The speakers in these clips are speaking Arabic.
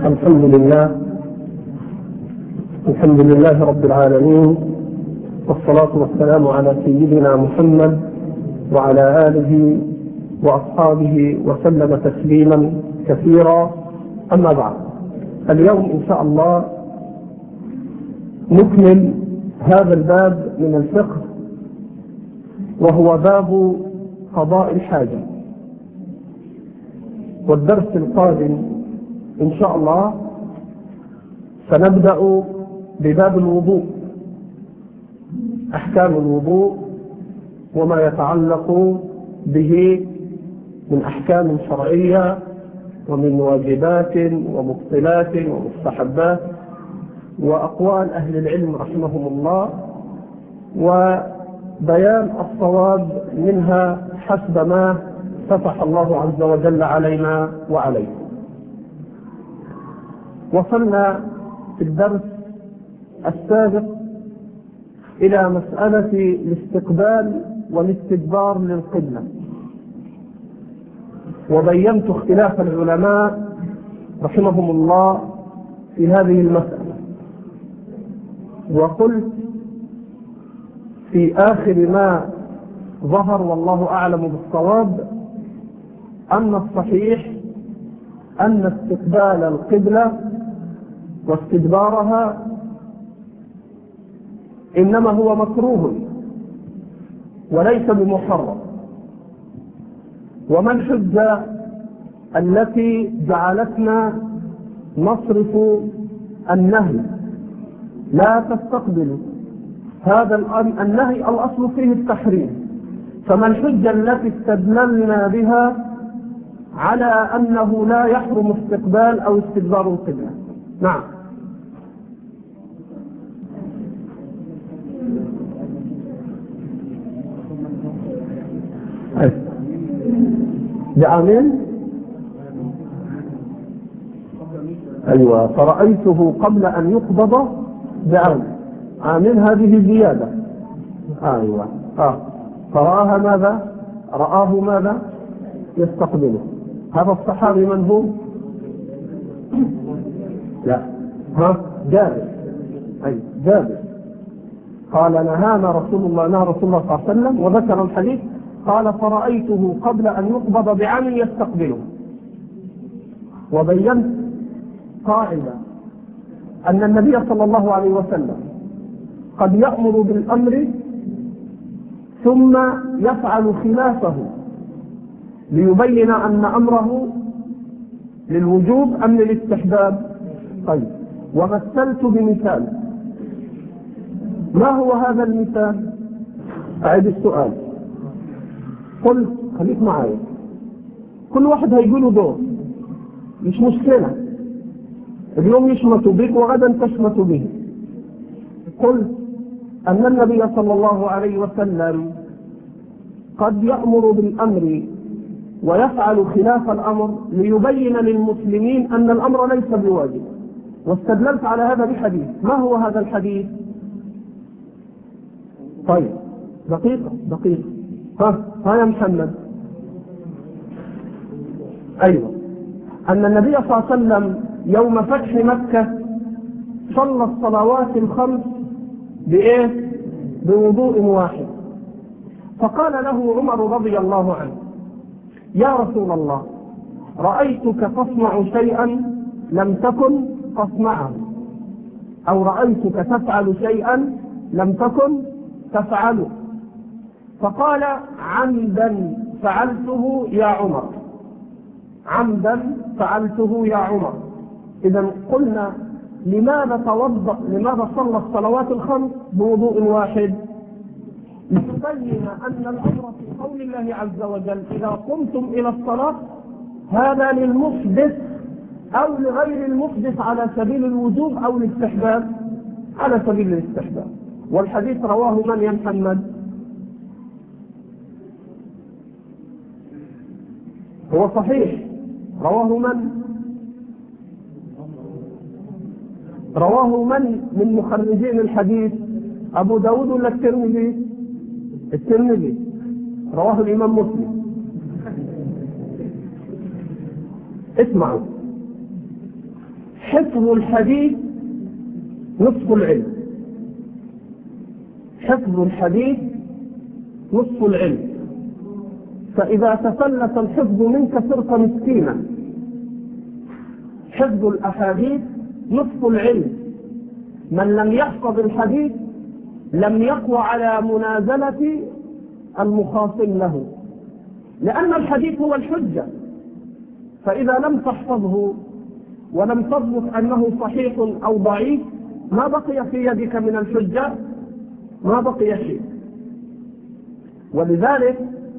الحمد لله رب العالمين، والصلاة والسلام على سيدنا محمد وعلى آله وأصحابه وسلم تسليما كثيرا. أما بعد، اليوم إن شاء الله نكمل هذا الباب من الفقه، وهو باب قضاء الحاجة. والدرس القادم إن شاء الله سنبدأ بباب الوضوء، أحكام الوضوء وما يتعلق به من أحكام شرعية ومن واجبات ومبطلات ومستحبات، وأقوال أهل العلم رحمهم الله، وبيان الصواب منها حسب ما فتح الله عز وجل علينا وعليكم. وصلنا في الدرس السابق إلى مسألة الاستقبال والاستدبار للقبلة، وبينت اختلاف العلماء رحمهم الله في هذه المسألة، وقلت في آخر ما ظهر والله أعلم بالصواب أن الصحيح أن استقبال القبلة واستدبارها إنما هو مكروه وليس بمحرم. وما الحجة التي جعلتنا نصرف النهي لا تستقبلوا؟ هذا النهي الأصل فيه التحريم، فما الحجة التي استدللنا بها على أنه لا يحرم استقبال أو استدبار القبلة؟ نعم. بعامل؟ أيوة، فرأيته قبل أن يقبض بعامل. عامل هذه زيادة. أيوة. فرآها ماذا؟ رآه ماذا؟ يستقبله. هذا الصحابي من هو؟ لا، جابر. أي جابر قال نهى رسول الله صلى الله عليه وسلم، وذكر الحديث قال فرأيته قبل أن يقبض بعام يستقبله. وبينت قاعدة أن النبي صلى الله عليه وسلم قد يأمر بالأمر ثم يفعل خلافه ليبين أن أمره للوجوب أم للاستحباب. طيب، ومثلت بمثال. ما هو هذا المثال؟ أعيد السؤال. قل خليك معايا، كل واحد هيقوله دور، مش مشكلة، اليوم يشمت بك وغدا تشمت به. قل أن النبي صلى الله عليه وسلم قد يأمر بالأمر ويفعل خلاف الأمر ليبين للمسلمين أن الأمر ليس بواجب، واستدللت على هذا بحديث. ما هو هذا الحديث؟ طيب، دقيقة. ها يا محمد. أيوة، أن النبي صلى الله عليه وسلم يوم فتح مكة صلى الصلوات الخمس بإيه؟ بوضوء واحد. فقال له عمر رضي الله عنه: يا رسول الله، رأيتك تصنع شيئا لم تكن تصنعه، أو رأيتك تفعل شيئا لم تكن تفعله. فقال: عمدا فعلته يا عمر، عمدا فعلته يا عمر. إذا قلنا لماذا صلى الصلوات الخمس بوضوء واحد؟ لتبين أن الأمر في قول الله عز وجل: إذا قمتم إلى الصلاة، هذا للمحدث أو لغير المحدث على سبيل الوجوب أو الاستحباب، على سبيل الاستحباب. والحديث رواه من يا محمد؟ هو صحيح. رواه من؟ رواه من مخرجين الحديث؟ أبو داود ولا الترمذي؟ الترمذي. رواه الإمام مسلم. اسمعوا، حفظ الحديث نصف العلم. حفظ الحديث نصف العلم، فإذا تفلت الحفظ منك صرت مسكينا. حفظ الأحاديث نصف العلم. من لم يحفظ الحديث لم يقوى على منازلة المخاصم له، لأن الحديث هو الحجة. فإذا لم تحفظه ولم تضبط أنه صحيح أو ضعيف ما بقي في يدك من الحجة، ما بقي شيء. ولذلك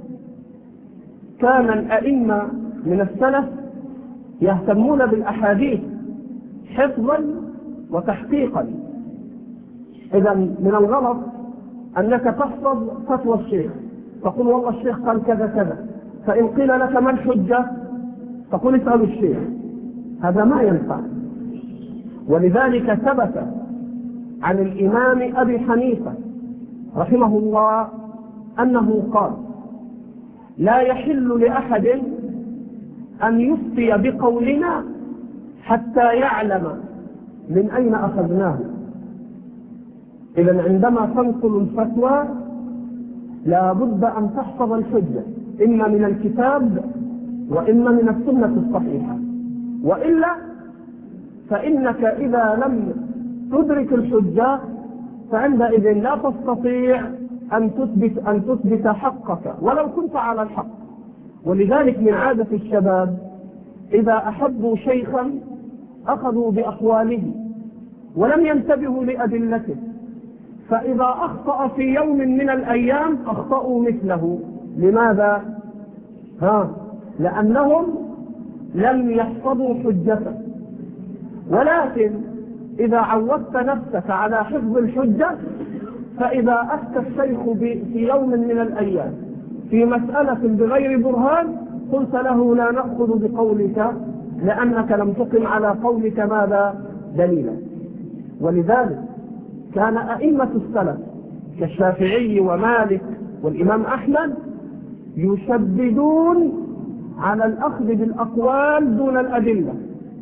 كان الأئمة من السلف يهتمون بالأحاديث حفظا وتحقيقا. إذا من الغلط أنك تحفظ فتوى الشيخ، تقول والله الشيخ قال كذا كذا، فإن قيل لك ما الحجة تقول اسألوا الشيخ. هذا ما ينفع. ولذلك ثبت عن الإمام أبي حنيفة رحمه الله أنه قال: لا يحل لأحد أن يفتي بقولنا حتى يعلم من أين أخذناه. إذا عندما تنقل الفتوى لا بد أن تحفظ الحجة، إما من الكتاب وإما من السنة الصحيحة، وإلا فإنك إذا لم تدرك الحجة فعندئذ لا تستطيع أن تثبت حقك ولو كنت على الحق. ولذلك من عادة الشباب إذا أحبوا شيخا أخذوا بأقواله ولم ينتبهوا لأدلته، فإذا أخطأ في يوم من الأيام أخطأوا مثله. لماذا؟ لأنهم لم يحفظوا حجته. ولكن إذا عودت نفسك على حفظ الحجة، فإذا أفتى الشيخ في يوم من الأيام في مسألة بغير برهان قلت له لا نأخذ بقولك، لأنك لم تقم على قولك ماذا؟ دليلا. ولذلك كان أئمة السلف كالشافعي ومالك والإمام أحمد يشددون على الأخذ بالأقوال دون الأدلة.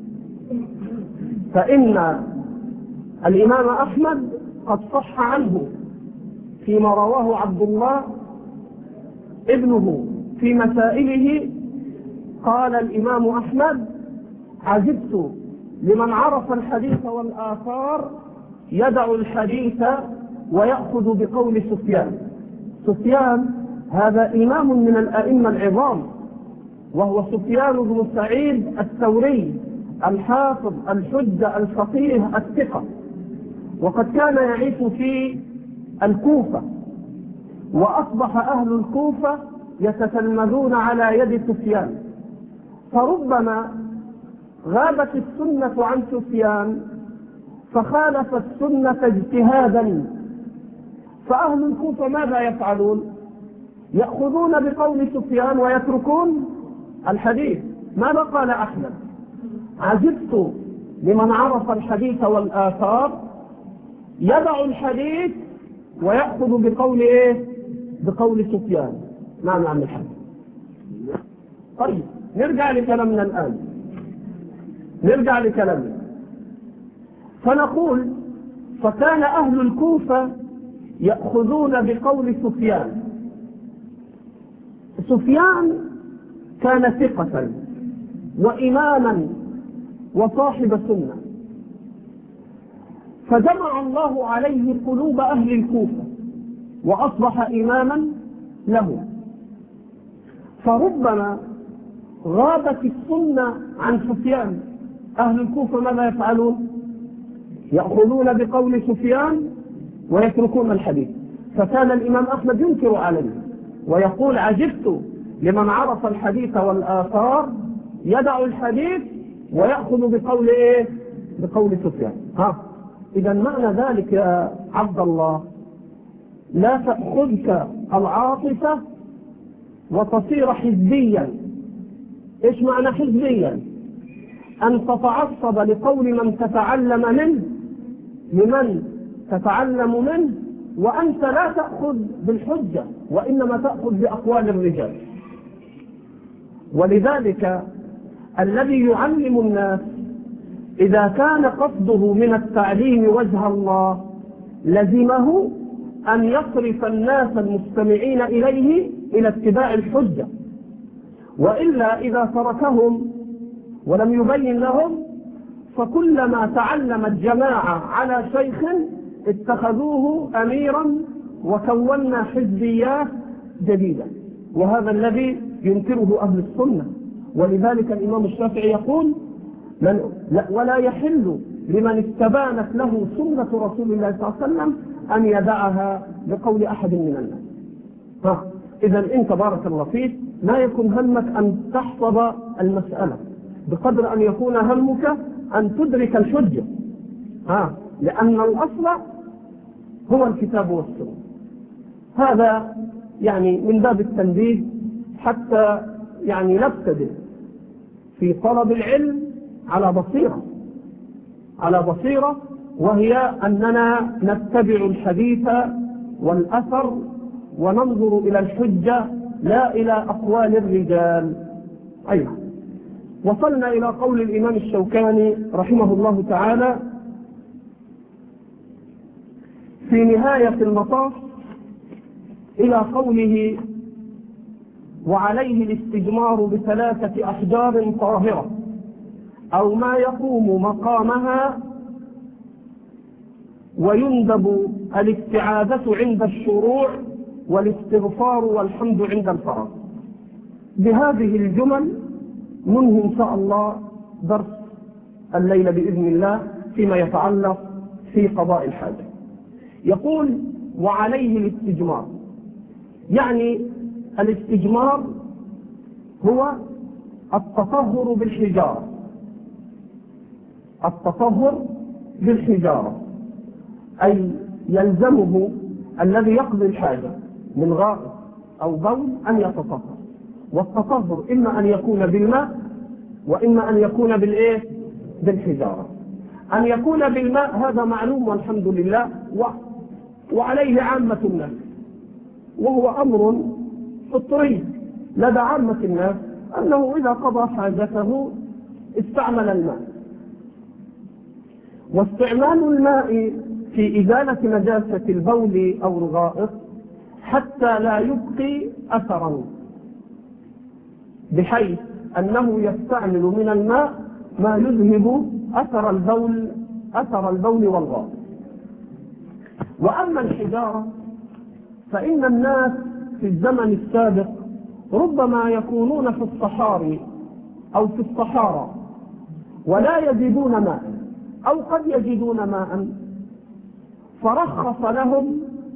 فإن الإمام أحمد قد صح عنه فيما رواه عبد الله ابنه في مسائله، قال الإمام أحمد: عجبت لمن عرف الحديث والآثار يدع الحديث ويأخذ بقول سفيان. سفيان هذا إمام من الأئمة العظام، وهو سفيان بن سعيد الثوري الحافظ الحجة الفقيه الثقة، وقد كان يعيش في الكوفة، وأصبح أهل الكوفة يتتلمذون على يد سفيان. فربما غابت السنة عن سفيان فخالف السنة اجتهادا، فأهل الكوفة ماذا يفعلون؟ يأخذون بقول سفيان ويتركون الحديث. ماذا قال أحمد؟ عجبت لمن عرف الحديث والآثار يدع الحديث ويأخذ بقول إيه؟ بقول سفيان. نعم عم الحديث. طيب نرجع لكلامنا الآن، نرجع لكلامنا فنقول: فكان أهل الكوفة يأخذون بقول سفيان. سفيان كان ثقة وإماما وصاحب سنة، فجمع الله عليه قلوب أهل الكوفة وأصبح إماما له. فربما غابت السنة عن سفيان، أهل الكوفة ماذا يفعلون؟ يأخذون بقول سفيان ويتركون الحديث. فكان الإمام أحمد ينكر عليه ويقول: عجبت لمن عرف الحديث والآثار يدع الحديث ويأخذ بقول إيه؟ بقول سفيان. إذا معنى ذلك يا عبد الله لا تأخذك العاطفة وتصير حزبيا. إيش معنى حزبيا؟ أن تتعصب لقول من تتعلم منه، لمن تتعلم منه، وأنت لا تأخذ بالحجة وإنما تأخذ بأقوال الرجال. ولذلك الذي يعلم الناس إذا كان قصده من التعليم وجه الله لزمه أن يصرف الناس المستمعين إليه إلى اتباع الحجة، وإلا إذا تركهم ولم يبين لهم فكلما تعلمت جماعة على شيخ اتخذوه أميرا وكونا حزبيات جديدة، وهذا الذي ينكره أهل السنة. ولذلك الإمام الشافعي يقول ولا يحل لمن استبانت له سنة رسول الله صلى الله عليه وسلم أن يدعها بقول أحد من الناس. إذا أنت بارك الله فيك لا يكون همك أن تحفظ المسألة بقدر أن يكون همك أن تدرك الحجة، لأن الأصل هو الكتاب والسنة. هذا يعني من باب التنبيه حتى يعني نبتدئ في طلب العلم على بصيرة، وهي أننا نتبع الحديث والأثر وننظر إلى الحجة لا إلى أقوال الرجال. أيضا وصلنا إلى قول الإمام الشوكاني رحمه الله تعالى في نهاية المطاف إلى قوله: وعليه الاستجمار بثلاثة أحجار طاهرة أو ما يقوم مقامها، ويندب الاستعاذة عند الشروع والاستغفار والحمد عند الفراغ. بهذه الجمل ننهي إن شاء الله درس الليلة بإذن الله فيما يتعلق في قضاء الحاجة. يقول: وعليه الاستجمار، يعني الاستجمار هو التطهر بالحجارة، أي يلزمه الذي يقضي الحاجة من غائط أو بول أن يتطهر، والتطهر إما أن يكون بالماء وإما أن يكون بالحجارة. أن يكون بالماء هذا معلوم والحمد لله، وعليه عامة الناس، وهو أمر فطري لدى عامة الناس أنه إذا قضى حاجته استعمل الماء. واستعمال الماء في إزالة نجاسة البول أو الغائط حتى لا يبقي أثرا، بحيث أنه يستعمل من الماء ما يذهب أثر البول والغائط. وأما الحجارة فإن الناس في الزمن السابق ربما يكونون في الصحاري أو في الصحارى ولا يجدون ماء، أو قد يجدون ماء، فرخص لهم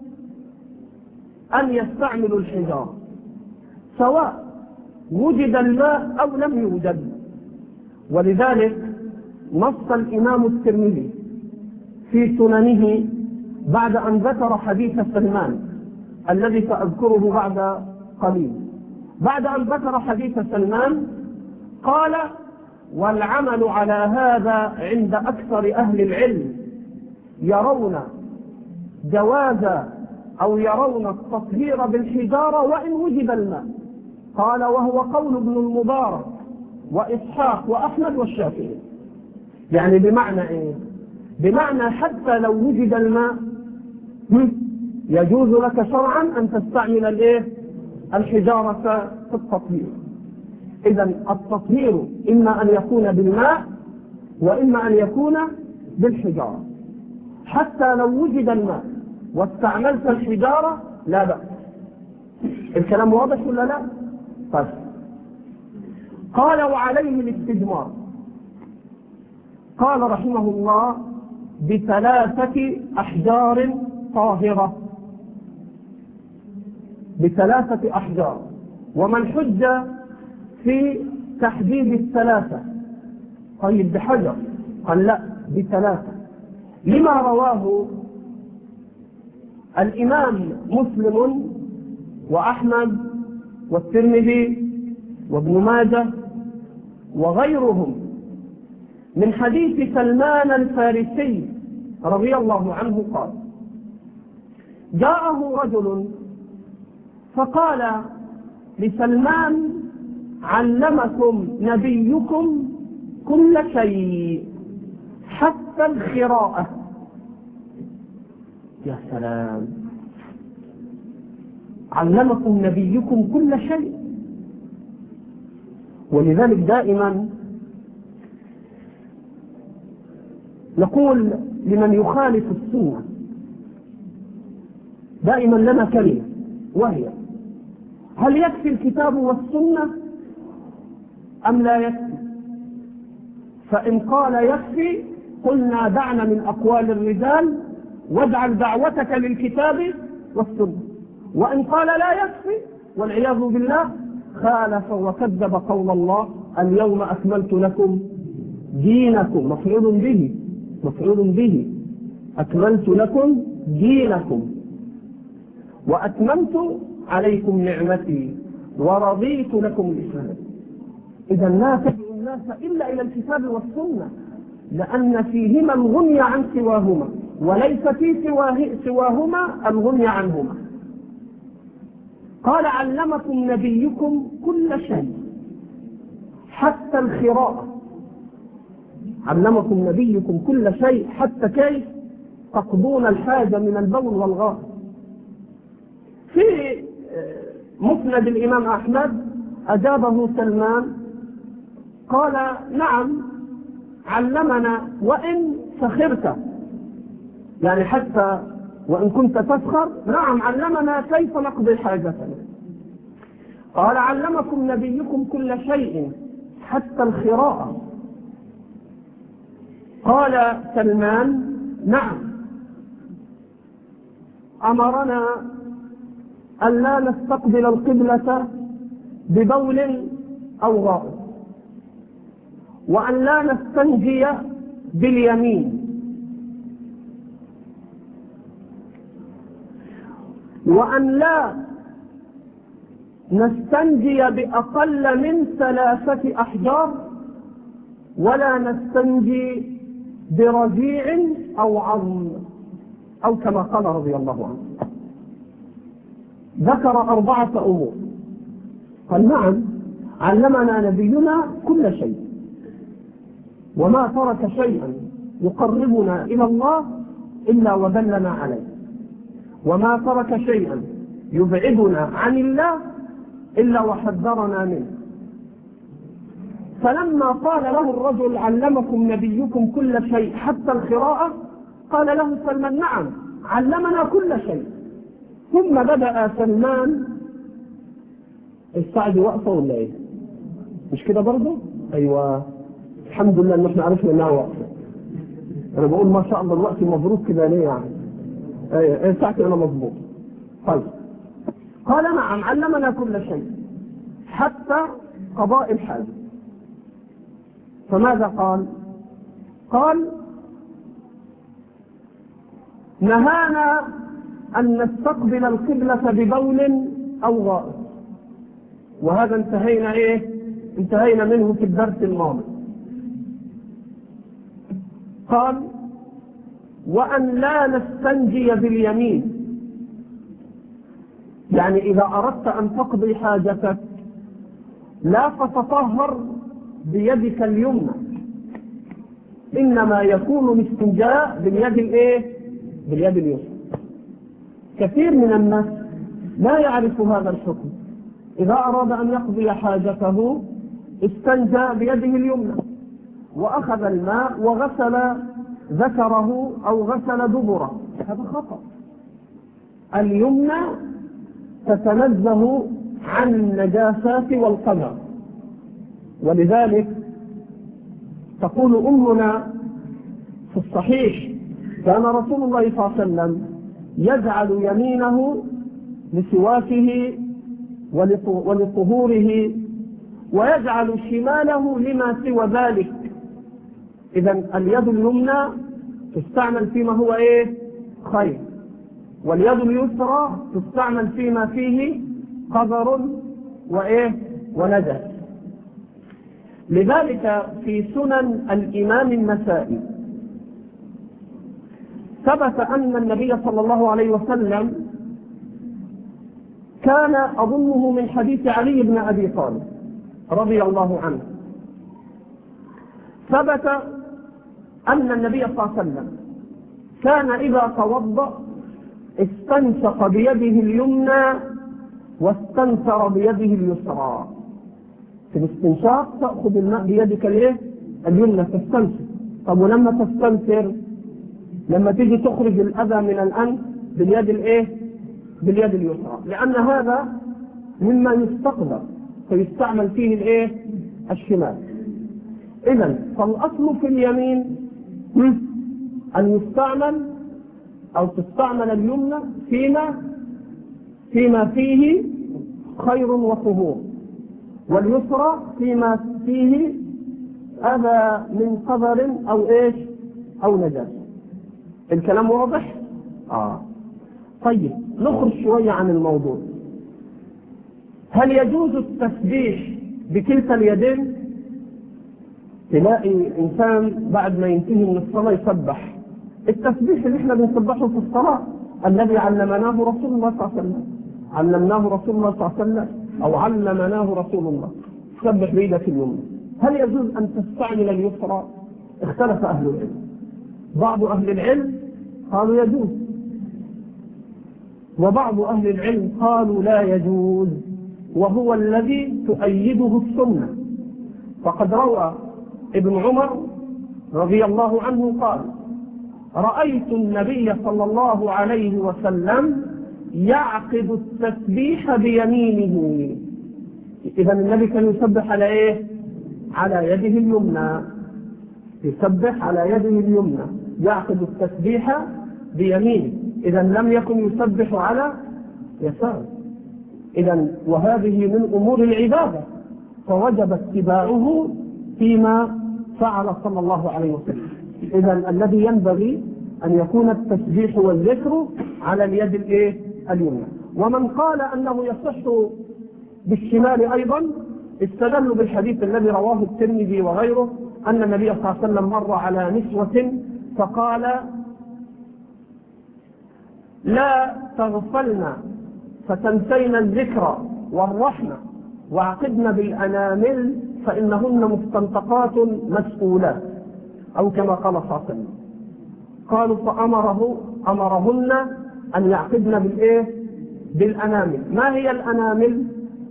أن يستعملوا الحجارة سواء وجد الماء أو لم يوجد. ولذلك نص الإمام الترمذي في سننه بعد أن ذكر حديث سلمان الذي سأذكره بعد قليل، بعد أن ذكر حديث سلمان قال: والعمل على هذا عند أكثر أهل العلم يرون جواز أو يرون التطهير بالحجارة وإن وجد الماء. قال: وهو قول ابن المبارك وإسحاق وأحمد والشافعي. يعني بمعنى إيه؟ بمعنى حتى لو وجد الماء يجوز لك شرعا أن تستعمل الحجارة في التطهير. إذن التطهير إما أن يكون بالماء وإما أن يكون بالحجارة. حتى لو وجد الماء واستعملت الحجارة لا بأس. الكلام واضح ولا لا؟ طيب. قال: وعليه الاستجمار. قال رحمه الله: بثلاثة أحجار طاهرة، بثلاثة أحجار. ومن حج في تحديد الثلاثة طيب بحجر؟ قال: لا، بثلاثة، لما رواه الإمام مسلم وأحمد والترمذي وابن ماجه وغيرهم من حديث سلمان الفارسي رضي الله عنه قال: جاءه رجل فقال لسلمان: علمكم نبيكم كل شيء. حتى الخراءة. يا سلام، علمكم نبيكم كل شيء. ولذلك دائما نقول لمن يخالف السنة دائما لنا كلمة، وهي: هل يكفي الكتاب والسنة أم لا يكفي؟ فإن قال يكفي قلنا دعنا من أقوال الرجال واجعل دعوتك للكتاب والسنة. وإن قال لا يكفي والعياذ بالله خالف وكذب قول الله: اليوم أكملت لكم دينكم. مفعول به أكملت لكم دينكم وأتممت عليكم نعمتي ورضيت لكم الإسلام. إذا لا تدعو الناس إلا إلى الكتاب والسنة، لأن فيهما الغني عن سواهما، وليس في سواهما الغني عنهما. قال: علمكم نبيكم كل شيء حتى الخراءة. علمكم نبيكم كل شيء حتى كيف تقضون الحاجة من البول والغائط. في مسند الإمام أحمد أجابه سلمان قال: نعم علمنا وإن سخرت، يعني حتى وإن كنت تسخر، نعم علمنا كيف نقضي حاجتنا. قال: علمكم نبيكم كل شيء حتى الخراءة. قال سلمان: نعم أمرنا أن لا نستقبل القبلة ببول أو غائط، وأن لا نستنجي باليمين، وأن لا نستنجي بأقل من 3 أحجار، ولا نستنجي برجيع أو عظم، أو كما قال رضي الله عنه. ذكر 4 أمور. قال: نعم علمنا نبينا كل شيء، وما ترك شيئا يقربنا إلى الله إلا ودلنا عليه، وما ترك شيئا يبعدنا عن الله إلا وحذرنا منه. فلما قال له الرجل: علمكم نبيكم كل شيء حتى الخراءة، قال له سلمان: نعم علمنا كل شيء. ثم بدأ سلمان السعد وقفه ولا ايه؟ مش كده برضه؟ ايوه، الحمد لله ان احنا عرفنا انها وقفه. انا بقول ما شاء الله الوقت مبروك كده ليه يعني؟ ايه ساعتي انا مظبوط. طيب، قال: نعم علمنا كل شيء حتى قضاء الحاجة. فماذا قال؟ قال: نهانا أن نستقبل القبلة ببول أو غائط. وهذا انتهينا منه في الدرس الماضي. قال: وأن لا نستنجي باليمين، يعني إذا أردت أن تقضي حاجتك لا تتطهر بيدك اليمنى، إنما يكون الاستنجاء باليد اليسرى. كثير من الناس لا يعرف هذا الحكم. إذا أراد أن يقضي حاجته استنجى بيده اليمنى، وأخذ الماء وغسل ذكره أو غسل دبره. هذا خطأ. اليمنى تتنزه عن النجاسات والقذى. ولذلك تقول أمنا في الصحيح: كان رسول الله صلى الله عليه وسلم يجعل يمينه لسواكه ولطهوره، ويجعل شماله لما سوى ذلك. إذن اليد اليمنى تستعمل فيما هو خير، واليد اليسرى تستعمل فيما فيه قذر ونجس. لذلك في سنن الإمام النسائي ثبت أن النبي صلى الله عليه وسلم كان، أظنه من حديث علي بن أبي طالب رضي الله عنه، ثبت أن النبي صلى الله عليه وسلم كان إذا توضأ استنشق بيده اليمنى واستنثر بيده اليسرى. في الاستنشاق تأخذ الماء بيدك اليمنى تستنثر. طب ولما تستنثر، لما تيجي تخرج الأذى من الأنف باليد باليد اليسرى، لأن هذا مما يستقبل فيستعمل فيه الشمال. إذن فالأصل في اليمين أن يستعمل أو تستعمل اليمنى فيما فيه خير وطهور، واليسرى فيما فيه أذى من قدر أو نجاسة. الكلام واضح؟ طيب نخرج شوية عن الموضوع. هل يجوز التسبيح بكلتا اليدين؟ تلاقي إنسان بعد ما ينتهي من الصلاة يسبح. التسبيح اللي احنا بنسبحه في الصلاة الذي علمناه رسول الله صلى الله عليه وسلم، علمناه رسول الله صلى الله عليه وسلم أو علمناه رسول الله، سبح بيدك اليمنى. هل يجوز أن تستعمل اليسرى؟ اختلف أهل العلم. بعض أهل العلم قالوا يجوز، وبعض أهل العلم قالوا لا يجوز، وهو الذي تؤيده السنة. فقد روى ابن عمر رضي الله عنه قال: رأيت النبي صلى الله عليه وسلم يعقد التسبيح بيمينه. إذا النبي كان يسبح على على يده اليمنى، يسبح على يده اليمنى، يعقد التسبيح بيمينه. إذا لم يكن يسبح على يساره. إذا وهذه من أمور العبادة، فوجب اتباعه فيما فعل صلى الله عليه وسلم. إذا الذي ينبغي أن يكون التسبيح والذكر على اليد اليمنى. ومن قال أنه يصح بالشمال أيضا استدلوا بالحديث الذي رواه الترمذي وغيره أن النبي صلى الله عليه وسلم مر على نسوة فقال: لا تغفلن فتنسين الذكر والرحمة وعقدن بالأنامل فإنهن مستنطقات مسؤولات، أو كما قال صلى الله عليه وسلم. قالوا فأمرهن أن يعقدن بالأنامل. ما هي الأنامل؟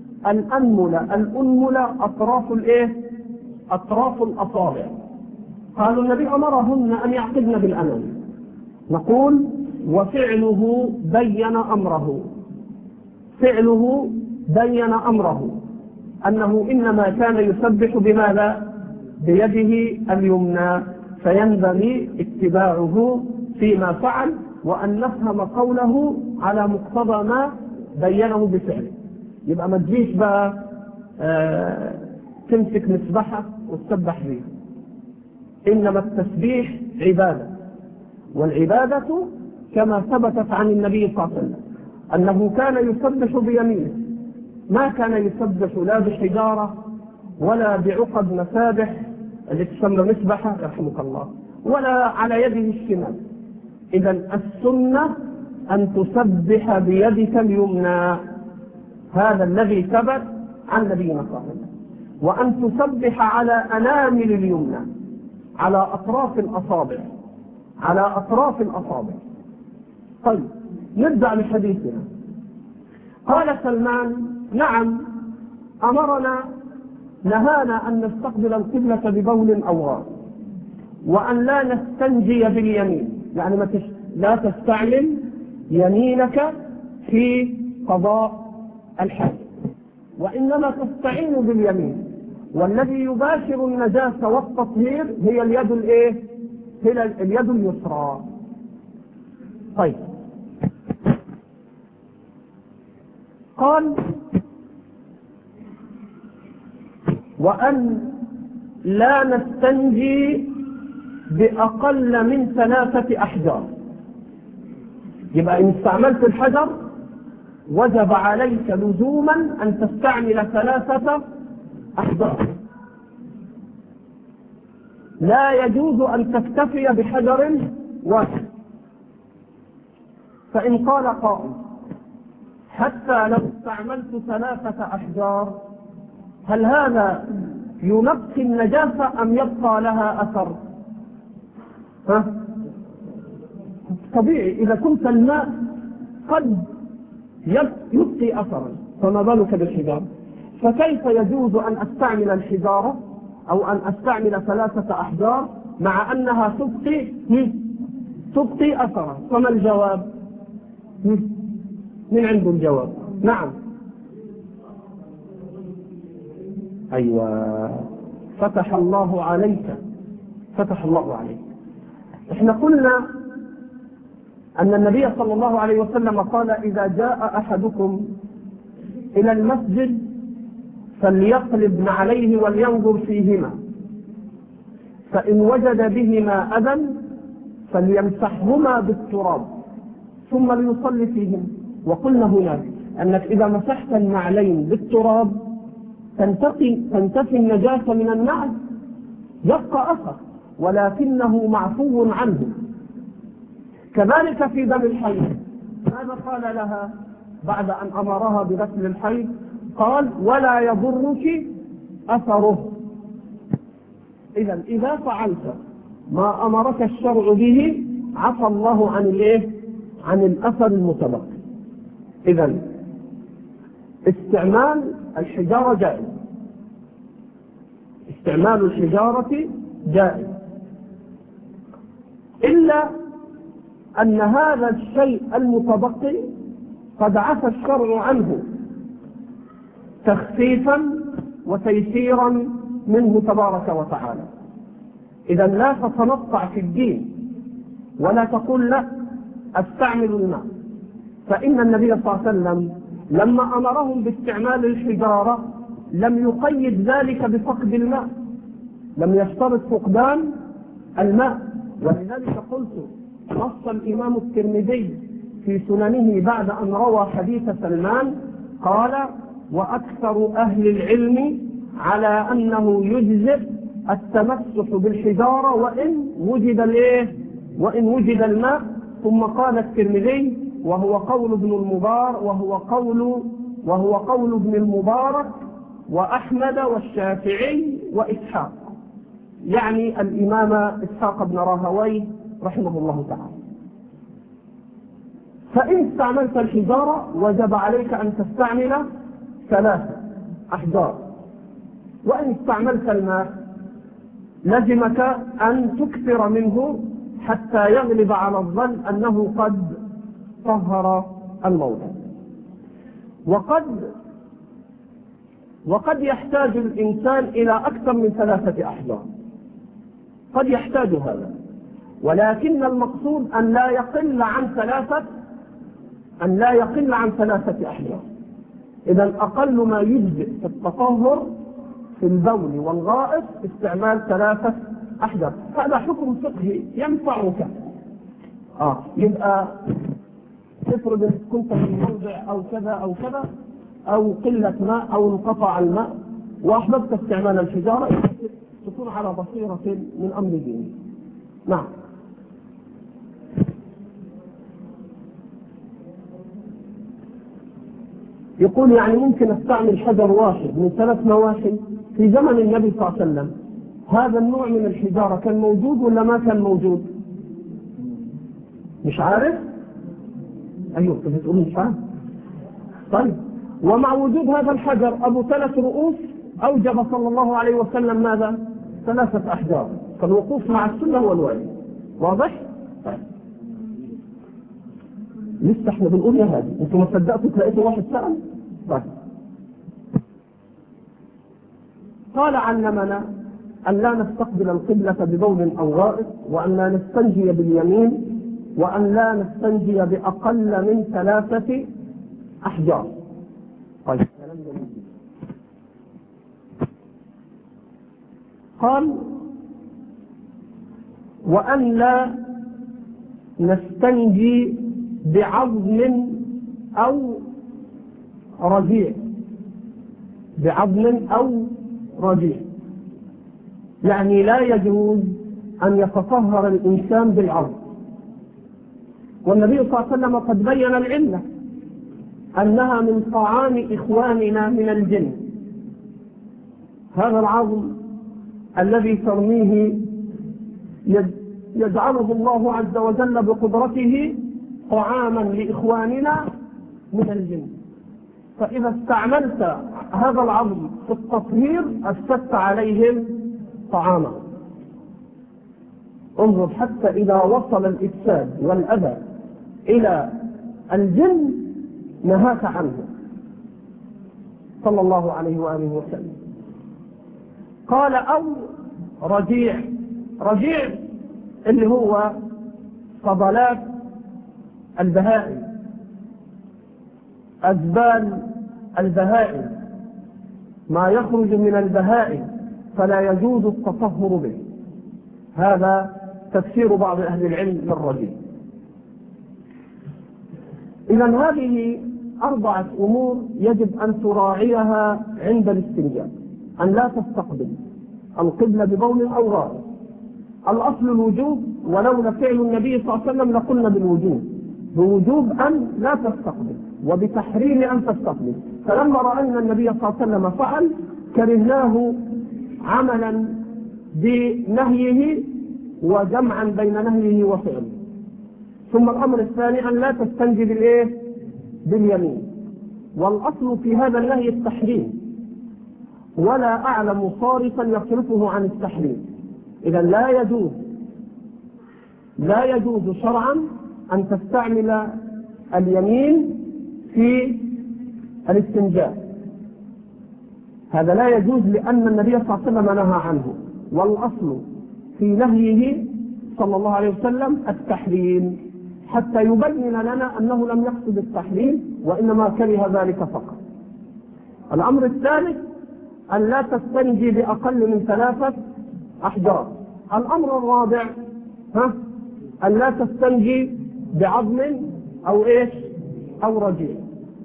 الأنملة أطراف الأصابع. قالوا النبي أمرهن أن يعقدن بالأنامل. نقول وفعله بين أمره، فعله بين أمره أنه إنما كان يسبح بماذا؟ بيده اليمنى، فينبغي اتباعه فيما فعل وأن نفهم قوله على مقتضى ما بينه بفعله. يبقى ما تجيش بقى تمسك مسبحة وتسبح بيه. إنما التسبيح عبادة، والعبادة كما ثبتت عن النبي صلى الله عليه وسلم أنه كان يسبح بيمينه، ما كان يسبح لا بحجارة ولا بعقد مسابح اللي تسمى مسبحة رحمك الله، ولا على يده الشمال. إذا السنة أن تسبح بيدك اليمنى، هذا الذي ثبت عن نبينا صلى الله عليه وسلم، وأن تسبح على أنامل اليمنى، على أطراف الأصابع، على أطراف الأصابع. طيب نرجع لحديثنا. قال سلمان: نعم أمرنا، نهانا أن نستقبل القبلة ببول أو غائط، وأن لا نستنجي باليمين، يعني لا تستعمل يمينك في قضاء الحاجة، وإنما تستعين باليمين. والذي يباشر النجاسة والتطهير هي اليد هي اليد اليسرى. طيب قال: وأن لا نستنجي بأقل من 3 أحجار. يبقى إن استعملت الحجر وجب عليك لزوما أن تستعمل 3 أحجار. لا يجوز أن تكتفي بحجر واحد. فإن قال قائل: حتى لو استعملت 3 أحجار هل هذا ينقي النجاسة أم يبقى لها أثر؟ طبيعي إذا كنت الماء قد يبقي أثرا، فما بالك بالحجارة؟ فكيف يجوز أن أستعمل الحجارة أو أن أستعمل 3 أحجار مع أنها تبقي أثرا؟ فما الجواب؟ من عنده الجواب؟ نعم. أيوة، فتح الله عليك، فتح الله عليك. احنا قلنا أن النبي صلى الله عليه وسلم قال: إذا جاء أحدكم إلى المسجد فليقلب عليه ولينظر فيهما، فإن وجد بهما أذى فليمسحهما بالتراب ثم ليصلي فيهما. وقلنا هناك أنك إذا مسحت النعلين بالتراب تنتفي النجاسة من النعل، يبقى أثر ولكنه معفو عنه. كذلك في دم الحيض، ماذا قال لها بعد أن أمرها بغسل الحيض؟ قال: ولا يضرك أثره. إذا فعلت ما أمرك الشرع به عفى الله عن الأثر المتبقي. إذن استعمال الحجارة جائز، استعمال الحجارة جائز، إلا أن هذا الشيء المتبقي قد عفى الشرع عنه تخفيفا وتيسيرا منه تبارك وتعالى. إذا لا تتنطع في الدين ولا تقول لا استعمل الماء، فإن النبي صلى الله عليه وسلم لما أمرهم باستعمال الحجارة لم يقيد ذلك بفقد الماء، لم يشترط فقدان الماء. ولذلك قلت: نص الإمام الترمذي في سننه بعد أن روى حديث سلمان قال: وأكثر أهل العلم على أنه يجزئ التمسح بالحجارة وإن وجد الماء. ثم قال الترمذي: وهو قول ابن المبارك وهو قول ابن المبارك وأحمد والشافعي وإسحاق، يعني الإمام إسحاق بن راهويه رحمه الله تعالى. فإن استعملت الحجارة وجب عليك أن تستعمل 3 أحجار، وإن استعملت الماء لزمك أن تكثر منه حتى يغلب على الظن أنه قد طهر الموضع. وقد يحتاج الإنسان إلى أكثر من 3 أحجار، قد يحتاج هذا، ولكن المقصود أن لا يقل عن 3 أحجار. إذا أقل ما يجزئ في التطهر في البول والغائط استعمال 3 أحجار. هذا حكم فقهي ينفعك. يبقى تفرض إن كنت في موضع أو كذا أو كذا أو قلة ماء أو انقطع الماء وأحببت استعمال الحجارة، تكون على بصيرة من أمر ديني. نعم. يقول يعني ممكن استعمل حجر واحد من 3 نواحي. في زمن النبي صلى الله عليه وسلم هذا النوع من الحجارة كان موجود ولا ما كان موجود؟ مش عارف؟ أيوه بتقول مش عارف. طيب، ومع وجود هذا الحجر أبو 3 رؤوس أوجب صلى الله عليه وسلم ماذا؟ 3 أحجار. فالوقوف مع السنة هو الواجب. واضح؟ طيب. لسه احنا بنقول يا هادي، انتوا ما صدقتوا تلاقيتوا واحد سأل؟ طيب. قال: علمنا أن لا نستقبل القبلة ببول أو غائط، وأن لا نستنجي باليمين، وأن لا نستنجي بأقل من 3 أحجار. طيب، كلام جميل. قال: وأن لا نستنجي بعظم أو رجيع، بعظم أو رجيع، يعني لا يجوز أن يتطهر الإنسان بالعظم. والنبي صلى الله عليه وسلم قد بين العلة أنها من طعام إخواننا من الجن. هذا العظم الذي ترميه يجعله الله عز وجل بقدرته طعاما لإخواننا من الجن. فإذا استعملت هذا العظم في التطهير أفسدت عليهم طعاما. انظر حتى إذا وصل الإفساد والأذى إلى الجن نهاك عنه صلى الله عليه وآله وسلم. قال أو رجيع. رجيع اللي هو فضلات البهائم، أزبال البهائم، ما يخرج من البهائم فلا يجوز التطهر به. هذا تفسير بعض أهل العلم للرجيع. إذن هذه 4 أمور يجب أن تراعيها عند الاستنجاء: أن لا تستقبل القبلة ببول أو غائط. الأصل الوجوب، ولولا فعل النبي صلى الله عليه وسلم لقلنا بالوجوب، بوجوب أن لا تستقبل وبتحريم أن تستقبل. فلما رأينا النبي صلى الله عليه وسلم فعل كرهناه عملا بنهيه وجمعا بين نهيه وفعله. ثم الأمر الثاني أن لا تستنجي باليمين، والأصل في هذا النهي التحريم، ولا أعلم صارفا يصرفه عن التحريم. إذا لا يجوز شرعا أن تستعمل اليمين في الاستنجاء. هذا لا يجوز لأن النبي صلى الله عليه وسلم نهى عنه، والأصل في نهيه صلى الله عليه وسلم التحريم، حتى يبين لنا أنه لم يقصد التحريم وإنما كره ذلك فقط. الأمر الثالث أن لا تستنجي بأقل من 3 أحجار. الأمر الرابع أن لا تستنجي بعظم أو رجيع.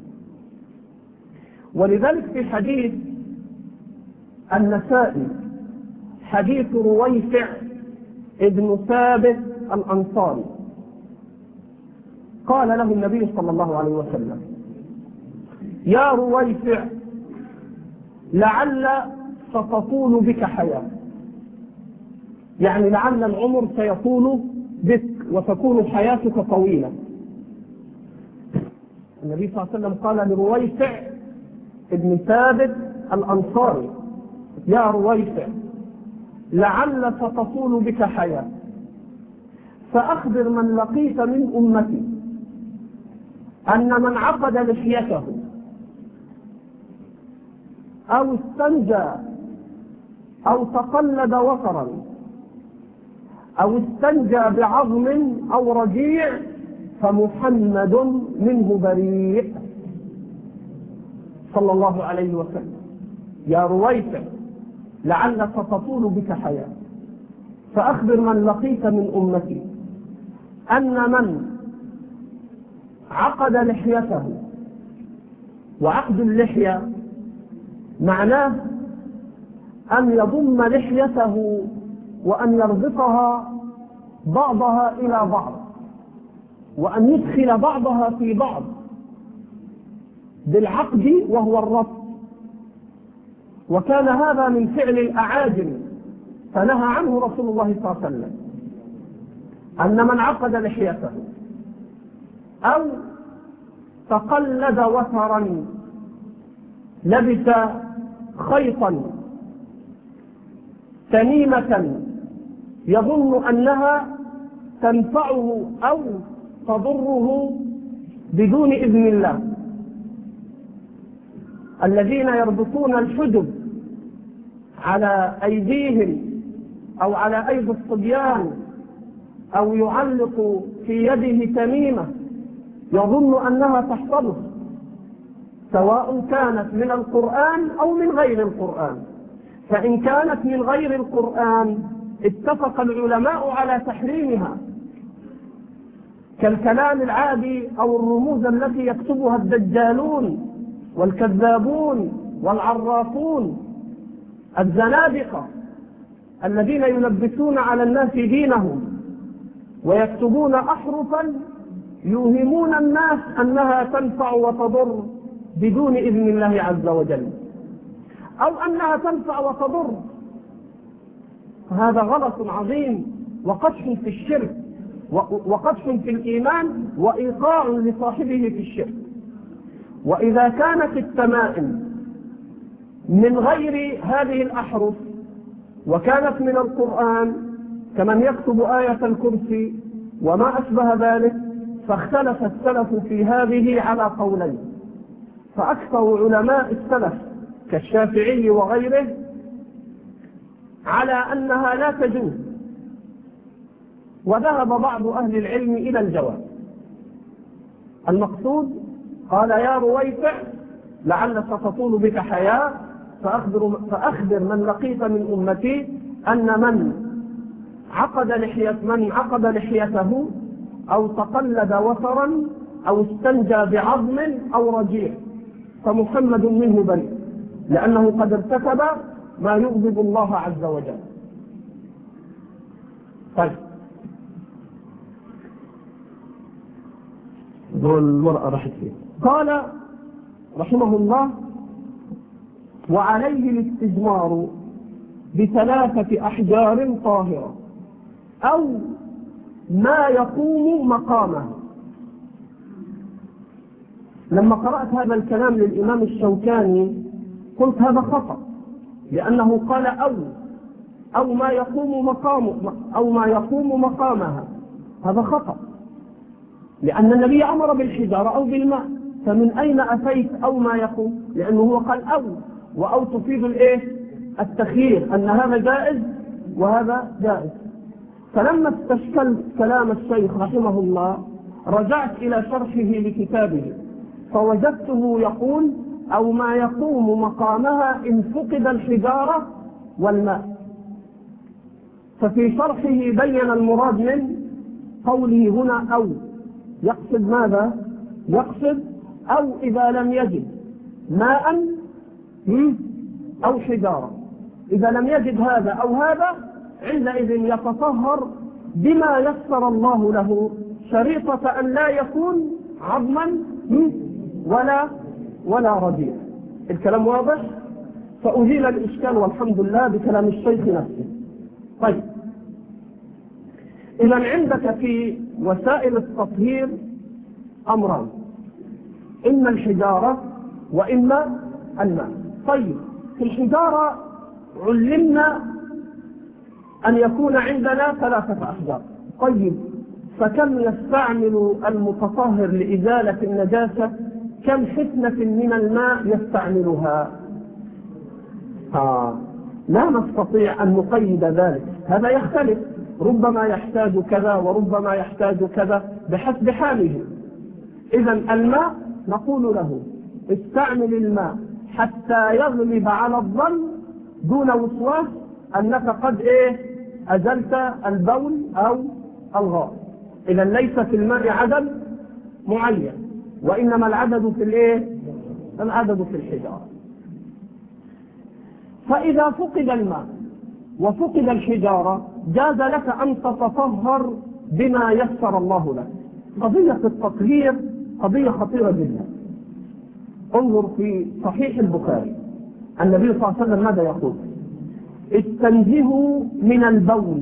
ولذلك في حديث النسائي حديث رويفع ابن ثابت الأنصاري قال له النبي صلى الله عليه وسلم: يا رويفع لعل ستطول بك حياة، يعني لعل العمر سيطول بك وتكون حياتك طويلة. النبي صلى الله عليه وسلم قال لرويفع ابن ثابت الأنصاري: يا رويفع لعل ستطول بك حياة، فأخبر من لقيت من أمتي أن من عقد لحيته أو استنجى أو تقلد وترا أو استنجى بعظم أو رجيع فمحمد منه بريء صلى الله عليه وسلم. يا رويفع لعل ستطول بك حياة، فأخبر من لقيت من أمتي أن من عقد لحيته، وعقد اللحية معناه أن يضم لحيته وأن يربطها بعضها إلى بعض وأن يدخل بعضها في بعض بالعقد وهو الربط. وكان هذا من فعل الأعاجم فنهى عنه رسول الله صلى الله عليه وسلم، أن من عقد لحيته أو تقلد وترا، لبس خيطا تميمة يظن أنها تنفعه أو تضره بدون إذن الله. الذين يربطون الحجب على أيديهم أو على أيدي الصبيان أو يعلق في يده تميمة يظن أنها تحفظه، سواء كانت من القرآن أو من غير القرآن. فإن كانت من غير القرآن اتفق العلماء على تحريمها، كالكلام العادي أو الرموز التي يكتبها الدجالون والكذابون والعرافون الزنادقة الذين يلبسون على الناس دينهم ويكتبون أحرفا يوهمون الناس أنها تنفع وتضر بدون إذن الله عز وجل، أو أنها تنفع وتضر. هذا غلط عظيم وقدح في الشرك وقدح في الإيمان وإيقاع لصاحبه في الشرك. وإذا كانت التمائم من غير هذه الأحرف وكانت من القرآن كمن يكتب آية الكرسي وما أشبه ذلك، فاختلف السلف في هذه على قولين. فأكثر علماء السلف كالشافعي وغيره على أنها لا تجوز، وذهب بعض أهل العلم إلى الجواز. المقصود قال يا رويفع لعل ستطول بك حياة فأخبر من لقيت من أمتي أن من عقد لحيته أو تقلد وترا أو استنجى بعظم أو رجيع فمحمد منه بريء، لأنه قد ارتكب ما يغضب الله عز وجل. طيب دول المرأة راحت فيه. قال رحمه الله وعليه الاستجمار ب3 أحجار طاهرة أو ما يقوم مقامه. لما قرأت هذا الكلام للإمام الشوكاني قلت هذا خطأ، لأنه قال أو ما يقوم مقامها، هذا خطأ، لأن النبي أمر بالحجارة أو بالماء، فمن أين أتيت أو ما يقوم؟ لأنه هو قال أو تفيد التخيير أن هذا جائز وهذا جائز. فلما استشكلت كلام الشيخ رحمه الله رجعت إلى شرحه لكتابه فوجدته يقول أو ما يقوم مقامها إن فقد الحجارة والماء. ففي شرحه بين المراد من قوله هنا أو، يقصد ماذا؟ يقصد أو إذا لم يجد ماء أو حجارة، إذا لم يجد هذا أو هذا عندئذ يتطهر بما يسر الله له، شريطة أن لا يكون عظما ولا رضيع. الكلام واضح؟ فأزيل الإشكال والحمد لله بكلام الشيخ نفسه. طيب إذا عندك في وسائل التطهير أمران، إما الحجارة وإما الماء. طيب في الحجارة علمنا أن يكون عندنا 3 أحجار. طيب فكم يستعمل المتطهر لإزالة النجاسة؟ كم حفنة من الماء يستعملها؟ لا نستطيع أن نقيد ذلك، هذا يختلف، ربما يحتاج كذا وربما يحتاج كذا بحسب حاله. إذا الماء نقول له استعمل الماء حتى يغلب على الظن دون وسواس أنك قد أزلت البول أو الغائط. إذا ليس في الماء عدد معين، وإنما العدد في العدد في الحجارة. فإذا فقد الماء وفقد الحجارة جاز لك أن تتطهر بما يسر الله لك. قضية التطهير قضية خطيرة جدا. انظر في صحيح البخاري النبي صلى الله عليه وسلم ماذا يقول؟ استنزهوا من البول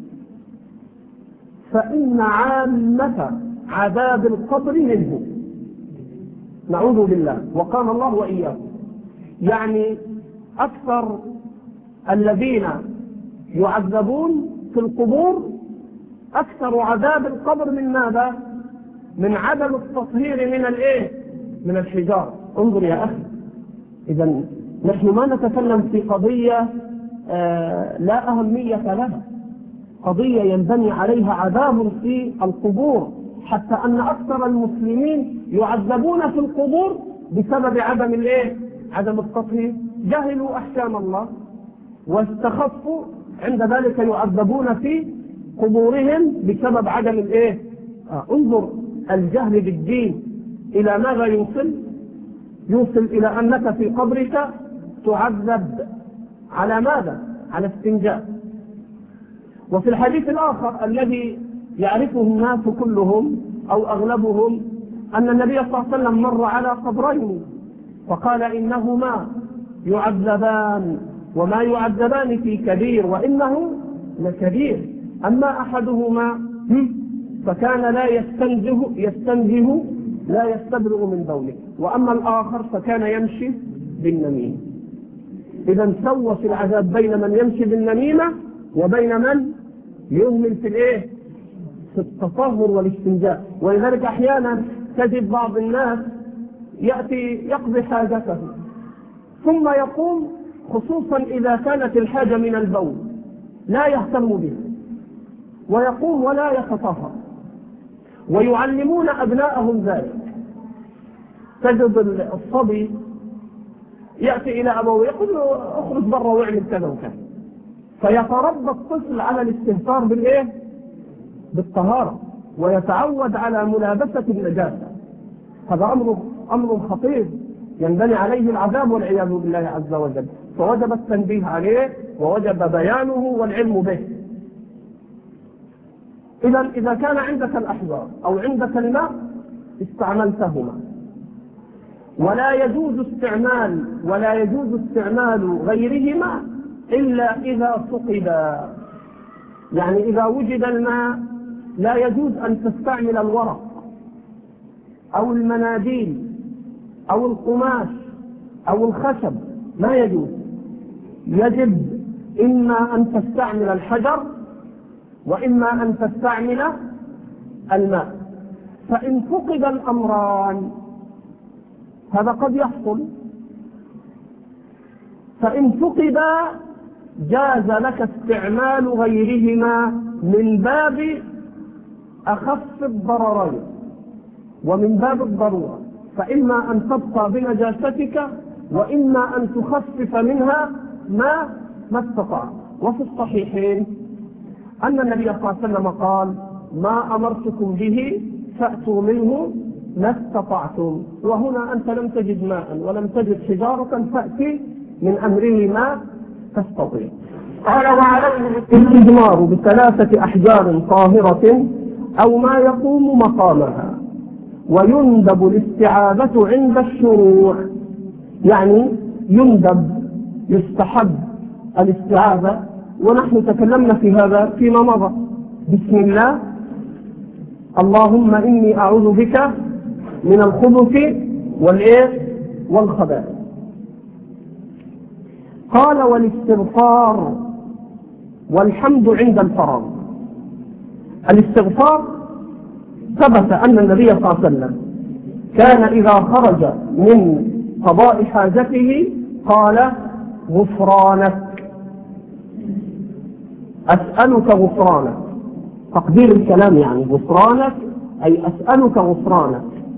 فإن عامة عذاب القبر منه. نعوذ بالله، وقال الله وإياكم. يعني أكثر الذين يعذبون في القبور أكثر عذاب القبر من ماذا؟ من عدم التطهير من الحجارة. انظر يا أخي، إذا نحن ما نتكلم في قضية لا أهمية لها، قضية ينبني عليها عذاب في القبور، حتى أن أكثر المسلمين يعذبون في القبور بسبب عدم التطهير. جهلوا أحكام الله واستخفوا، عند ذلك يعذبون في قبورهم بسبب عدم انظر الجهل بالدين إلى ماذا يوصل إلى أنك في قبرك تعذب على ماذا؟ على استنجاء. وفي الحديث الآخر الذي يعرفه الناس كلهم أو أغلبهم أن النبي صلى الله عليه وسلم مر على قبرين فقال إنهما يعذبان وما يعذبان في كبير وإنه لكبير، أما أحدهما فكان لا يستنزه لا يستبرئ من بوله، وأما الآخر فكان يمشي بالنميمة. إذا سوى في العذاب بين من يمشي بالنميمة وبين من يهمل في التطهر والاستنجاء. ولذلك أحيانا تجد بعض الناس يأتي يقضي حاجته ثم يقوم، خصوصا إذا كانت الحاجة من البول، لا يهتم به ويقوم ولا يتطهر، ويعلمون أبناءهم ذلك. تجد الصبي يأتي إلى أبوه يقول له اخرج برا واعمل كذا وكذا، فيتربى الطفل على الاستهتار بالطهارة ويتعود على ملابسة النجاسة. هذا أمر خطير ينبني عليه العذاب والعياذ بالله عز وجل، فوجب التنبيه عليه ووجب بيانه والعلم به. إذا كان عندك الأحجار أو عندك الماء استعملتهما، ولا يجوز استعمال غيرهما إلا إذا فقدا. يعني إذا وجد الماء لا يجوز أن تستعمل الورق أو المناديل أو القماش أو الخشب، ما يجوز. يجب إما أن تستعمل الحجر وإما أن تستعمل الماء. فإن فقد الأمران، هذا قد يحصل، فإن فقدا جاز لك استعمال غيرهما من باب أخف الضررين ومن باب الضرورة، فإما أن تبقى بنجاستك وإما أن تخفف منها ما استطاع. وفي الصحيحين أن النبي صلى الله عليه وسلم قال: ما أمرتكم به فأتوا منه ما استطعتم. وهنا أنت لم تجد ماء ولم تجد حجارة، فأتي من أمره ما تستطيع. قال: وعليه الاستجمار ب3 أحجار طاهرة أو ما يقوم مقامها، ويندب الاستعاذة عند الشروع. يعني يستحب الاستعاذة، ونحن تكلمنا في هذا فيما مضى. بسم الله، اللهم إني أعوذ بك من الخبث والخبائث. قال: والاستغفار والحمد عند الفراغ. الاستغفار ثبت أن النبي صلى الله عليه وسلم كان إذا خرج من قضاء حاجته قال: غفرانك، أسألك غفرانك. تقدير الكلام يعني غفرانك أي أسألك غفرانك.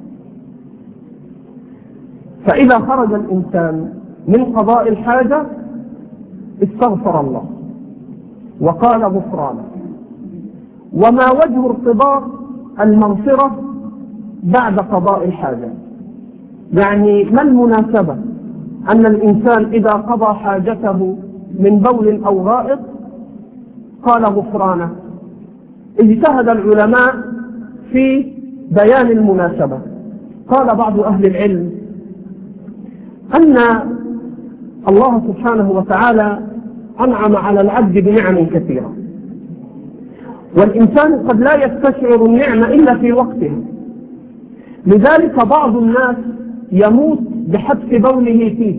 فإذا خرج الإنسان من قضاء الحاجة استغفر الله وقال غفرانك. وما وجه ارتباط المغفرة بعد قضاء الحاجة؟ يعني ما المناسبة أن الإنسان إذا قضى حاجته من بول أو غائط قال غفرانه؟ اجتهد العلماء في بيان المناسبة. قال بعض أهل العلم أن الله سبحانه وتعالى أنعم على العبد بنعم كثيرة، والإنسان قد لا يستشعر النعمة إلا في وقتها. لذلك بعض الناس يموت بحبس بوله فيه،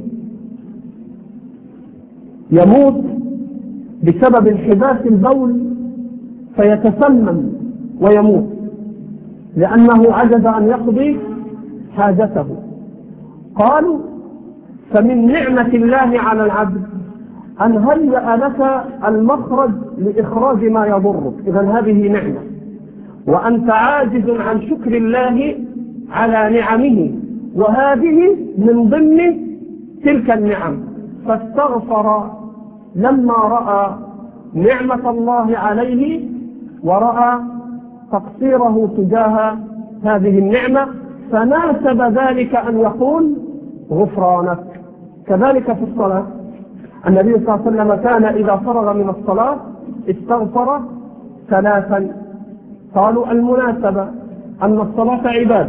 يموت بسبب انحباس البول فيتسمم ويموت لأنه عجز أن يقضي حاجته. قالوا: فمن نعمة الله على العبد أن هيأ لك المخرج لإخراج ما يضرك، إذن هذه نعمة، وأنت عاجز عن شكر الله على نعمه، وهذه من ضمن تلك النعم. فاستغفر لما رأى نعمة الله عليه ورأى تقصيره تجاه هذه النعمة، فناسب ذلك أن يقول غفرانك. كذلك في الصلاة النبي صلى الله عليه وسلم كان إذا فرغ من الصلاة استغفر 3. قالوا: المناسبة أن الصلاة عبادة،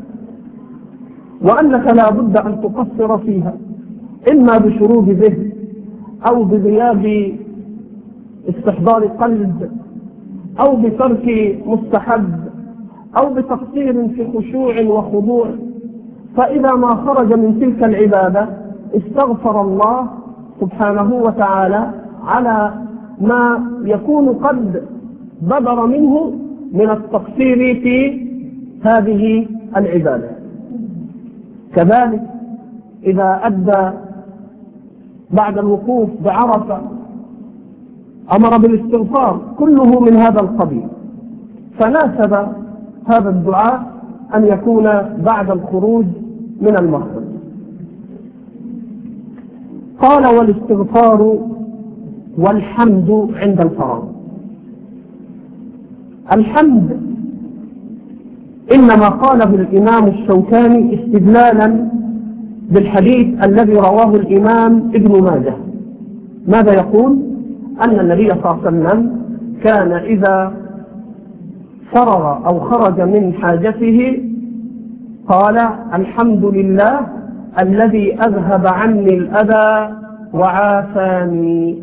وأنك لا بد أن تقصر فيها، إما بشرود ذهن أو بغياب استحضار قلب أو بترك مستحب أو بتقصير في خشوع وخضوع، فإذا ما خرج من تلك العبادة استغفر الله سبحانه وتعالى على ما يكون قد بدر منه من التقصير في هذه العبادة. كذلك إذا أدى بعد الوقوف بعرفة أمر بالاستغفار، كله من هذا القبيل. فناسب هذا الدعاء أن يكون بعد الخروج من المخرج. قال: والاستغفار والحمد عند الفراغ. الحمد إنما قاله الإمام الشوكاني استدلالا بالحديث الذي رواه الإمام ابن ماجه. ماذا يقول؟ أن النبي صلى الله عليه وسلم كان إذا فرغ أو خرج من حاجته قال: الحمد لله الذي أذهب عني الأذى وعافاني.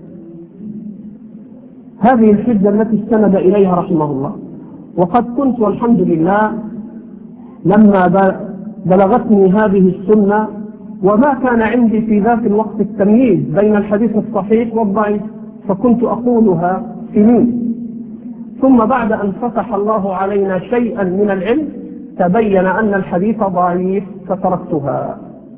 هذه الحجة التي استند إليها رحمه الله. وقد كنت والحمد لله لما بلغتني هذه السنة وما كان عندي في ذاك الوقت التمييز بين الحديث الصحيح والضعيف، فكنت أقولها سنين، ثم بعد أن فتح الله علينا شيئا من العلم تبين أن الحديث ضعيف فتركتها.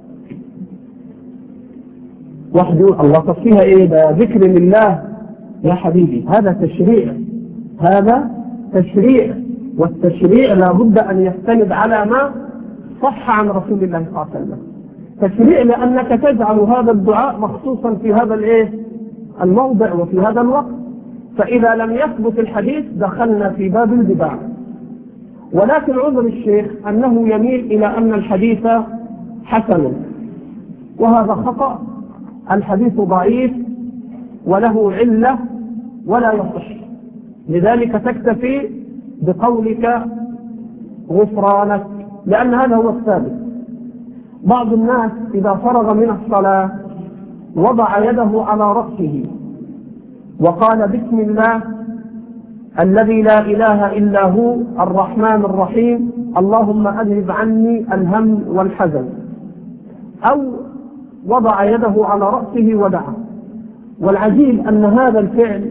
واحد يقول: الله تصفيها إيه؟ ده ذكر لله. يا حبيبي هذا تشريع، هذا تشريع، والتشريع لا بد أن يستند على ما صح عن رسول الله صلى الله عليه وسلم. تشريع لأنك تجعل هذا الدعاء مخصوصا في هذا الموضع وفي هذا الوقت، فإذا لم يثبت الحديث دخلنا في باب البدع. ولكن عذر الشيخ أنه يميل إلى أن الحديث حسن، وهذا خطأ. الحديث ضعيف وله علة ولا يصح، لذلك تكتفي بقولك غفرانك، لأن هذا هو الثابت. بعض الناس إذا فرغ من الصلاة وضع يده على رأسه وقال: بسم الله الذي لا إله إلا هو الرحمن الرحيم اللهم أذهب عني الهم والحزن، أو وضع يده على رأسه ودعا. والعجيب أن هذا الفعل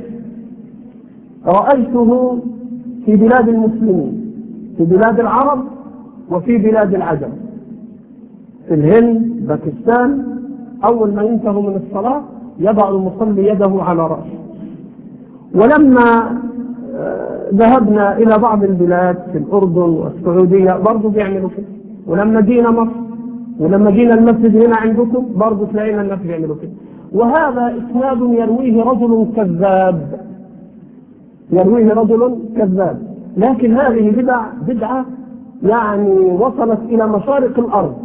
رأيته في بلاد المسلمين، في بلاد العرب وفي بلاد العجم، في الهند، باكستان، أول ما ينتهوا من الصلاة يضع المصلي يده على رأسه. ولما ذهبنا إلى بعض البلاد في الأردن والسعودية برضو بيعملوا كده، ولما جينا مصر ولما جينا المسجد هنا عندكم برضو تلاقينا الناس بيعملوا كده. وهذا إسناد يرويه رجل كذاب، يرويه رجل كذاب. لكن هذه بدعة يعني وصلت إلى مشارق الأرض.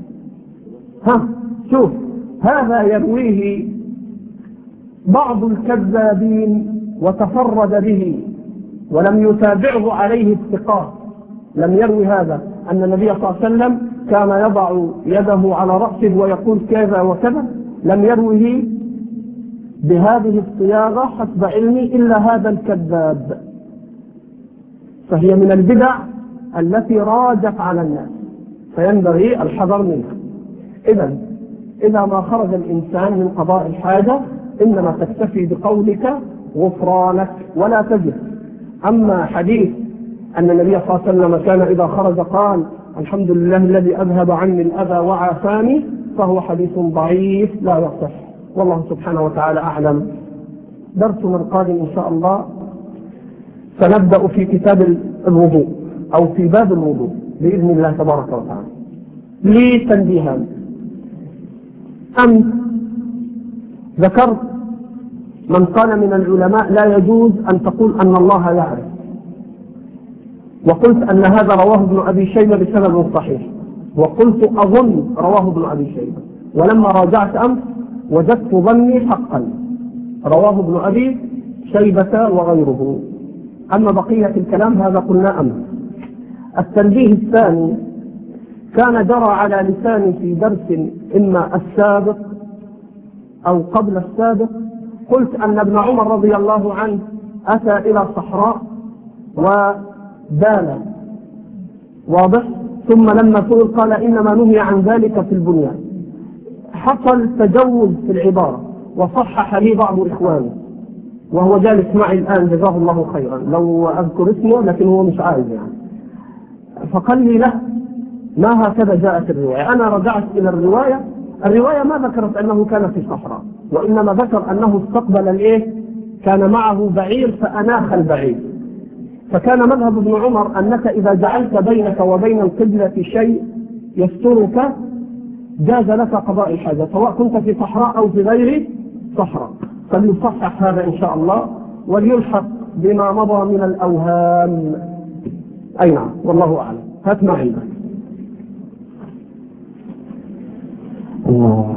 شوف، هذا يرويه بعض الكذابين وتفرد به ولم يتابعه عليه الثقات. لم يروي هذا أن النبي صلى الله عليه وسلم كان يضع يده على رأسه ويقول كذا وكذا، لم يرويه بهذه الصياغة حسب علمي إلا هذا الكذاب. فهي من البدع التي راجت على الناس، فينبغي الحذر منها. إذا ما خرج الإنسان من قضاء الحاجة إنما تكتفي بقولك غفرانك ولا تزد. أما حديث أن النبي صلى الله عليه وسلم كان إذا خرج قال: الحمد لله الذي أذهب عني الأذى وعافاني، فهو حديث ضعيف لا يصح. والله سبحانه وتعالى أعلم. درسنا القادم إن شاء الله سنبدأ في كتاب الوضوء أو في باب الوضوء بإذن الله تبارك وتعالى. لي تنبيهان. ذكرت من قال من العلماء لا يجوز أن تقول أن الله يعرف، وقلت أن هذا رواه ابن أبي شيبة بسبب صحيح، وقلت أظن رواه ابن أبي شيبة، ولما راجعت أمس وجدت ظني حقا، رواه ابن أبي شيبة وغيره. أما بقية الكلام هذا قلنا أمس. التنبيه الثاني كان جرى على لساني في درس إما السابق أو قبل السابق، قلت أن ابن عمر رضي الله عنه أتى إلى صحراء ودان، واضح؟ ثم لما سئل قال إنما نهي عن ذلك في البنيان. حصل تجوز في العبارة وصحح لي بعض إخواني وهو جالس معي الآن جزاه الله خيرا، لو أذكر اسمه لكن هو مش عايز يعني، فقال لي له ما هكذا جاءت الرواية. أنا رجعت إلى الرواية ما ذكرت أنه كان في صحراء، وإنما ذكر أنه استقبل الإيه؟ كان معه بعير فأناخ البعير. فكان مذهب ابن عمر أنك إذا جعلت بينك وبين القبلة شيء يسترك جاز لك قضاء الحاجة سواء كنت في صحراء أو في غير صحراء. فليصحح هذا إن شاء الله وليلحق بما مضى من الأوهام. أي نعم والله أعلم. هات معي الله.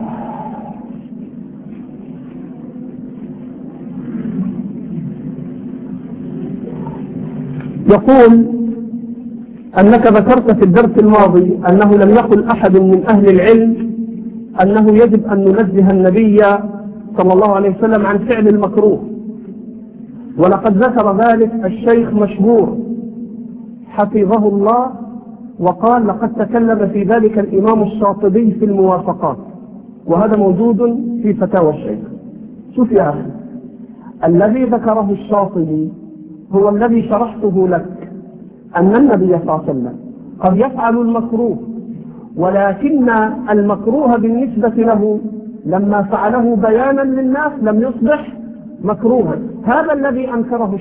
يقول أنك ذكرت في الدرس الماضي أنه لم يقل أحد من أهل العلم أنه يجب أن ننزه النبي صلى الله عليه وسلم عن فعل المكروه، ولقد ذكر ذلك الشيخ مشهور حفظه الله وقال لقد تكلم في ذلك الإمام الشاطبي في الموافقات، وهذا موجود في فتاوى الشيخ. شوف يا أخي، الذي ذكره الشاطبي هو الذي شرحته لك، أن النبي صلى الله عليه وسلم قد يفعل المكروه، ولكن المكروه بالنسبة له لما فعله بيانا للناس لم يصبح مكروها. هذا الذي أنكره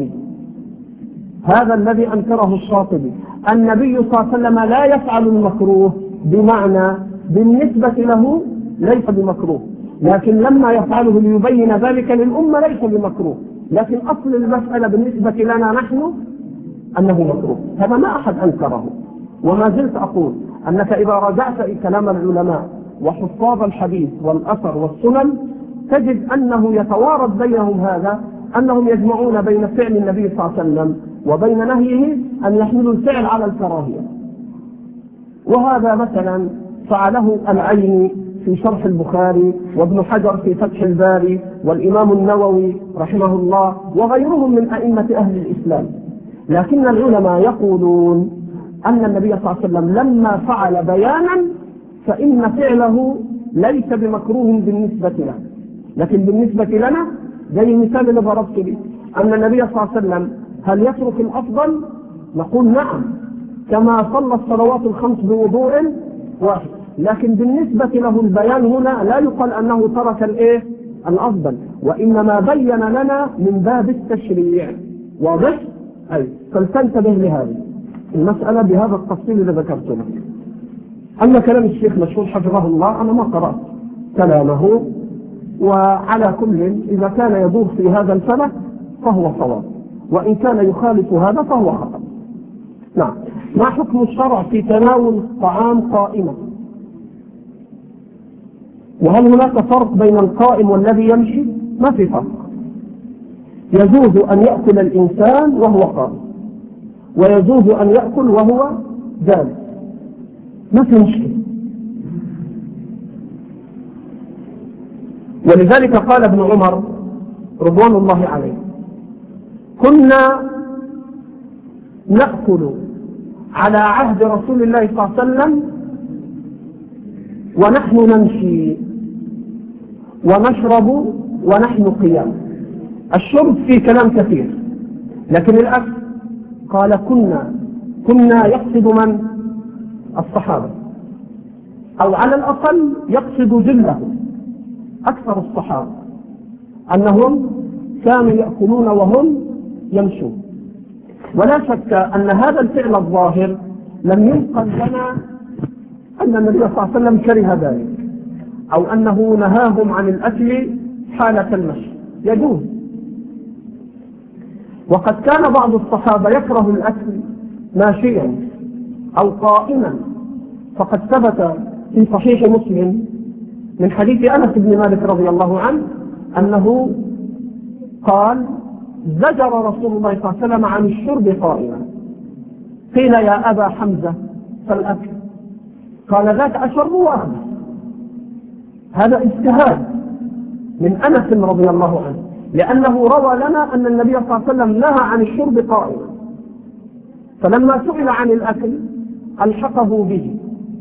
الشاطبي. النبي صلى الله عليه وسلم لا يفعل المكروه، بمعنى بالنسبة له ليس بمكروه، لكن لما يفعله ليبين ذلك للأمة ليس بمكروه، لكن أصل المسألة بالنسبة لنا نحن أنه مكروه. هذا ما أحد أنكره. وما زلت أقول أنك إذا راجعت كلام العلماء وحفاظ الحديث والأثر والسنن تجد أنه يتوارد بينهم هذا، أنهم يجمعون بين فعل النبي صلى الله عليه وسلم وبين نهيه أن يحملوا الفعل على الكراهية. وهذا مثلا فعله العيني في شرح البخاري، وابن حجر في فتح الباري، والإمام النووي رحمه الله، وغيرهم من أئمة أهل الإسلام. لكن العلماء يقولون أن النبي صلى الله عليه وسلم لما فعل بيانا فإن فعله ليس بمكروه بالنسبة له، لكن بالنسبة لنا زي المثال اللي ضربت به أن النبي صلى الله عليه وسلم هل يترك الأفضل؟ نقول نعم، كما صلى الصلوات الخمس بوضوء واحد، لكن بالنسبة له البيان هنا لا يقال أنه ترك الأفضل، وإنما بين لنا من باب التشريع. واضح؟ أي فلتنتبه لهذه المسألة بهذا التفصيل اللي ذكرته لك. أما كلام الشيخ مشهور حفظه الله أنا ما قرأت كلامه، وعلى كل إذا كان يدور في هذا الفلك فهو صواب، وإن كان يخالف هذا فهو خطأ. نعم. ما حكم الشرع في تناول الطعام قائما؟ وهل هناك فرق بين القائم والذي يمشي؟ ما في فرق. يجوز أن يأكل الإنسان وهو قائم، ويجوز أن يأكل وهو جالس، ما في مشكلة. ولذلك قال ابن عمر رضوان الله عليه كنا نأكل على عهد رسول الله صلى الله عليه وسلم ونحن نمشي، ونشرب ونحن قيام. الشرب فيه كلام كثير، لكن الأكل قال كنا يقصد من؟ الصحابة، أو على الأقل يقصد جله أكثر الصحابة، أنهم كانوا يأكلون وهم يمشون. ولا شك أن هذا الفعل الظاهر لم ينقل لنا أن النبي صلى الله عليه وسلم كره ذلك، أو أنه نهاهم عن الأكل حالة المشي، يجوز. وقد كان بعض الصحابة يكره الأكل ماشيا أو قائما، فقد ثبت في صحيح مسلم من حديث أنس بن مالك رضي الله عنه أنه قال زجر رسول الله صلى الله عليه وسلم عن الشرب قائما. قيل يا أبا حمزة فالأكل؟ قال ذاك أشرب وأخذ. هذا اجتهاد من أنس رضي الله عنه، لأنه روى لنا أن النبي صلى الله عليه وسلم نهى عن الشرب قائما، فلما سئل عن الأكل ألحقه به.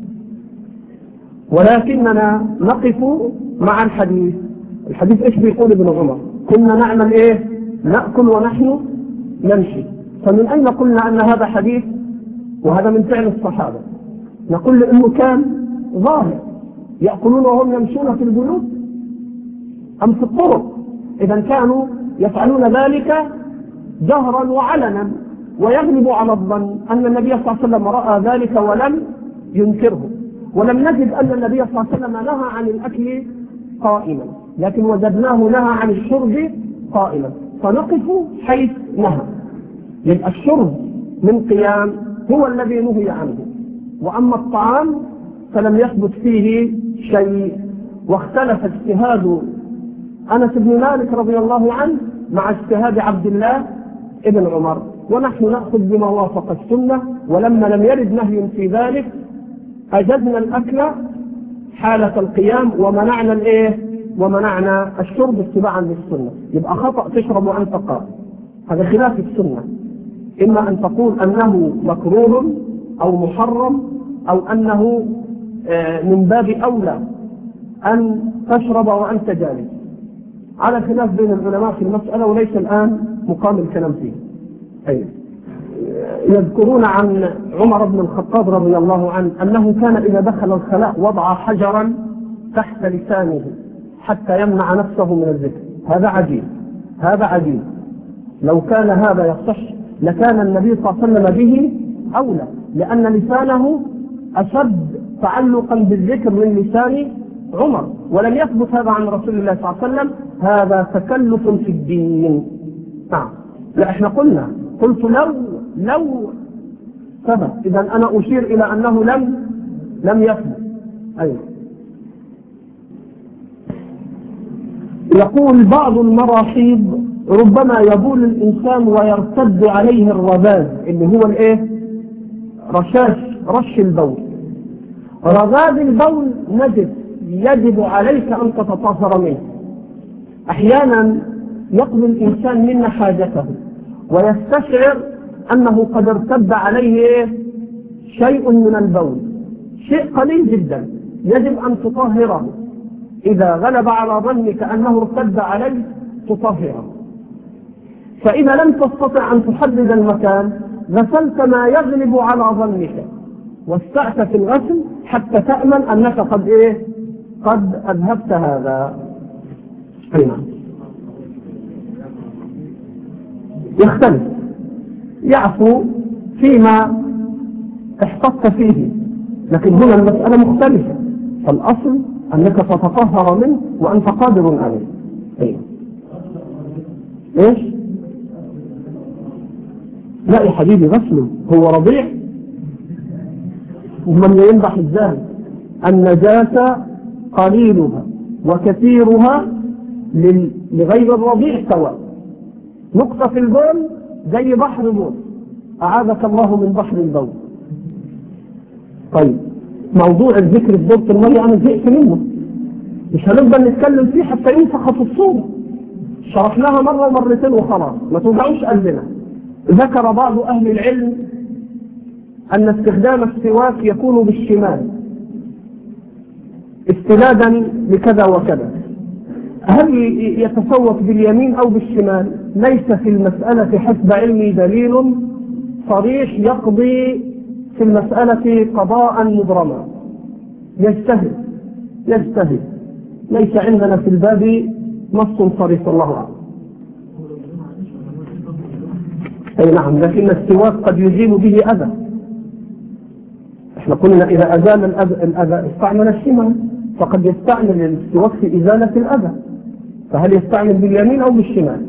ولكننا نقف مع الحديث إيش بيقول ابن عمر؟ كنا نعمل إيه؟ نأكل ونحن نمشي. فمن أين قلنا أن هذا حديث وهذا من فعل الصحابة؟ نقول لأنه كان ظاهر يأكلون وهم يمشون في البيوت أم في الطرق. إذا كانوا يفعلون ذلك جهرا وعلنا، ويغلب على الظن أن النبي صلى الله عليه وسلم رأى ذلك ولم ينكره. ولم نجد أن النبي صلى الله عليه وسلم نهى عن الأكل قائما، لكن وجدناه نهى عن الشرب قائما، فنقف حيث نهى. يبقى الشرب من قيام هو الذي نهي عنه، وأما الطعام فلم يثبت فيه شيء. واختلف اجتهاد أنس بن مالك رضي الله عنه مع اجتهاد عبد الله ابن عمر، ونحن نأخذ بما وافق السنة. ولما لم يرد نهي في ذلك أجزنا الأكل حالة القيام ومنعنا ومنعنا الشرب اتباعا للسنة. يبقى خطأ تشرب وأنت قائم، هذا خلاف السنة. إما أن تقول أنه مكروه أو محرم، أو أنه من باب أولى أن تشرب وأنت جالس، على خلاف بين العلماء في المسألة، وليس الآن مقام الكلام فيه. يذكرون عن عمر بن الخطاب رضي الله عنه أنه كان إذا دخل الخلاء وضع حجرا تحت لسانه حتى يمنع نفسه من الذكر. هذا عجيب. لو كان هذا يصح لكان النبي صلى الله عليه وسلم به أولى، لأن لسانه أشد تعلقا بالذكر من لسان عمر، ولم يثبت هذا عن رسول الله صلى الله عليه وسلم. هذا تكلف في الدين. لا، احنا قلت لو ثبت، إذا أنا أشير إلى أنه لم يثبت. يقول بعض المراحيض ربما يبول الإنسان ويرتد عليه الرذاذ، اللي هو رش البول. رذاذ البول نجس، يجب عليك أن تتطهر منه. أحيانا يقضي الإنسان منا حاجته ويستشعر أنه قد ارتد عليه شيء من البول، شيء قليل جدا، يجب أن تطهره. إذا غلب على ظنك أنه ارتد عليه تطهره. فإذا لم تستطع أن تحدد المكان غسلت ما يغلب على ظنك، واستعت في الغسل حتى تأمن أنك قد أذهبت هذا. يختلف، يعفو فيما احتطت فيه، لكن هنا المسألة مختلفة. فالأصل أنك تتطهر منه وأنت قادر عليه. إيش؟ لا يا حبيبي، غسله هو رضيع، ومن ينضح ازاي؟ النجاسة قليلها وكثيرها لغير الرضيع سواء. نقطة في البول زي بحر بول، أعاذك الله من بحر البول. طيب، موضوع الذكر في دورة المية أنا زهقت منه، مش هنفضل نتكلم فيه حتى ينفخ في الصورة. شرحناها مرة ومرتين وخلاص، ما توجعوش قلبنا. ذكر بعض أهل العلم أن استخدام السواك يكون بالشمال استنادا لكذا وكذا. هل يتسوق باليمين أو بالشمال؟ ليس في المسألة حسب علمي دليل صريح يقضي في المسألة قضاء مبرما. يجتهد، ليس عندنا في الباب نص صريح، الله أعلم. أي نعم، لكن السواك قد يزيل به أذى. احنا قلنا إذا أزال الأذى استعمل الشمال، فقد يستعمل السواك في إزالة الأذى، فهل يستعمل باليمين أو بالشمال؟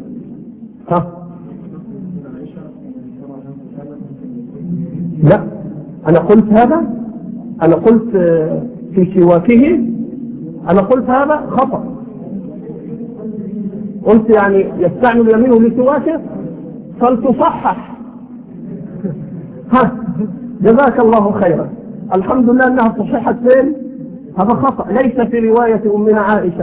لا، أنا قلت هذا، أنا قلت في سواكه، أنا قلت هذا خطأ. قلت يعني يستعمل يمينه لسواكه، فلتصحح. جزاك الله خيرا، الحمد لله أنها صححت فين. هذا خطأ، ليس في رواية أمنا عائشة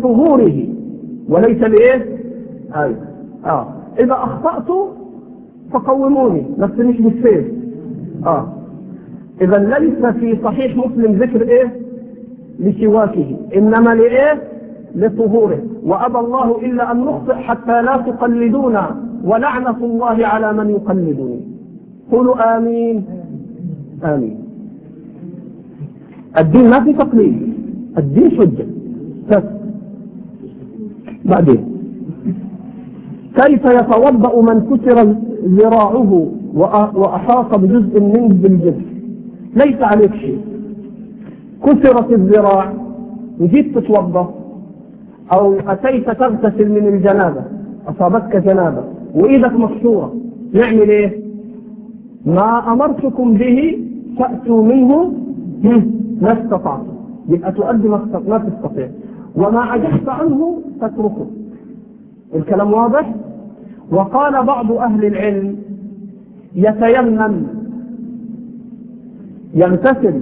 لطهوره، وليس لإيه. إذا أخطأت فقوموني، بس مش بالسيف. إذا ليس في صحيح مسلم ذكر إيه لسواكه، إنما لإيه لطهوره. وأبى الله إلا أن نخطئ حتى لا تقلدونا، ولعنة الله على من يقلدني. قولوا آمين. آمين. الدين ما في تقليد، الدين حجة. بعدين كيف يتوضأ من كسر ذراعه وأحاط بجزء منه بالجسم؟ ليس عليك شيء. كسرت الذراع وجيت تتوضأ أو أتيت تغتسل من الجنابة، أصابتك جنابة وإيدك مكسورة، نعمل إيه؟ ما أمرتكم به فأتوا منه ما استطعتم. يبقى تؤدي ما تستطيع، وما عجزت عنه تتركه. الكلام واضح؟ وقال بعض أهل العلم يتيمم، يغتسل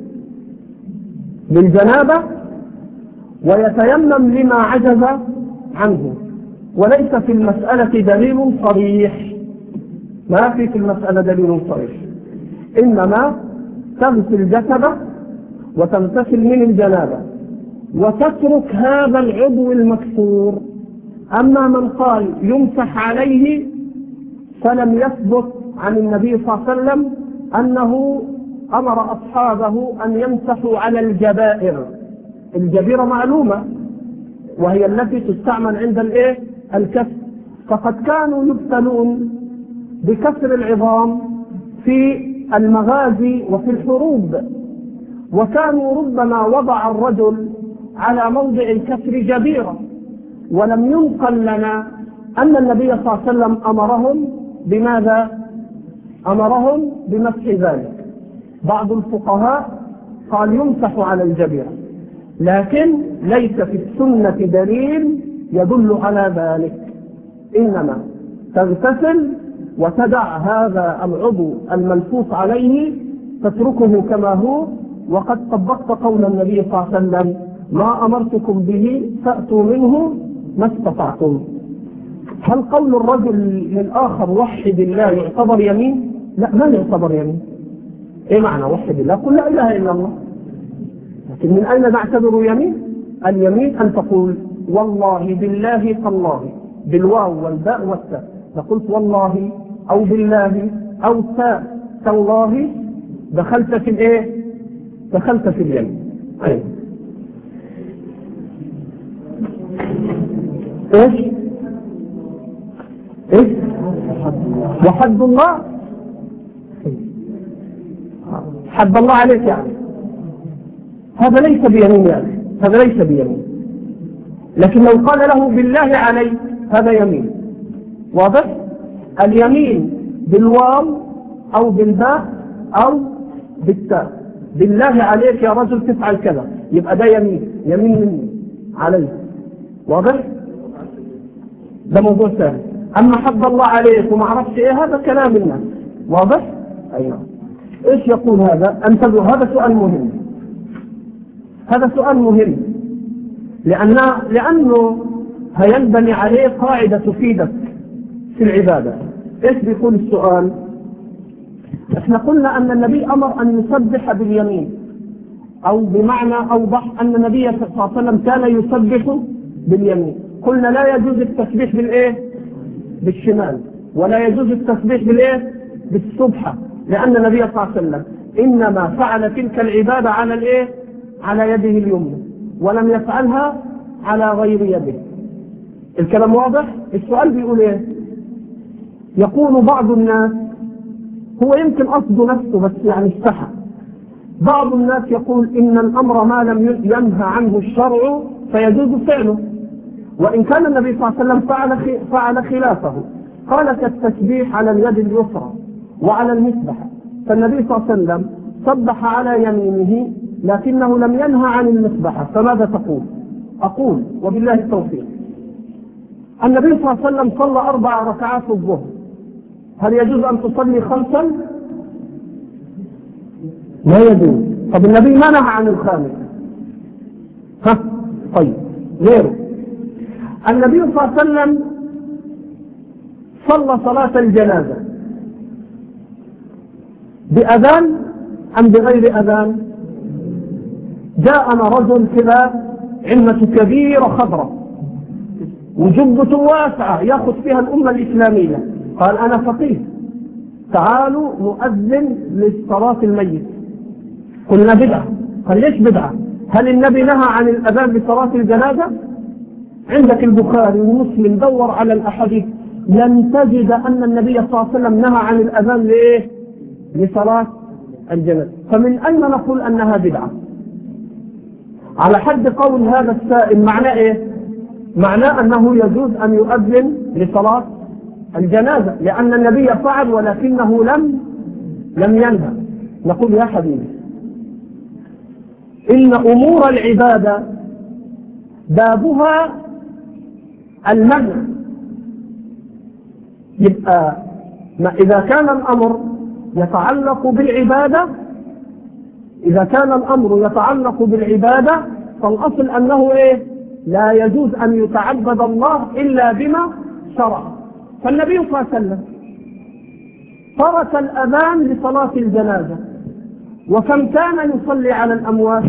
بالجنابة ويتيمم لما عجز عنه، وليس في المسألة دليل صريح. ما في المسألة دليل صريح، إنما تغسل جسده وتغتسل من الجنابة وتترك هذا العضو المكسور. أما من قال يمسح عليه فلم يثبت عن النبي صلى الله عليه وسلم أنه أمر أصحابه أن يمسحوا على الجبائر. الجبيرة معلومة وهي التي تستعمل عند الكسر، فقد كانوا يبتلون بكسر العظام في المغازي وفي الحروب، وكانوا ربما وضع الرجل على موضع الكسر جبيرة، ولم ينقل لنا أن النبي صلى الله عليه وسلم أمرهم بماذا؟ أمرهم بمسح ذلك. بعض الفقهاء قال يمسح على الجبيرة، لكن ليس في السنة دليل يدل على ذلك، إنما تغتسل وتدع هذا العضو الملفوف عليه، تتركه كما هو. وقد طبقت قول النبي صلى الله عليه وسلم ما أمرتكم به فأتوا منه ما استطعتم. هل قول الرجل للآخر وحد الله يعتبر يمين؟ لا، ما يعتبر يمين. ايه معنى وحد الله؟ قل لا إله إلا الله. لكن من أين نعتبر يمين؟ اليمين أن تقول والله بالله تالله بالواو والباء والتاء، فقلت والله أو بالله أو تاء تالله، دخلت في الايه؟ دخلت في اليمين. أيوه. ايش؟ ايش؟ وحد الله، حد الله عليك يعني. هذا ليس بيمين يعني، هذا ليس بيمين. لكن لو قال له بالله عليك هذا يمين. واضح؟ اليمين بالواو أو بالباء أو بالتاء. بالله عليك يا رجل تفعل كذا، يبقى ده يمين، يمين مني عليك. واضح؟ ده موضوع ثاني. أما حد الله عليك وما عرفش إيه، هذا كلام الناس. واضح؟ أيوه. إيش يقول هذا؟ انتبهوا، هذا سؤال مهم. هذا سؤال مهم لأنه هينبني عليه قاعدة تفيدك في العبادة. إيش بيقول السؤال؟ احنا قلنا أن النبي أمر أن يسبح باليمين، أو بمعنى أوضح أن النبي صلى الله عليه وسلم كان يسبح باليمين. قلنا لا يجوز التسبيح بالشمال، ولا يجوز التسبيح بالسبحة، لأن النبي صلى الله عليه وسلم إنما فعل تلك العبادة على يده اليمنى، ولم يفعلها على غير يده. الكلام واضح؟ السؤال بيقول ايه؟ يقول بعض الناس، هو يمكن قصده نفسه بس يعني استحى. بعض الناس يقول إن الأمر ما لم ينهى عنه الشرع فيجوز فعله، وإن كان النبي صلى الله عليه وسلم فعل خلافه. قال كالتسبيح على اليد اليسرى وعلى المسبحة، فالنبي صلى الله عليه وسلم سبح على يمينه لكنه لم ينهى عن المسبحة. فماذا تقول؟ أقول وبالله التوفيق، النبي صلى الله عليه وسلم صلى 4 ركعات الظهر، هل يجوز أن تصلي 5؟ لا يجوز. طب النبي ما نهى عن الخامس. طيب غيره، النبي صلى الله عليه وسلم صلى صلاة الجنازة بأذان أم بغير أذان؟ جاءنا رجل كذا عمة كبيرة خضراء وجبة واسعة يأخذ فيها الأمة الإسلامية، قال أنا فقيه، تعالوا نؤذن للصلاة الميت. قلنا بدعة. قال ليش بدعة؟ هل النبي نهى عن الأذان لصلاة الجنازة؟ عندك البخاري ومسلم دور على الأحاديث لن تجد أن النبي صلى الله عليه وسلم نهى عن الأذان لإيه؟ لصلاة الجنازة. فمن أين نقول أنها بدعة؟ على حد قول هذا السائل معناه إيه؟ معناه أنه يجوز أن يؤذن لصلاة الجنازة لأن النبي فعل ولكنه لم ينهى. نقول يا حبيبي إن أمور العبادة بابها المنع. يبقى إذا كان الأمر يتعلق بالعبادة، إذا كان الأمر يتعلق بالعبادة فالأصل أنه إيه؟ لا يجوز أن يتعبد الله إلا بما شرع. فالنبي صلى الله عليه وسلم ترك الأذان لصلاة الجنازة، وكم كان يصلي على الأموات؟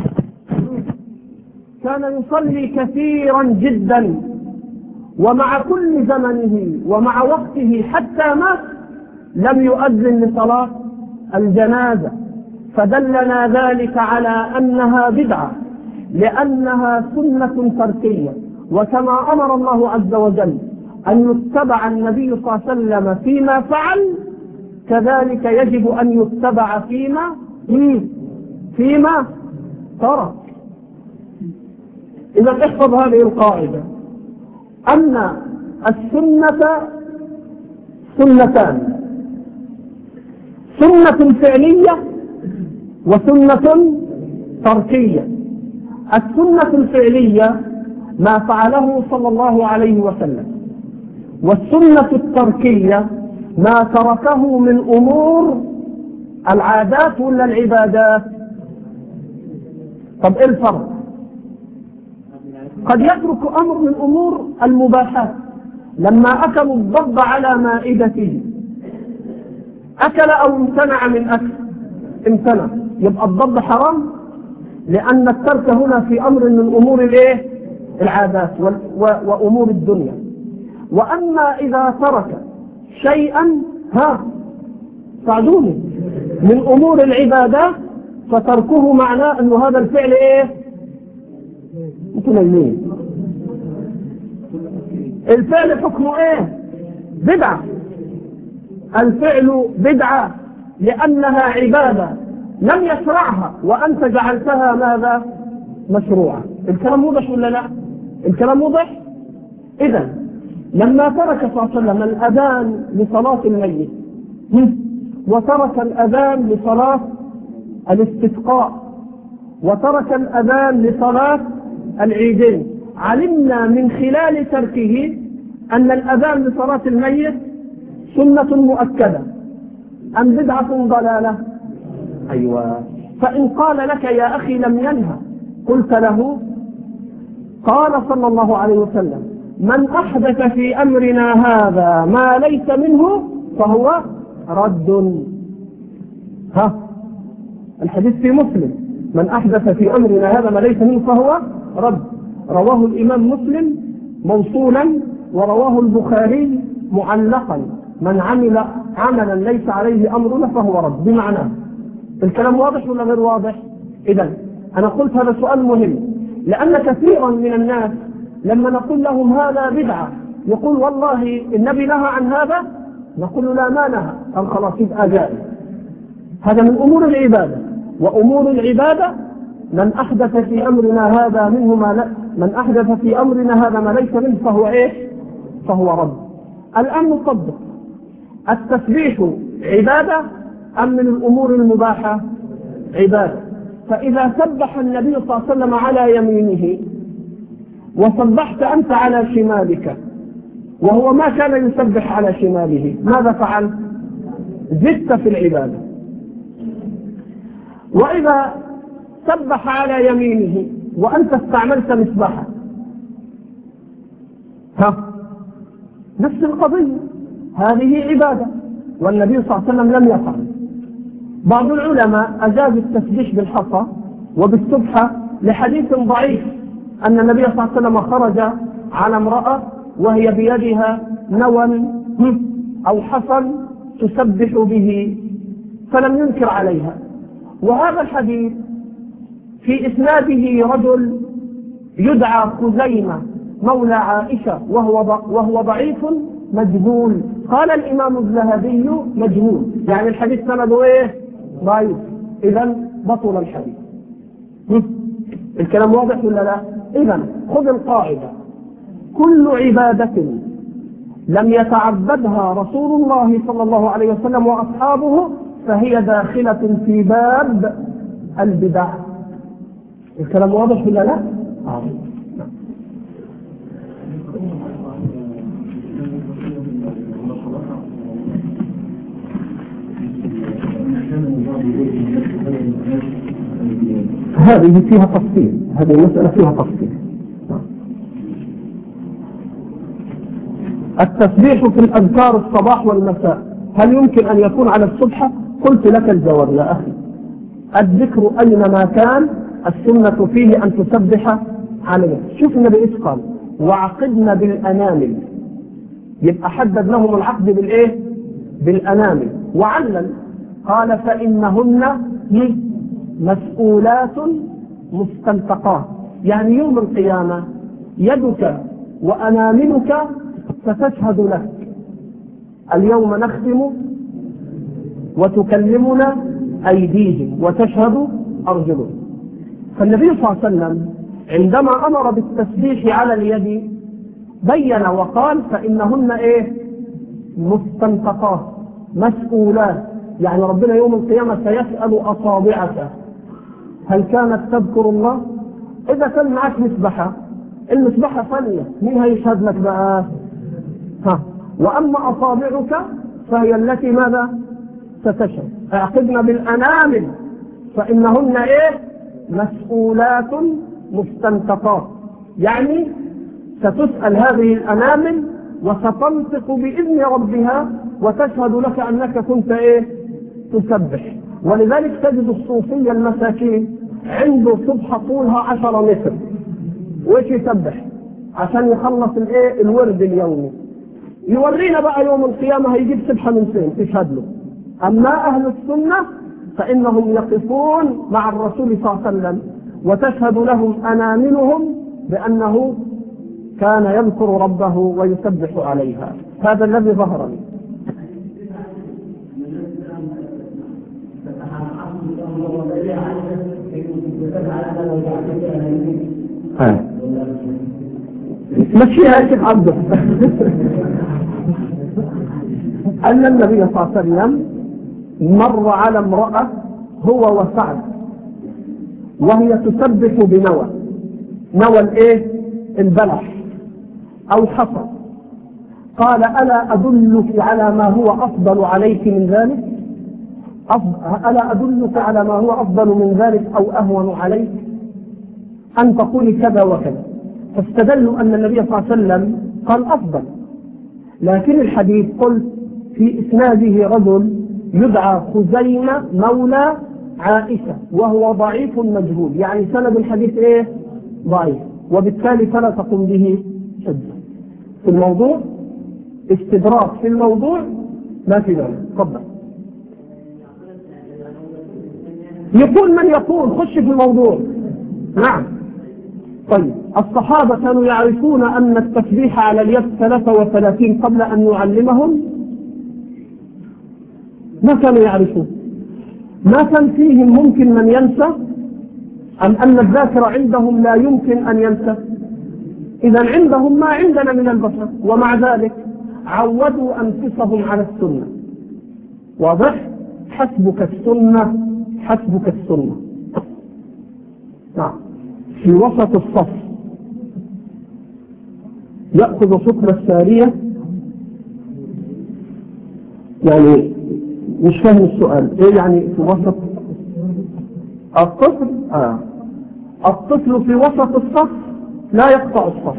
كان يصلي كثيرا جدا، ومع كل زمنه ومع وقته حتى مات لم يؤذن لصلاة الجنازة. فدلنا ذلك على أنها بدعة لأنها سنة تركية، وكما أمر الله عز وجل أن يتبع النبي صلى الله عليه وسلم فيما فعل كذلك يجب أن يتبع فيما ترك. إذا احفظ هذه القاعدة أن السنة سنتان، سنة فعلية وسنة تركية. السنة الفعلية ما فعله صلى الله عليه وسلم، والسنة التركية ما تركه من أمور العادات ولا العبادات. طب إيه الفرق؟ قد يترك أمر من أمور المباحات. لما أكلوا الضب على مائدته أكل أو امتنع من أكل؟ امتنع. يبقى الضب حرام لأن الترك هنا في أمر من أمور العادات وأمور الدنيا. وأما إذا ترك شيئا ساعدوني من أمور العبادات فتركه معناه أن هذا الفعل الفعل حكمه بدعة. الفعل بدعة لأنها عبادة لم يشرعها وأنت جعلتها ماذا؟ مشروعة. الكلام واضح ولا لا؟ الكلام واضح. إذن لما ترك صلى الله عليه وسلم الأذان لصلاة الميت وترك الأذان لصلاة الاستسقاء وترك الأذان لصلاة العيدين، علمنا من خلال تركه أن الأذان لصلاة الميت سنة مؤكدة أم بدعة ضلالة؟ أيوة. فإن قال لك يا أخي لم ينهى قلت له قال صلى الله عليه وسلم من أحدث في أمرنا هذا ما ليس منه فهو رد. الحديث في مسلم من أحدث في أمرنا هذا ما ليس منه فهو رد. رواه الإمام مسلم موصولا ورواه البخاري معلقا من عمل عملا ليس عليه أمرنا فهو رد. بمعنى الكلام واضح ولا غير واضح؟ إذن أنا قلت هذا سؤال مهم لأن كثيرا من الناس لما نقول لهم هذا بدعة يقول والله النبي نهى عن هذا، نقول له لا ما نهى، قال خلاص يبقى جائز. هذا من أمور العبادة، وأمور العبادة من أحدث في أمرنا هذا منه من أحدث في أمرنا هذا ما ليس منه فهو فهو رد. الآن نطبق التسبيح عبادة أم من الأمور المباحة؟ عبادة. فإذا سبح النبي صلى الله عليه وسلم على يمينه وسبحت أنت على شمالك وهو ما كان يسبح على شماله ماذا فعل؟ زدت في العبادة. وإذا سبح على يمينه وأنت استعملت مسبحة نفس القضية، هذه عبادة والنبي صلى الله عليه وسلم لم يفعل. بعض العلماء أجاز التسبيح بالحصى وبالسبحة لحديث ضعيف أن النبي صلى الله عليه وسلم خرج على امرأة وهي بيدها نوى أو حصى تسبح به فلم ينكر عليها. وهذا الحديث في إسناده رجل يدعى خزيمة مولى عائشة وهو ضعيف مجهول. قال الإمام الذهبي مجهول، يعني الحديث سنده إيه؟ ضعيف، إذا بطل الحديث. الكلام واضح ولا لا؟ إذا خذ القاعدة: كل عبادة لم يتعبدها رسول الله صلى الله عليه وسلم وأصحابه فهي داخلة في باب البدع. الكلام واضح ولا لا؟ هذه فيها تفصيل، هذه المسألة فيها تفصيل. التسبيح في الأذكار الصباح والمساء هل يمكن أن يكون على الصبح؟ قلت لك الجواب يا أخي: الذكر أينما كان السنة فيه أن تسبح عليه. شوف النبي إيش قال: وعقدنا بالأنامل. يبقى حدد لهم العقد بالإيه؟ بالأنامل. وعلل قال: فإنهن مسؤولات مستنطقات، يعني يوم القيامة يدك وأناملك ستشهد لك. اليوم نختم وتكلمنا أيديهم وتشهد أرجلهم. فالنبي صلى الله عليه وسلم عندما أمر بالتسبيح على اليد بين وقال: فإنهن إيه؟ مستنطقات مسؤولات، يعني ربنا يوم القيامة سيسأل أصابعك هل كانت تذكر الله؟ إذا كان معك مسبحة، المسبحة فانية، مين هيشهد لك بقى؟ وأما أصابعك فهي التي ماذا؟ ستشهد. اعقدنا بالأنامل فإنهن إيه؟ مسؤولات مستنطقات، يعني ستسأل هذه الأنامل وستنطق بإذن ربها وتشهد لك أنك كنت إيه؟ تسبح. ولذلك تجد الصوفية المساكين عنده سبحة طولها 10 متر، وإيش يسبح عشان يخلص الإيه؟ الورد اليومي. يورينا بقى يوم القيامة هيجيب سبحة من فين تشهد له. أما أهل السنة فإنهم يقفون مع الرسول صلى الله عليه وسلم وتشهد لهم أناملهم بأنه كان يذكر ربه ويسبح عليها. هذا الذي ظهر لي. مشيها يا شيخ عبده. أن النبي صلى الله عليه وسلم مر على امرأة هو وسعد وهي تسبح بنوى. نوى الايه؟ البلح او حصى. قال: ألا أدلك على ما هو أفضل عليك من ذلك؟ ألا أدلك على ما هو أفضل من ذلك أو أهون عليك؟ أن تقولي كذا وكذا. فاستدلوا أن النبي صلى الله عليه وسلم قال أفضل. لكن الحديث قلت في إسناده رجل يدعى خزيمة مولى عائشة وهو ضعيف مجهول، يعني سند الحديث إيه؟ ضعيف، وبالتالي فلا تقوم به حجة في الموضوع. استدراك في الموضوع ما في ذلك. تفضل. يقول من يقول خش في الموضوع. نعم. طيب، الصحابة كانوا يعرفون أن التسبيح على اليد 33 قبل أن يعلمهم؟ ما كانوا يعرفون. ما كان فيهم ممكن من ينسى، أم أن الذاكرة عندهم لا يمكن أن ينسى؟ إذا عندهم ما عندنا من البشر، ومع ذلك عودوا أنفسهم على السنة. واضح؟ حسبك السنة، حسبك السنة. نعم. في وسط الصف يأخذ حكم السارية، يعني مش فاهم السؤال ايه يعني في وسط الطفل؟ الطفل في وسط الصف لا يقطع الصف.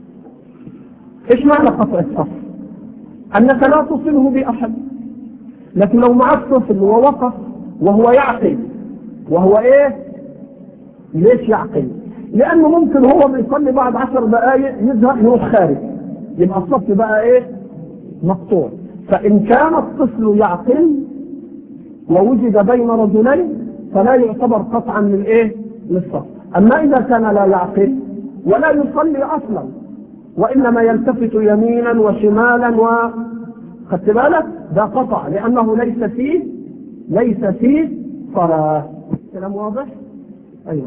ايش معنى قطع الصف؟ انك لا تصله باحد، لكن لو معاه طفل ووقف وهو يعقل، وهو ايه؟ ليش يعقل؟ لانه ممكن هو بيصلي بعد 10 دقائق يزهق يروح خارج، يبقى الصف بقى ايه؟ مقطوع. فان كان الطفل يعقل ووجد بين رجلين فلا يعتبر قطعا من ايه؟ للصف. اما اذا كان لا يعقل ولا يصلي اصلا وانما يلتفت يمينا وشمالا خدت بالك؟ ده قطع، لانه ليس فيه صلاة. كلام واضح؟ ايوه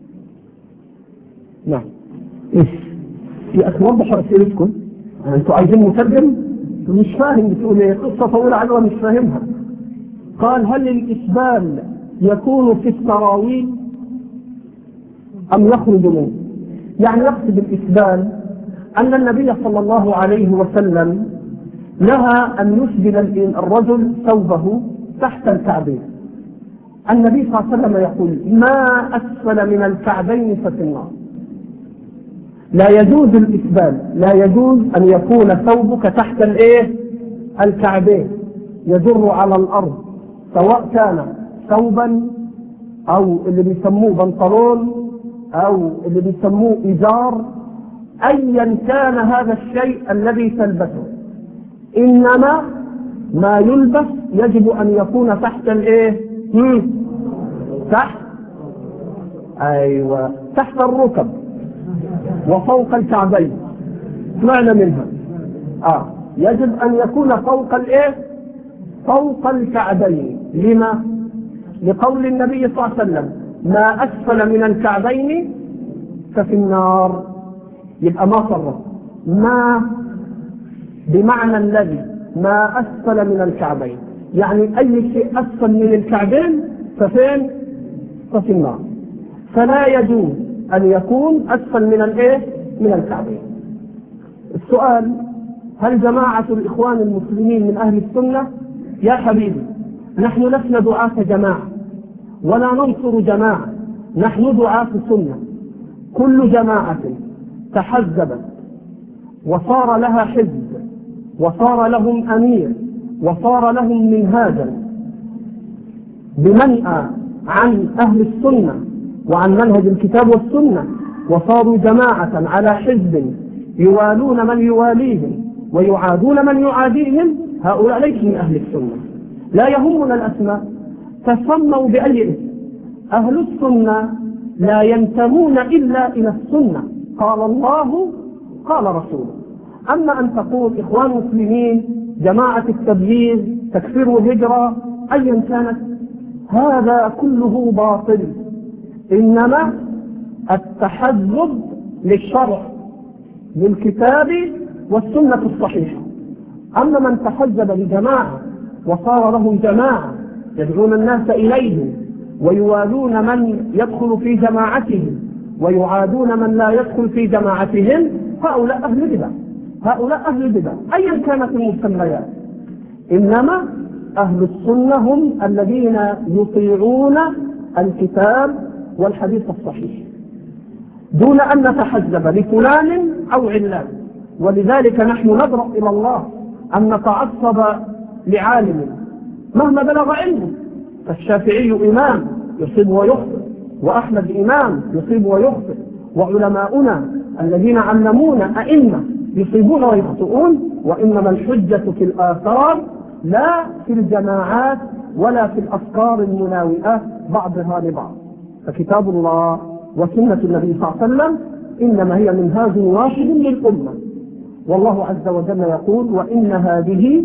نعم. ايش يا اخي وضحوا اسئلتكم، انتوا عايزين مترجم؟ مش فاهم بتقول ايه، قصه طويله عنها مش فاهمها. قال هل الاسبال يكون في التراويح ام يخرج منه؟ يعني يقصد الاسبال ان النبي صلى الله عليه وسلم نهى ان يسبل الرجل ثوبه تحت الكعبين. النبي صلى الله عليه وسلم يقول ما اسفل من الكعبين ففي النار. لا يجوز الإسبال، لا يجوز أن يكون ثوبك تحت الكعبين يجر على الأرض، سواء كان ثوبا أو اللي بيسموه بنطلون أو اللي بيسموه إزار، أيا كان هذا الشيء الذي تلبسه، إنما ما يلبس يجب أن يكون تحت تحت الركب وفوق الكعبين. معنى منها يجب أن يكون فوق الكعبين. لما؟ لقول النبي صلى الله عليه وسلم ما أسفل من الكعبين ففي النار. يبقى ما صرف، ما بمعنى الذي، ما أسفل من الكعبين، يعني أي شيء أسفل من الكعبين ففي النار. فلا يجوز أن يكون أسفل من الكعبين. السؤال: هل جماعة الإخوان المسلمين من أهل السنة؟ يا حبيبي، نحن لسنا دعاة جماعة ولا ننصر جماعة، نحن دعاة سنة. كل جماعة تحزبت وصار لها حزب وصار لهم أمير وصار لهم منهاجا بمنأى عن أهل السنة وعن منهج الكتاب والسنة، وصاروا جماعة على حزب يوالون من يواليهم ويعادون من يعاديهم، هؤلاء ليسوا من أهل السنة. لا يهمنا الأسماء، تسموا بأي اسم. أهل السنة لا ينتمون إلا إلى السنة، قال الله قال رسوله. أما أن تقول إخوان مسلمين، جماعة التبليغ، تكفير الهجرة، أيا كانت، هذا كله باطل. إنما التحزب للشرع للكتاب والسنة الصحيحة. أما من تحزب لجماعة وصار له جماعة يدعون الناس إليهم ويوالون من يدخل في جماعتهم ويعادون من لا يدخل في جماعتهم، هؤلاء أهل بدع، هؤلاء أهل بدع أيا كانت المسميات. إنما أهل السنة هم الذين يطيعون الكتاب والحديث الصحيح دون أن نتحزب لفلان أو علان. ولذلك نحن نبرأ إلى الله أن نتعصب لعالم مهما بلغ علمه. فالشافعي إمام يصيب ويخطئ، وأحمد إمام يصيب ويخطئ، وعلماؤنا الذين علمونا أئمة يصيبون ويخطئون. وإنما الحجة في الآثار لا في الجماعات ولا في الأفكار المناوئة بعضها لبعض. فكتاب الله وسنة النبي صلى الله عليه وسلم إنما هي منهاج واحد للأمة. والله عز وجل يقول وإن هذه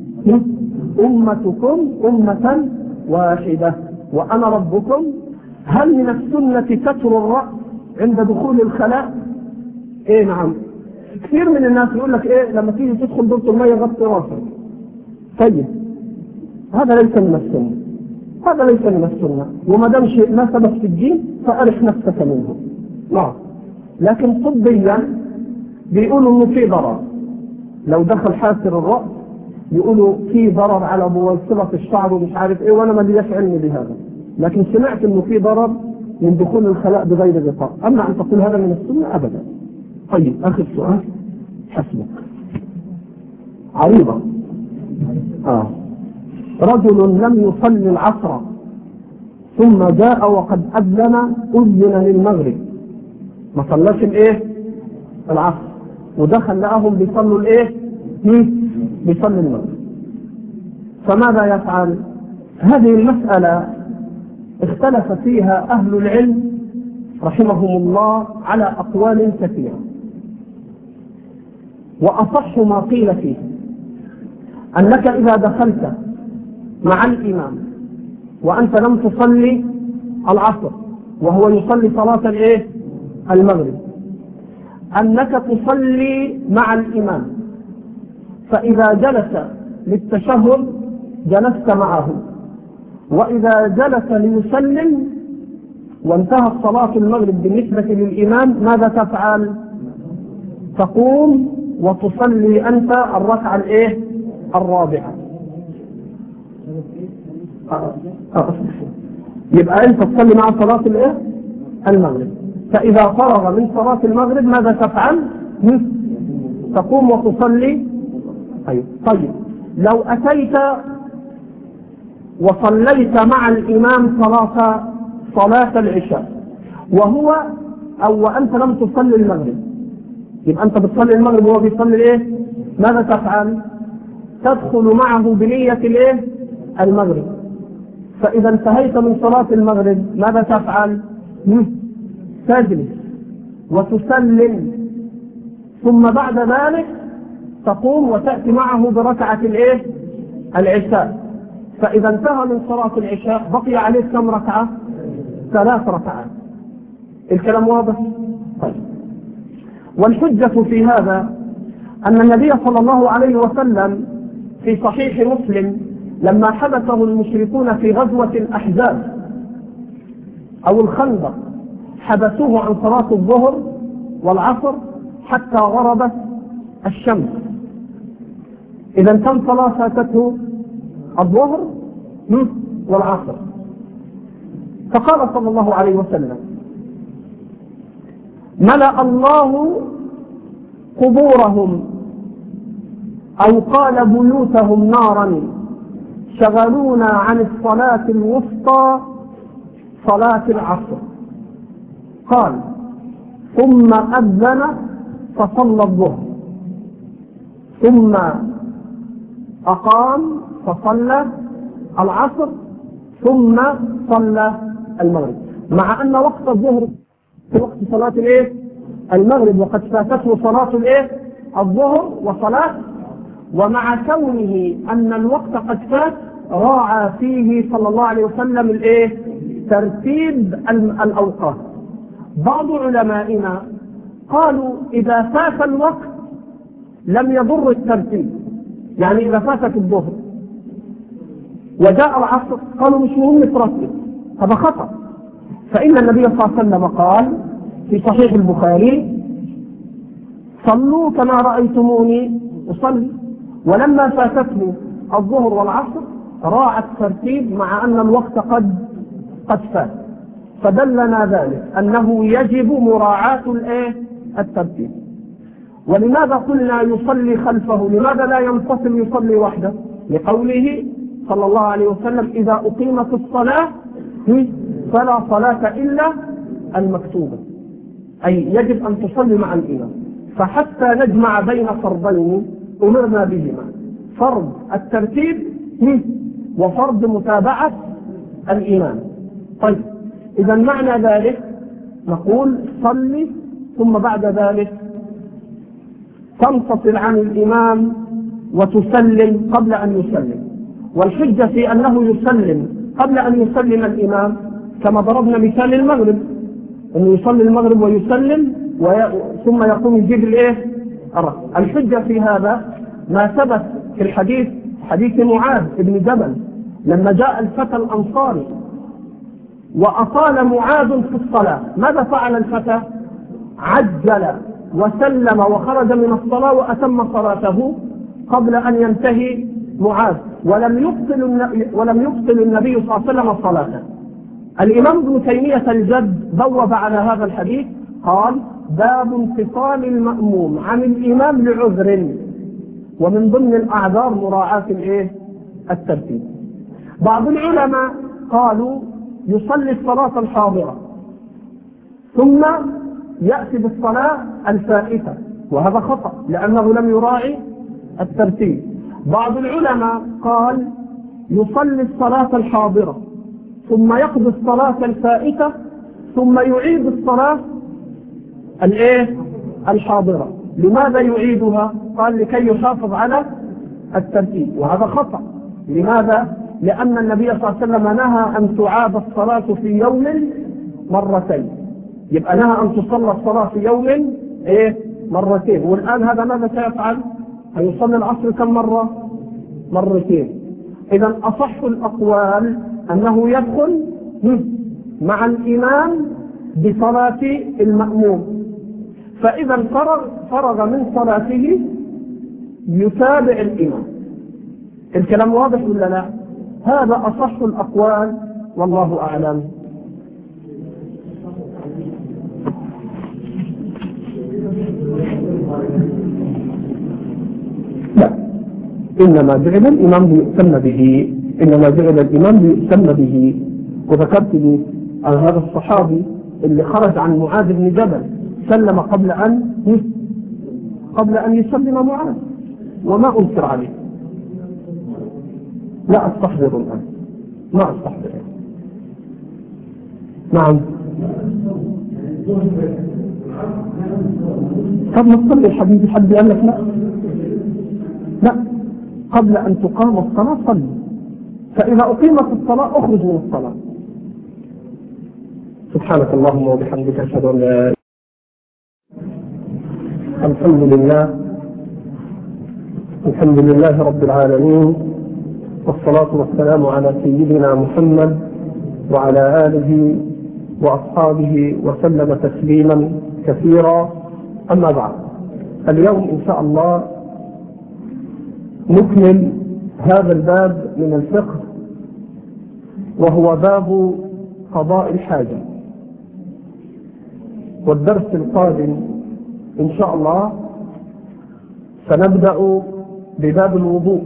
أمتكم أمة واحدة وأنا ربكم. هل من السنة ستر الرأس عند دخول الخلاء؟ نعم. كثير من الناس يقول لك لما تيجي تدخل دورة المية غطي راسك. طيب هذا ليس من السنة، هذا ليس من السنة، وما دام شيء ما ثبت في الدين فأرح نفسك منه. نعم. لكن طبيا بيقولوا انه في ضرر لو دخل حاسر الرأس، يقولوا في ضرر على بويصلة الشعر ومش عارف وانا ما ليش علمي بهذا، لكن سمعت انه في ضرر من دخول الخلاء بغير غطاء. اما ان تقول هذا من السنة ابدا. طيب اخر سؤال حسبك. عريضة. رجل لم يصلي العصر ثم جاء وقد أذن للمغرب، ما صلاش الايه العصر، ودخل لهم بيصلوا الايه بيصلي المغرب، فماذا يفعل؟ هذه المسألة اختلف فيها أهل العلم رحمهم الله على أقوال كثيرة، وأصح ما قيل فيه أنك إذا دخلت مع الإمام وأنت لم تصلي العصر وهو يصلي صلاة الايه المغرب، أنك تصلي مع الإمام، فإذا جلس للتشهد جلست معه، وإذا جلس ليسلم وانتهت صلاة المغرب بالنسبة للإمام ماذا تفعل؟ تقوم وتصلي أنت الركعة الايه الرابعة. يبقى أنت تصلي مع صلاة الايه المغرب، فإذا فرغ من صلاة المغرب ماذا تفعل؟ تقوم وتصلي. طيب لو أتيت وصليت مع الإمام صلاة العشاء وأنت لم تصلي المغرب، يبقى أنت بتصلي المغرب وهو بيصلي الايه، ماذا تفعل؟ تدخل معه بنية الايه المغرب، فإذا انتهيت من صلاة المغرب ماذا تفعل؟ تجلس وتسلم، ثم بعد ذلك تقوم وتأتي معه بركعة الايه العشاء، فإذا انتهى من صلاة العشاء بقي عليه كم ركعة؟ 3 ركعات. الكلام واضح؟ طيب. والحجة في هذا أن النبي صلى الله عليه وسلم في صحيح مسلم لما حبسه المشركون في غزوة الأحزاب أو الخندق حبسوه عن صلاة الظهر والعصر حتى غربت الشمس، إذا كم صلاة فاتته؟ الظهر والعصر. فقال صلى الله عليه وسلم: ملأ الله قبورهم أو قال بيوتهم نارا شغلونا عن الصلاة الوسطى صلاة العصر. قال: ثم أذن فصلى الظهر، ثم أقام فصلى العصر، ثم صلى المغرب، مع أن وقت الظهر في وقت صلاة الايه المغرب وقد فاتته صلاة الايه الظهر وصلاة، ومع كونه أن الوقت قد فات راعى فيه صلى الله عليه وسلم الايه ترتيب الأوقات. بعض علمائنا قالوا إذا فات الوقت لم يضر الترتيب، يعني إذا فاتت الظهر وجاء العصر قالوا مش مهم ترتب، هذا خطأ، فإن النبي صلى الله عليه وسلم قال في صحيح البخاري: صلوا كما رأيتموني أصلي، ولما فاتته الظهر والعصر راعى الترتيب مع أن الوقت قد فات، فدلنا ذلك أنه يجب مراعاة الترتيب. ولماذا قلنا يصلي خلفه؟ لماذا لا ينفصل يصلي وحده؟ لقوله صلى الله عليه وسلم: إذا أقيمت الصلاة فلا صلاة إلا المكتوبة، أي يجب أن تصلي مع الإمام. فحتى نجمع بين فرضين أمرنا بهما: فرض الترتيب وفرض متابعة الإمام. طيب، إذا معنى ذلك نقول صلي ثم بعد ذلك تنفصل عن الإمام وتسلم قبل أن يسلم. والحجة في أنه يسلم قبل أن يسلم الإمام كما ضربنا مثال المغرب، أنه يصلي المغرب ويسلم ثم يقوم يجيب الايه الحجة في هذا ما ثبت في الحديث، حديث معاذ بن جبل لما جاء الفتى الأنصاري وأطال معاذ في الصلاة، ماذا فعل الفتى؟ عجل وسلم وخرج من الصلاة وأتم صلاته قبل أن ينتهي معاذ، ولم يبطل النبي صلى الله عليه وسلم صلاته. الإمام ابن تيمية الجد بوب على هذا الحديث قال: باب انفصال المأموم عن الإمام لعذر، ومن ضمن الأعذار مراعاة الترتيب. بعض العلماء قالوا يصلي الصلاة الحاضرة ثم يأتي بالصلاة الفائتة، وهذا خطأ لأنه لم يراعي الترتيب. بعض العلماء قال يصلي الصلاة الحاضرة ثم يقضي الصلاة الفائتة ثم يعيد الصلاة الحاضرة. لماذا يعيدها؟ قال لكي يحافظ على الترتيب، وهذا خطأ. لماذا؟ لأن النبي صلى الله عليه وسلم نهى أن تعاد الصلاة في يوم مرتين، يبقى نهى أن تصلى الصلاة في يوم مرتين. والآن هذا ماذا سيفعل؟ هيصلي العصر كم مرة؟ مرتين. إذا أصح الأقوال أنه يدخل مع الإمام بصلاة المأموم، فإذا فرغ من صلاته يتابع الإمام. الكلام واضح ولا لا؟ هذا أصح الأقوال والله أعلم. لا، إنما جعل الإمام ليؤتم به، إنما جعل الإمام ليؤتم به. وذكرت لي عن هذا الصحابي اللي خرج عن معاذ بن جبل سلم قبل أن يسلم معاذ وما أنكر عليه. لا أستحضر الآن، ما أستحضر. نعم. طب نصلي الحبيب حد قال لك لا، قبل أن تقام الصلاة صلي، فإذا أقيمت الصلاة أخرج من الصلاة. سبحانك اللهم وبحمدك أشهد أن لا إله إلا أنت. الحمد لله رب العالمين، والصلاة والسلام على سيدنا محمد وعلى آله وأصحابه وسلم تسليما كثيرا. أما بعد، اليوم إن شاء الله نكمل هذا الباب من الفقه، وهو باب قضاء الحاجة. والدرس القادم إن شاء الله سنبدأ بباب الوضوء،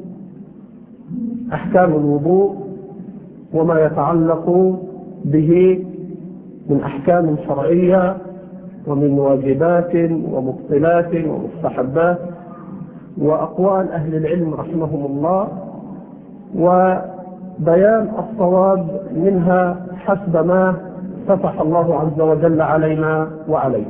أحكام الوضوء وما يتعلق به من أحكام شرعية ومن واجبات ومبطلات ومستحبات، وأقوال أهل العلم رحمهم الله، وبيان الصواب منها حسب ما فتح الله عز وجل علينا وعليه.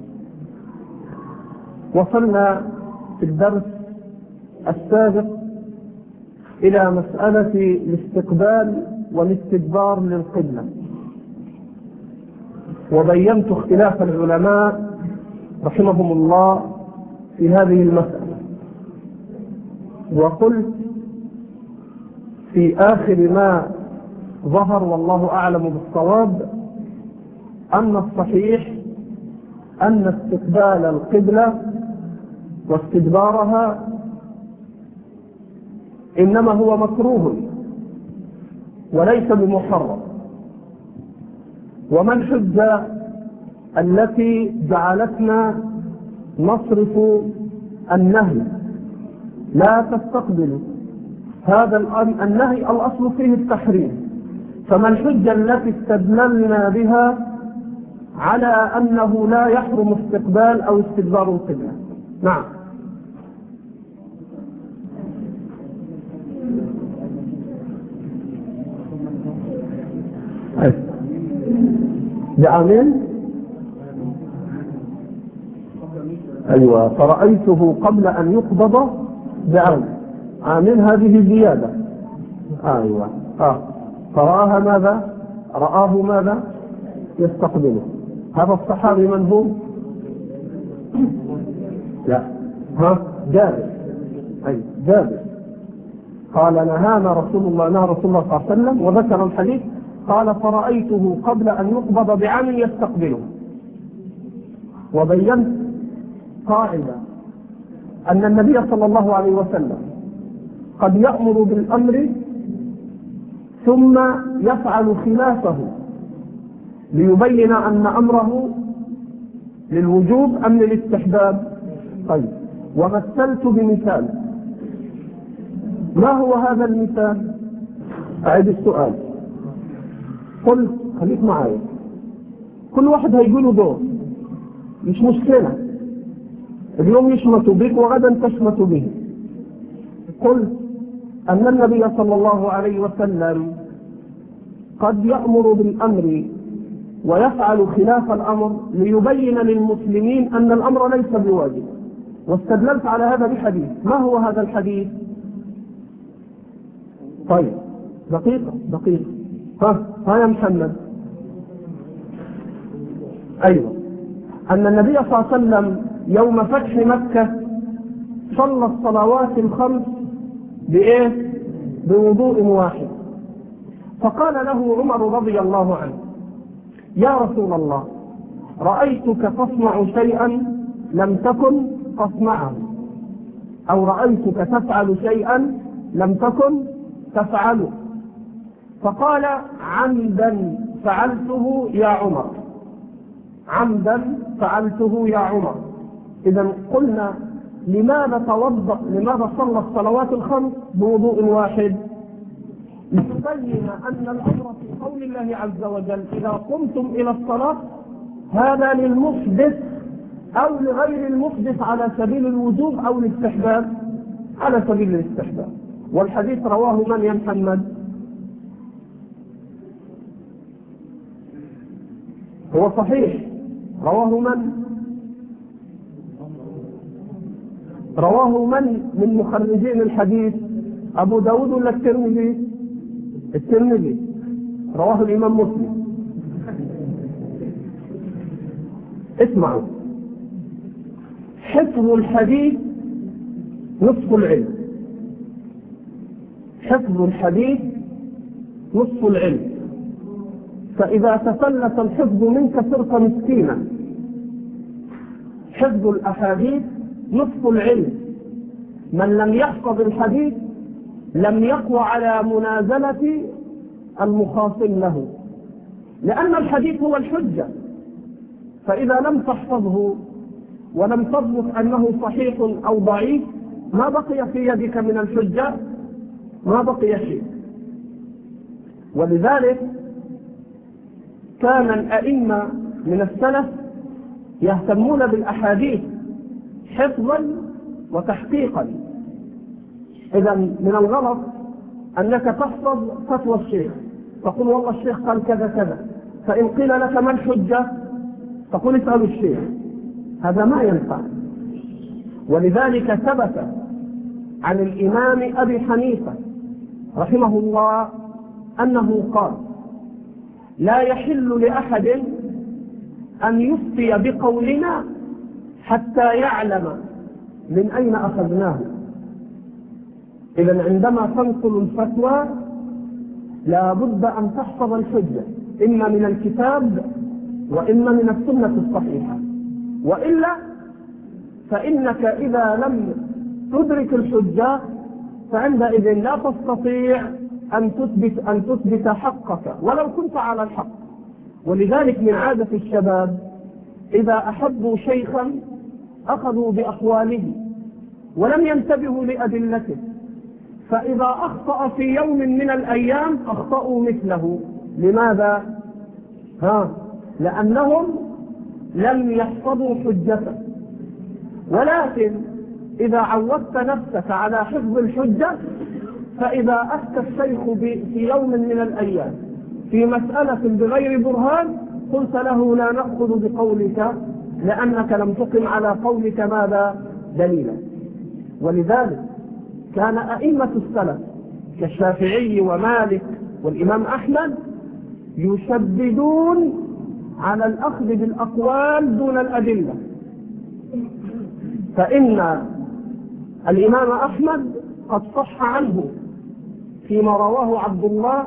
وصلنا في الدرس السابق إلى مسألة الاستقبال والاستدبار للقبلة، وبينت اختلاف العلماء رحمهم الله في هذه المسألة، وقلت في آخر ما ظهر والله أعلم بالصواب أن الصحيح أن استقبال القبلة واستدبارها إنما هو مكروه وليس بمحرم. وما الحجة التي جعلتنا نصرف النهي لا تستقبلوا؟ هذا النهي الأصل فيه التحريم، فما الحجة التي استدللنا بها على أنه لا يحرم استقبال أو استدبار القبلة؟ نعم. بعامل أيوة، فرأيته قبل أن يقبض بعامل. عامل هذه زيادة. أيوة. فرآها ماذا؟ رآه ماذا؟ يستقبله. هذا الصحابي من هو؟ لا، جابر. أي جابر قال نهى رسول الله صلى الله عليه وسلم، وذكر الحديث قال فرأيته قبل أن يقبض بعام يستقبله. وبينت قاعدة أن النبي صلى الله عليه وسلم قد يأمر بالأمر ثم يفعل خلافه ليبين أن أمره للوجوب أم للاستحباب. طيب، ومثلت بمثال. ما هو هذا المثال؟ أعيد السؤال. قلت خليك معايا، كل واحد هيقوله دور، مش مشكلة، اليوم يشمت بك وغدا تشمت به. قلت أن النبي صلى الله عليه وسلم قد يأمر بالأمر ويفعل خلاف الأمر ليبين للمسلمين أن الأمر ليس بواجب، واستدللت على هذا بحديث. ما هو هذا الحديث؟ طيب دقيقة ها يا محمد. أيوة، أن النبي صلى الله عليه وسلم يوم فتح مكة صلى الصلوات الخمس بإيه؟ بوضوء واحد. فقال له عمر رضي الله عنه: يا رسول الله، رأيتك تصنع شيئا لم تكن تصنعه، أو رأيتك تفعل شيئا لم تكن تفعله. فقال: عمدا فعلته يا عمر، عمدا فعلته يا عمر. إذا قلنا لماذا صلى الصلوات الخمس بوضوء واحد؟ لتبين أن الأمر في قول الله عز وجل: إذا قمتم إلى الصلاة، هذا للمحدث أو لغير المحدث على سبيل الوجوب أو الاستحباب، على سبيل الاستحباب. والحديث رواه من يا محمد؟ هو صحيح، رواه من مخرجين الحديث؟ أبو داود ولا الترمذي؟ الترمذي. رواه الإمام مسلم. اسمعوا، حفظ الحديث نصف العلم، حفظ الحديث نصف العلم. فإذا تفلت الحفظ منك صرت مسكينا. حفظ الأحاديث نصف العلم. من لم يحفظ الحديث لم يقوى على منازلة المخاصم له، لأن الحديث هو الحجة. فإذا لم تحفظه ولم تضبط أنه صحيح أو ضعيف، ما بقي في يدك من الحجة، ما بقي شيء. ولذلك كان الأئمة من السلف يهتمون بالأحاديث حفظا وتحقيقا. إذا من الغلط أنك تحفظ فتوى الشيخ، تقول والله الشيخ قال كذا كذا، فإن قيل لك ما الحجة تقول اسأل الشيخ. هذا ما ينفع. ولذلك ثبت عن الإمام أبي حنيفة رحمه الله أنه قال: لا يحل لأحد أن يفتي بقولنا حتى يعلم من أين أخذناه. إذن عندما تنقل الفتوى لا بد أن تحفظ الحجة، إما من الكتاب وإما من السنة الصحيحة، وإلا فإنك إذا لم تدرك الحجة فعندئذ لا تستطيع أن تثبت حقك ولو كنت على الحق. ولذلك من عادة الشباب إذا أحبوا شيخا أخذوا بأقواله ولم ينتبهوا لأدلته، فإذا أخطأ في يوم من الأيام أخطأوا مثله. لماذا؟ لأنهم لم يحفظوا حجته. ولكن إذا عودت نفسك على حفظ الحجة، فإذا أفتى الشيخ في يوم من الأيام في مسألة بغير برهان قلت له لا نأخذ بقولك، لأنك لم تقم على قولك ماذا؟ دليلا. ولذلك كان أئمة السلف كالشافعي ومالك والإمام أحمد يشددون على الأخذ بالأقوال دون الأدلة. فإن الإمام أحمد قد صح عنه فيما رواه عبد الله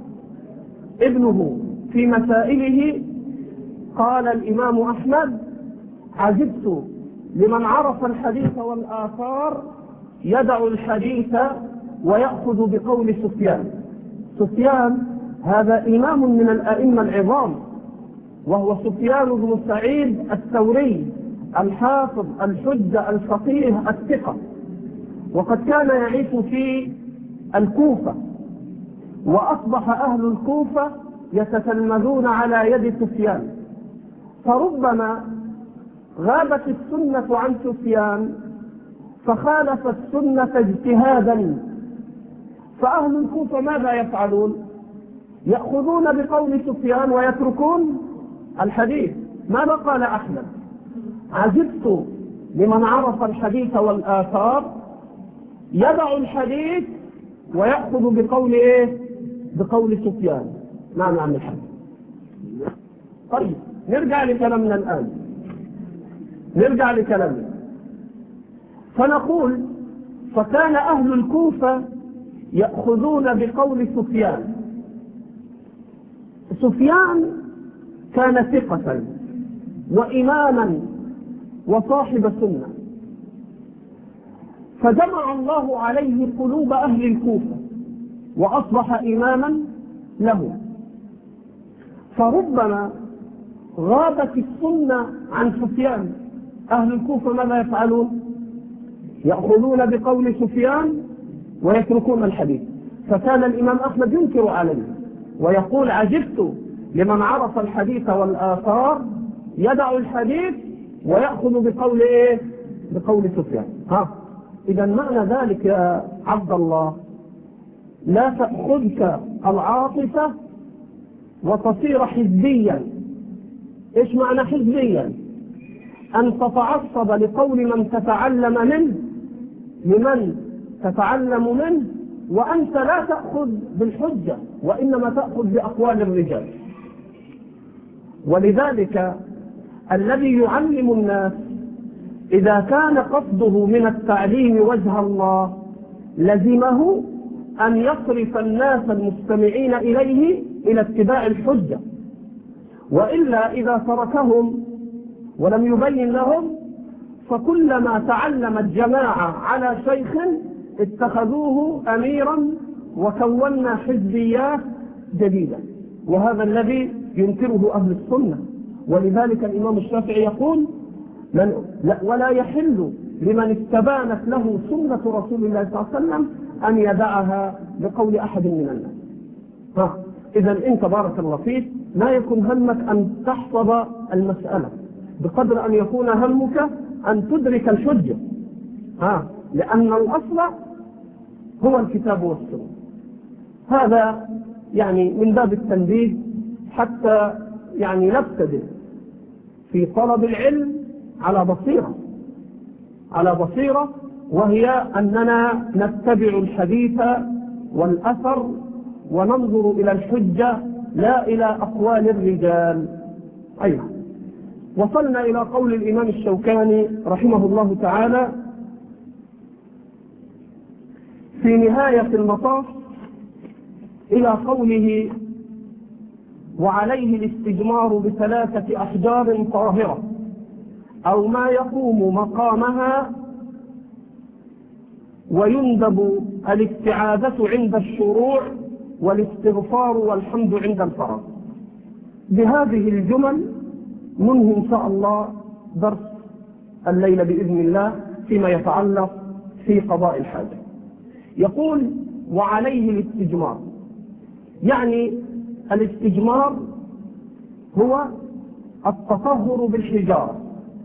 ابنه في مسائله، قال الإمام أحمد: عجبت لمن عرف الحديث والآثار يدع الحديث ويأخذ بقول سفيان. سفيان هذا إمام من الأئمة العظام، وهو سفيان بن سعيد الثوري الحافظ الحجة الفقيه الثقة، وقد كان يعيش في الكوفة. وأصبح أهل الكوفة يتتلمذون على يد سفيان، فربما غابت السنة عن سفيان فخالف السنة اجتهادا، فأهل الكوفة ماذا يفعلون؟ يأخذون بقول سفيان ويتركون الحديث. ماذا قال أحمد؟ عجبت لمن عرف الحديث والآثار يدع الحديث ويأخذ بقول إيه؟ بقول سفيان. نعم عم الحديث. طيب نرجع لكلامنا الآن، نرجع لكلامنا فنقول فكان أهل الكوفة يأخذون بقول سفيان. سفيان كان ثقة وإماما وصاحب سنة، فجمع الله عليه قلوب أهل الكوفة وأصبح إماما له. فربما غابت السنة عن سفيان، أهل الكوفة ماذا يفعلون؟ يأخذون بقول سفيان ويتركون الحديث. فكان الإمام أحمد ينكر عليه ويقول عجبت لمن عرف الحديث والآثار يدع الحديث ويأخذ بقول إيه؟ بقول سفيان. إذا معنى ذلك يا عبد الله لا تأخذك العاطفة وتصير حزبيا. إيش معنى حزبيا؟ أن تتعصب لقول من تتعلم منه، لمن تتعلم منه، وأنت لا تأخذ بالحجة وإنما تأخذ بأقوال الرجال. ولذلك الذي يعلم الناس إذا كان قصده من التعليم وجه الله لزمه أن يصرف الناس المستمعين إليه إلى اتباع الحجة، وإلا إذا تركهم ولم يبين لهم فكلما تعلم الجماعة على شيخ اتخذوه أميرا وكونا حزبيات جديدة، وهذا الذي ينكره أهل السنة. ولذلك الإمام الشافعي يقول ولا يحل لمن استبانت له سنة رسول الله صلى الله عليه وسلم أن يدعها بقول أحد من الناس. إذا أنت بارك الله فيك لا يكون همك أن تحفظ المسألة بقدر أن يكون همك أن تدرك الحجة، لأن الأصل هو الكتاب والسنة. هذا يعني من باب التنبيه حتى يعني نبتدئ في طلب العلم على بصيرة، وهي أننا نتبع الحديث والأثر وننظر إلى الحجة لا إلى أقوال الرجال. أيضا وصلنا إلى قول الإمام الشوكاني رحمه الله تعالى في نهاية المطاف إلى قوله وعليه الاستجمار ب3 أحجار طاهرة أو ما يقوم مقامها، ويندب الاستعاذة عند الشروع والاستغفار والحمد عند الفرغ. بهذه الجمل ننهي إن شاء الله درس الليلة بإذن الله فيما يتعلق في قضاء الحاجة. يقول وعليه الاستجمار، يعني الاستجمار هو التطهر بالحجارة،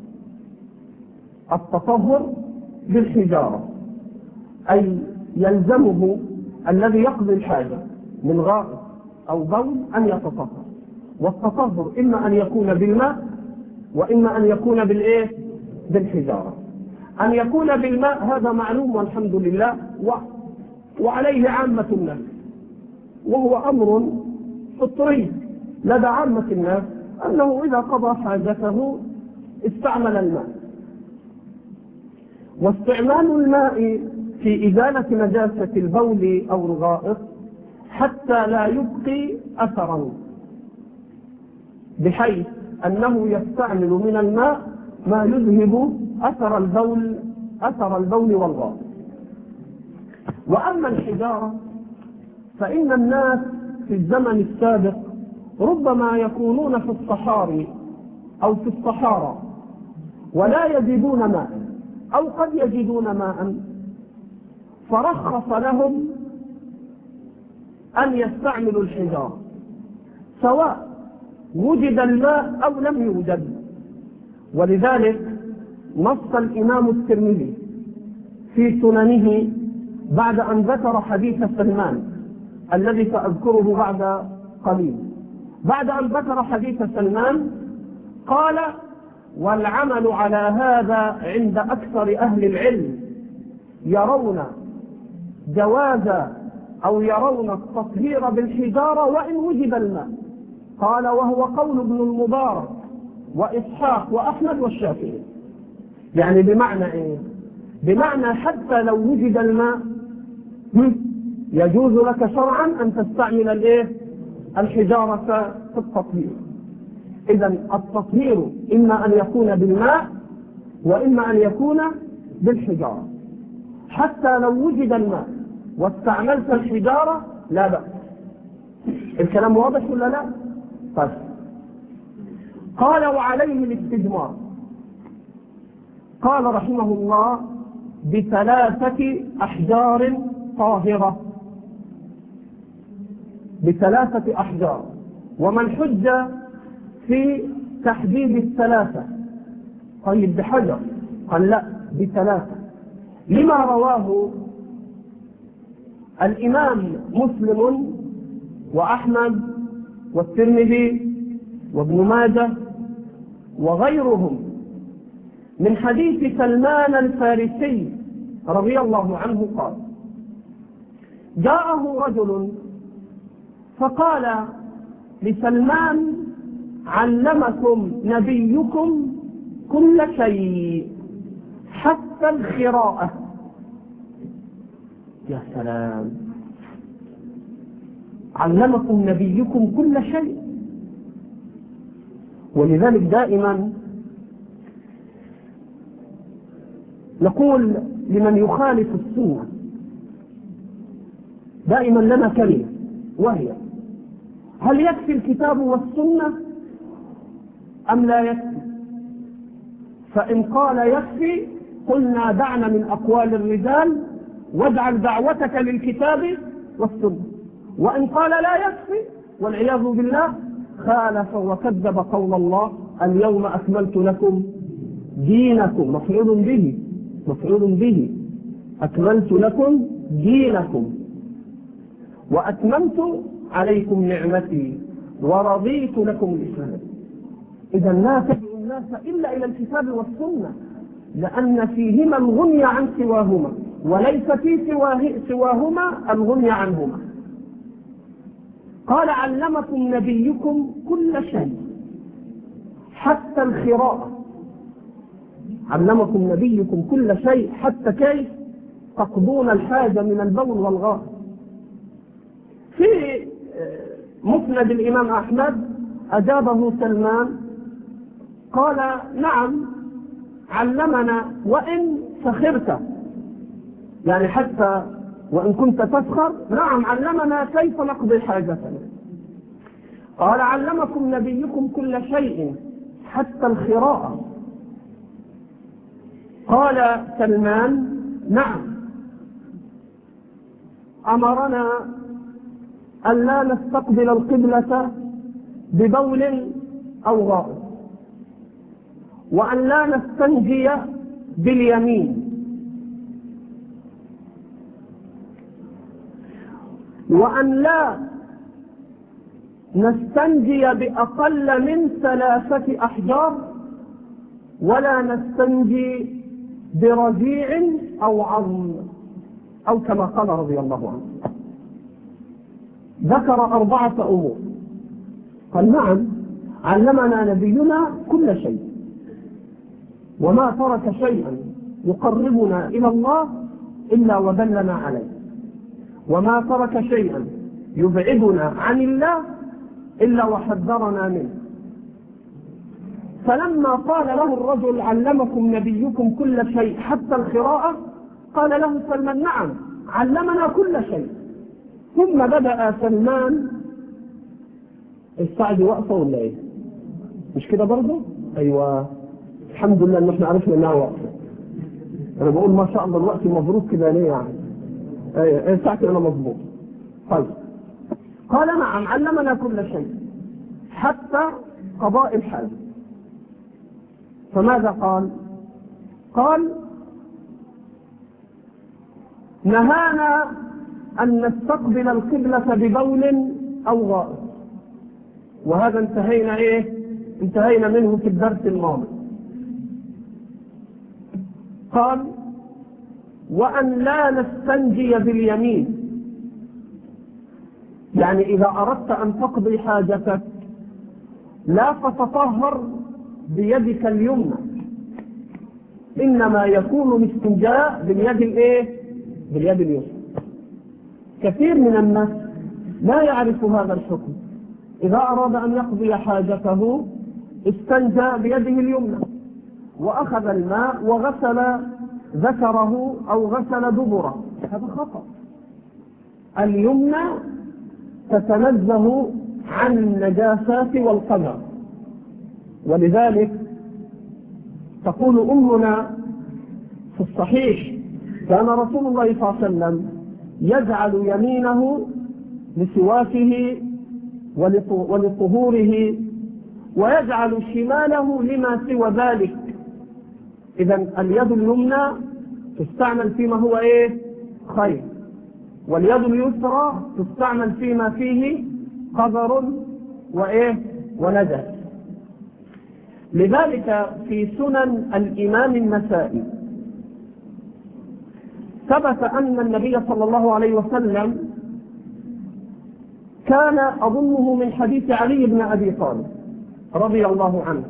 التطهر بالحجارة، أي يلزمه الذي يقضي الحاجة من غائط أو بول أن يتطهر. والتطهر إما أن يكون بالماء وإما أن يكون بالحجارة. أن يكون بالماء هذا معلوم والحمد لله وعليه عامة الناس، وهو أمر فطري لدى عامة الناس أنه إذا قضى حاجته استعمل الماء. واستعمال الماء في إزالة نجاسة البول أو الغائط حتى لا يبقي أثرا، بحيث أنه يستعمل من الماء ما يذهب أثر البول والغائط. وأما الحجارة فإن الناس في الزمن السابق ربما يكونون في الصحاري أو في الصحارى ولا يجدون ماء أو قد يجدون ماء، فرخص لهم أن يستعملوا الحجارة سواء وجد الماء أو لم يوجد. ولذلك نص الإمام الترمذي في سننه بعد أن ذكر حديث سلمان الذي سأذكره بعد قليل، بعد أن ذكر حديث سلمان قال: والعمل على هذا عند أكثر أهل العلم يرون جواز أو يرون التطهير بالحجارة وإن وجد الماء. قال: وهو قول ابن المبارك وإسحاق وأحمد والشافعي. يعني بمعنى إيه؟ بمعنى حتى لو وجد الماء يجوز لك شرعا أن تستعمل الحجارة في التطهير. إذن التطهير إما أن يكون بالماء وإما أن يكون بالحجارة. حتى لو وجد الماء واستعملت الحجارة لا بأس. الكلام واضح ولا لا؟ طيب. قال: وعليه الاستجمار. قال رحمه الله: ب3 أحجار طاهرة، ب3 أحجار. ومن حج في تحديد ال3؟ طيب بحجر؟ قال لا، ب3. لما رواه الإمام مسلم وأحمد والترمذي وابن ماجه وغيرهم من حديث سلمان الفارسي رضي الله عنه قال: جاءه رجل فقال لسلمان: علمكم نبيكم كل شيء حتى الخراءة. يا سلام، علمكم نبيكم كل شيء. ولذلك دائما نقول لمن يخالف السنة دائما لنا كلمة، وهي: هل يكفي الكتاب والسنة أم لا يكفي؟ فإن قال يكفي قلنا: دعنا من أقوال الرجال واجعل دعوتك للكتاب والسنة. وإن قال لا يكفي والعياذ بالله خالف وكذب قول الله: اليوم أكملت لكم دينكم. مفعول به أكملت لكم دينكم وأتممت عليكم نعمتي ورضيت لكم الإسلام. إذا لا تدعو الناس إلا إلى الكتاب والسنة، لأن فيهما الغني عن سواهما، وليس في سواهما الغني عنهما. قال: علمكم نبيكم كل شيء حتى الخراءة. علمكم نبيكم كل شيء حتى كيف تقضون الحاجة من البول والغائط. في مسند الإمام أحمد أجابه سلمان قال: نعم علمنا وإن سخرت، يعني حتى وإن كنت تسخر، نعم علمنا كيف نقضي حاجتنا. قال: علمكم نبيكم كل شيء حتى الخراءة. قال سلمان: نعم أمرنا أن لا نستقبل القبلة ببول أو غائط، وأن لا نستنجي باليمين، وأن لا نستنجي بأقل من 3 أحجار، ولا نستنجي برجيع أو عظم، أو كما قال رضي الله عنه. ذكر 4 أمور. قال: نعم علمنا نبينا كل شيء، وما ترك شيئا يقربنا إلى الله إلا ودلنا عليه، وما ترك شيئا يبعدنا عن الله إلا وحذرنا منه. فلما قال له الرجل: علمكم نبيكم كل شيء حتى الخراءة، قال له سلمان: نعم علمنا كل شيء. ثم بدأ سلمان السعد وقفه ولا ايه؟ مش كده برضه؟ ايوه، الحمد لله ان احنا عرفنا انها وقفه. انا بقول ما شاء الله الوقت مبروك كده ليه يعني؟ ايه ساعتي انا مظبوط. طيب قال نعم علمنا كل شيء حتى قضاء الحاجة. فماذا قال؟ قال نهانا أن نستقبل القبلة ببول أو غائط، وهذا انتهينا منه في الدرس الماضي. قال وأن لا نستنجي باليمين، يعني إذا أردت أن تقضي حاجتك لا تتطهر بيدك اليمنى، إنما يكون الاستنجاء باليد اليسرى. كثير من الناس لا يعرف هذا الحكم، إذا أراد أن يقضي حاجته استنجى بيده اليمنى وأخذ الماء وغسل ذكره أو غسل دبره، هذا خطأ. اليمنى تتنزه عن النجاسات والقدر، ولذلك تقول أمنا في الصحيح كان رسول الله صلى الله عليه وسلم يجعل يمينه لسواكه ولطهوره ويجعل شماله لما سوى ذلك. إذن اليد اليمنى تستعمل فيما هو خير، واليد اليسرى تستعمل فيما فيه قذر ونجس. لذلك في سنن الإمام النسائي ثبت أن النبي صلى الله عليه وسلم كان أظنه من حديث علي بن أبي طالب رضي الله عنه،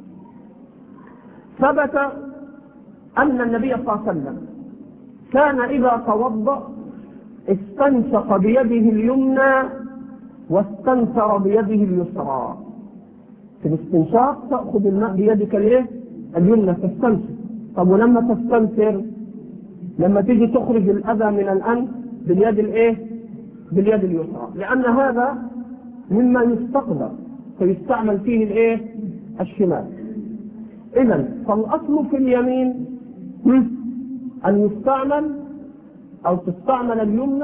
ثبت أن النبي صلى الله عليه وسلم كان إذا توضأ استنشق بيده اليمنى واستنثر بيده اليسرى. في الاستنشاق تأخذ الماء بيدك اليمنى تستنثر. طب ولما تستنثر لما تيجي تخرج الأذى من الأنف باليد اليسرى، لأن هذا مما يستقبل فيستعمل فيه الشمال. إذن فالأصل في اليمين أن يستعمل أو تستعمل اليمنى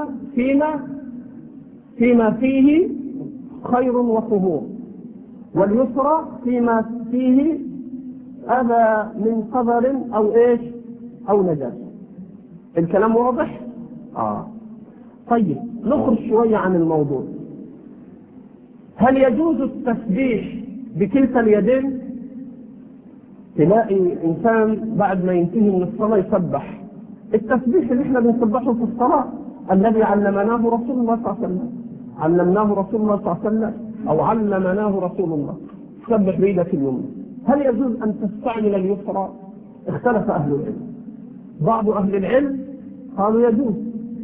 فيما فيه خير وطهور، واليسرى فيما فيه أذى من قذر أو نجاسة. الكلام واضح؟ طيب نخرج شوية عن الموضوع. هل يجوز التسبيح بكلتا اليدين؟ تلاقي إنسان بعد ما ينتهي من الصلاة يسبح. التسبيح اللي احنا بنسبحه في الصلاة الذي علمناه رسول الله صلى الله عليه وسلم، علمناه رسول الله صلى الله عليه وسلم أو علمناه رسول الله، سبح بيدك اليمنى. هل يجوز أن تستعمل اليسرى؟ اختلف أهل العلم. بعض أهل العلم قالوا يجوز،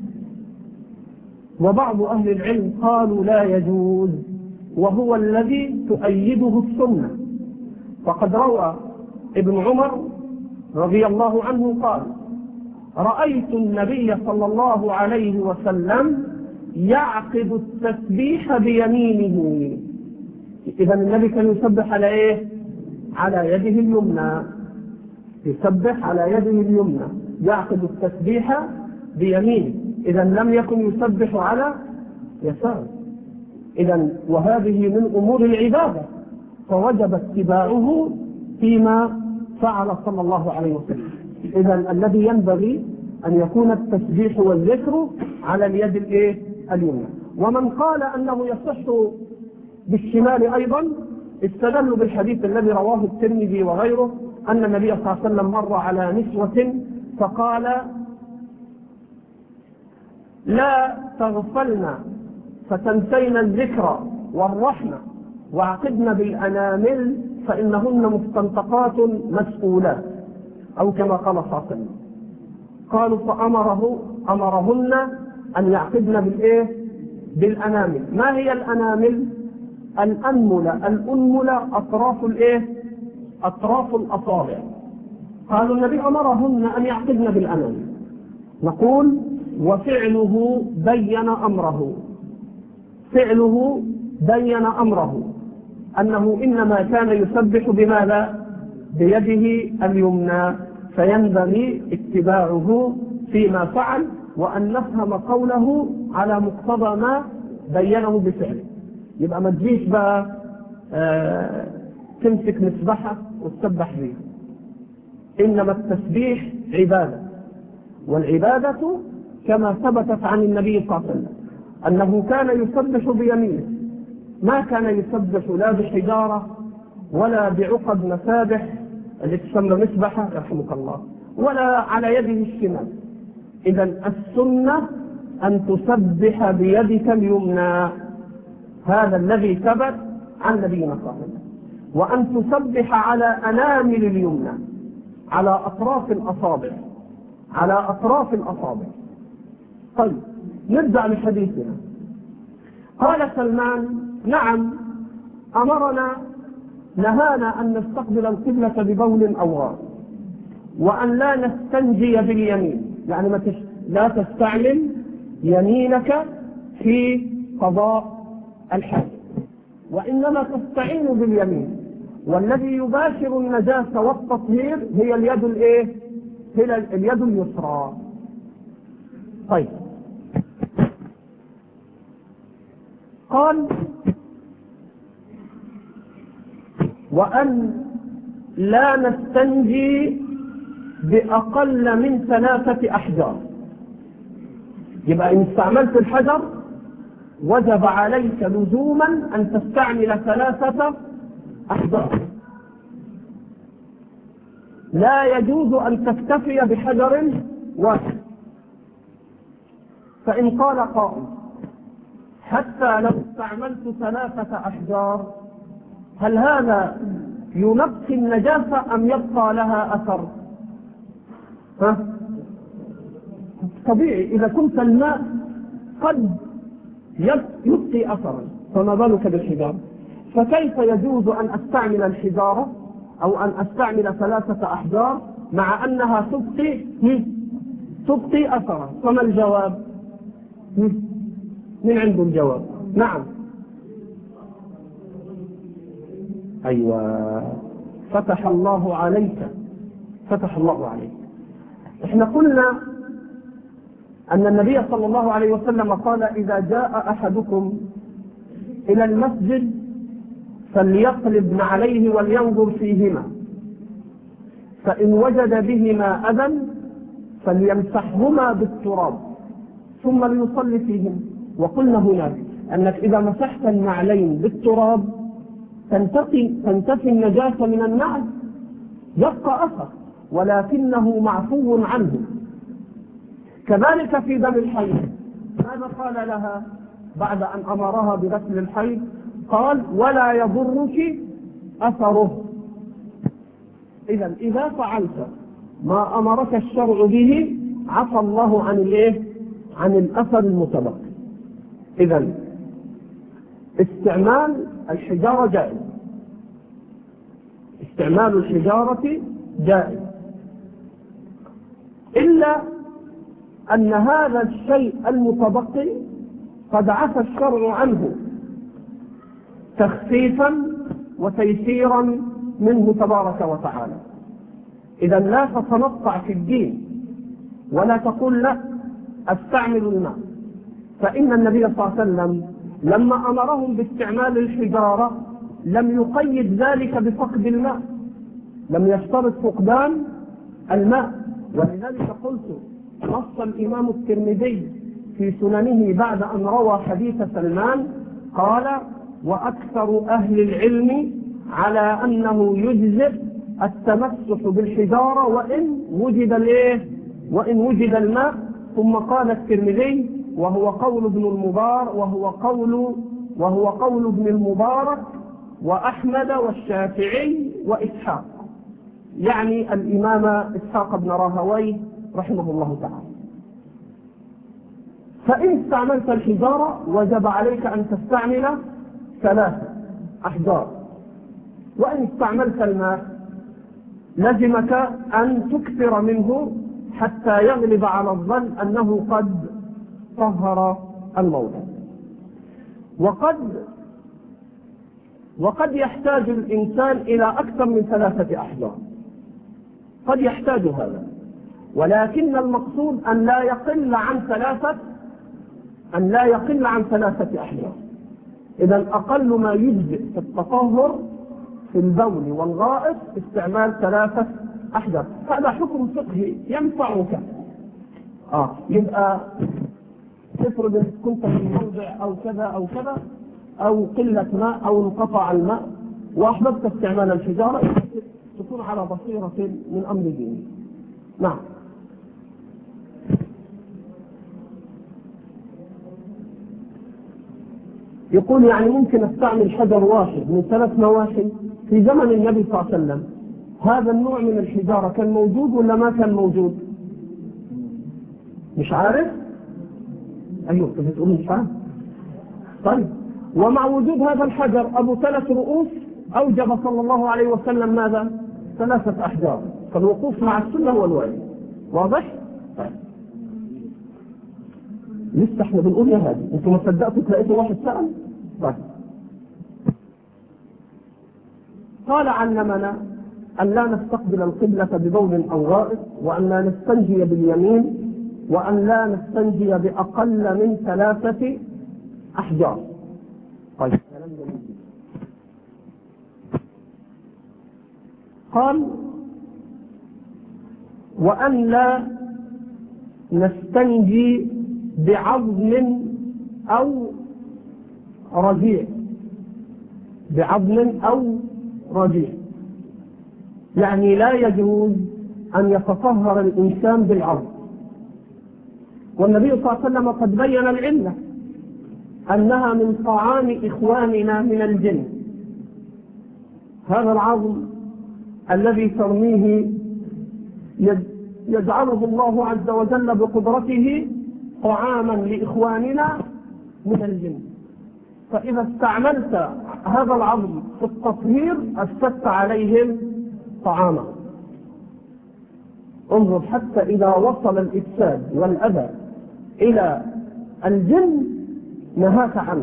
وبعض أهل العلم قالوا لا يجوز، وهو الذي تؤيده السنة. فقد روى ابن عمر رضي الله عنه قال رأيت النبي صلى الله عليه وسلم يعقد التسبيح بيمينه. إذا النبي كان يسبح على يده اليمنى، يسبح على يده اليمنى، يعقد التسبيح بيمينه. إذا لم يكن يسبح على يساره. إذا وهذه من أمور العبادة، فوجب اتباعه فيما فعل صلى الله عليه وسلم. إذا الذي ينبغي أن يكون التسبيح والذكر على اليد اليمنى. ومن قال أنه يصح بالشمال أيضا استدلوا بالحديث الذي رواه الترمذي وغيره أن النبي صلى الله عليه وسلم مر على نسوة فقال لا تغفلن فتنسين الذكر والرحمة وعقدن بالأنامل فإنهن مستنطقات مسؤولات، أو كما قال صلى الله عليه وسلم. قالوا فأمرهن أن يعقدن بالأنامل. ما هي الأنامل؟ الأنملة أطراف الأصابع. قالوا النبي أمرهن أن يعقدن بالأنامل. نقول وفعله بين أمره، فعله بين أمره أنه إنما كان يسبح بماذا؟ بيده اليمنى، فينبغي اتباعه فيما فعل، وأن نفهم قوله على مقتضى ما بينه بفعله. يبقى ما تجيش بقى تمسك مسبحة وتسبح بيها، إنما التسبيح عبادة، والعبادة كما ثبتت عن النبي صلى الله عليه وسلم أنه كان يسبح بيمينه، ما كان يسبح لا بحجارة ولا بعقد مسابح اللي تسمى مسبحة رحمك الله، ولا على يده الشمال. إذا السنة أن تسبح بيدك اليمنى، هذا الذي ثبت عن نبينا صلى الله عليه وسلم، وأن تسبح على أنامل اليمنى، على أطراف الأصابع، على أطراف الأصابع. طيب نرجع لحديثنا. قال سلمان: نعم، أمرنا نهانا أن نستقبل القبلة ببول أو غائط، وأن لا نستنجي باليمين، يعني لا تستعمل يمينك في قضاء الحاجة، وإنما تستعين باليمين. والذي يباشر النجاسة والتطهير هي اليد الايه؟ هي اليد اليسرى. طيب، قال: وأن لا نستنجي بأقل من 3 أحجار. يبقى إن استعملت الحجر وجب عليك لزوما أن تستعمل 3 أحجار، لا يجوز أن تكتفي بحجر واحد. فإن قال قائل: حتى لو استعملت 3 أحجار هل هذا ينقي النجاسة أم يبقى لها أثر؟ طبيعي، إذا كنت الماء قد يبقي أثرا، فما بالك بالحجارة؟ فكيف يجوز أن أستعمل الحجارة أو أن أستعمل 3 أحجار مع أنها تبقي أثرا؟ فما الجواب؟ من عنده الجواب؟ نعم، أيوة، فتح الله عليك، فتح الله عليك. احنا قلنا أن النبي صلى الله عليه وسلم قال: إذا جاء أحدكم إلى المسجد فليقلب عليه ولينظر فيهما، فإن وجد بهما أذى فليمسحهما بالتراب ثم ليصلي فيهما. وقلنا هناك أنك إذا مسحت النعلين بالتراب تنتفي النجاسة من النعل، يبقى أثر ولكنه معفو عنه. كذلك في دم الحيض، ماذا قال لها بعد أن أمرها بغسل الحيض؟ قال: ولا يضرك أثره. إذا إذا فعلت ما أمرك الشرع به عفى الله عن الأثر المتبقي. إذا استعمال الحجارة جائز، استعمال الحجارة جائز، إلا أن هذا الشيء المتبقي قد عفى الشرع عنه تخفيفا وتيسيرا منه تبارك وتعالى. إذا لا تتنطع في الدين ولا تقول لا أستعمل الماء، فإن النبي صلى الله عليه وسلم لما أمرهم باستعمال الحجارة لم يقيد ذلك بفقد الماء، لم يشترط فقدان الماء. ولذلك قلت: نص الإمام الترمذي في سننه بعد أن روى حديث سلمان قال: وأكثر أهل العلم على أنه يجزئ التمسح بالحجارة وإن وجد الماء. ثم قال الترمذي: وهو قول ابن المبارك وأحمد والشافعي وإسحاق، يعني الإمام إسحاق بن راهويه رحمه الله تعالى. فإن استعملت الحجارة وجب عليك أن تستعمل 3 أحجار، وإن استعملت الماء لزمك أن تكثر منه حتى يغلب على الظن أنه قد طهر الموضع. وقد يحتاج الإنسان إلى أكثر من 3 أحجار، قد يحتاج هذا، ولكن المقصود أن لا يقل عن 3 أن لا يقل عن 3 أحجار. إذا أقل ما يجزئ في التطهر في البول والغائط استعمال 3 أحجار. هذا حكم فقهي ينفعك. يبقى تفرض إن كنت في موضع أو كذا أو كذا، أو قلة ماء أو انقطع الماء وأحببت استعمال الحجارة، تكون على بصيرة من أمر ديني. نعم. يقول يعني ممكن استعمل حجر واحد من 3 نواحي. في زمن النبي صلى الله عليه وسلم هذا النوع من الحجارة كان موجود ولا ما كان موجود؟ مش عارف؟ أيوه كيف تقول مش عارف؟ طيب، ومع وجود هذا الحجر أبو 3 رؤوس أوجب صلى الله عليه وسلم ماذا؟ 3 أحجار. فالوقوف مع السنة هو الواجب. واضح؟ طيب. لسه احنا بنقول يا هادي، انتوا ما صدقتوا تلاقيتوا واحد سأل؟ طيب. قال علمنا أن لا نستقبل القبلة ببول أو غائط، وأن لا نستنجي باليمين، وأن لا نستنجي بأقل من 3 أحجار. طيب. قال وأن لا نستنجي بعظم أو رجيع. بعظم أو رجيع يعني لا يجوز أن يتطهر الإنسان بالعظم. والنبي صلى الله عليه وسلم قد بين العلة أنها من طعام إخواننا من الجن. هذا العظم الذي ترميه يجعله الله عز وجل بقدرته طعاما لإخواننا من الجن. فإذا استعملت هذا العظم في التطهير أفسدت عليهم طعاما. انظر حتى إذا وصل الإفساد والأذى إلى الجن نهاك عنه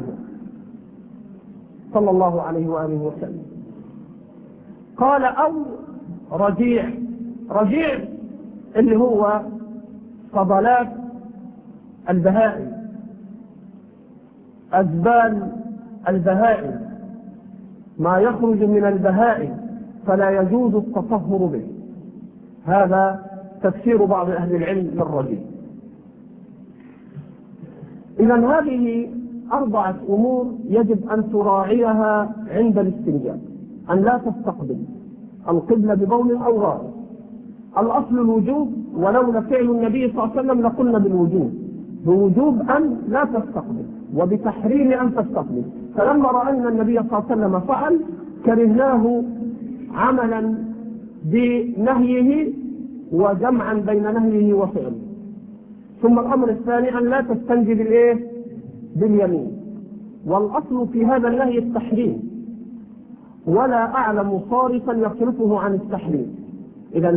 صلى الله عليه وآله وسلم. قال أو رجيع. رجيع اللي هو فضلات البهائم، أزبال البهائم، ما يخرج من البهائم فلا يجوز التطهر به. هذا تفسير بعض أهل العلم للرجيع. إذا هذه 4 أمور يجب أن تراعيها عند الاستنجاء. أن لا تستقبل القبلة ببول أو غائط. الأصل الوجوب، ولولا فعل النبي صلى الله عليه وسلم لقلنا بالوجوب، بوجوب أن لا تستقبل وبتحريم أن تستقبل. فلما رأينا النبي صلى الله عليه وسلم فعل كرهناه عملا بنهيه وجمعا بين نهيه وفعله. ثم الأمر الثاني أن لا تستنجي باليمين. والأصل في هذا النهي التحريم، ولا أعلم صارفا يصرفه عن التحريم. إذا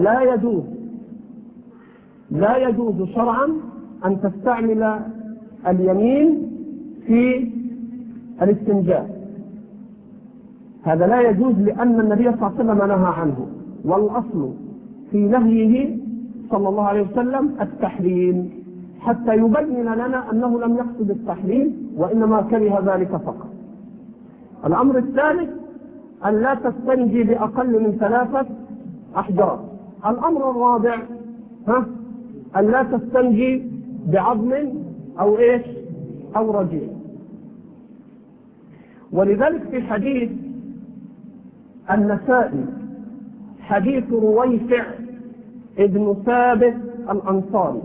لا يجوز شرعا أن تستعمل اليمين في الاستنجاء. هذا لا يجوز لأن النبي صلى الله عليه وسلم نهى عنه، والأصل في نهيه صلى الله عليه وسلم التحريم، حتى يبين لنا أنه لم يقصد التحريم وإنما كره ذلك فقط. الأمر الثالث أن لا تستنجي بأقل من 3 أحجار. الأمر الرابع أن لا تستنجي بعظم أو رجيع. ولذلك في حديث النسائي حديث رويفع ابن ثابت الأنصاري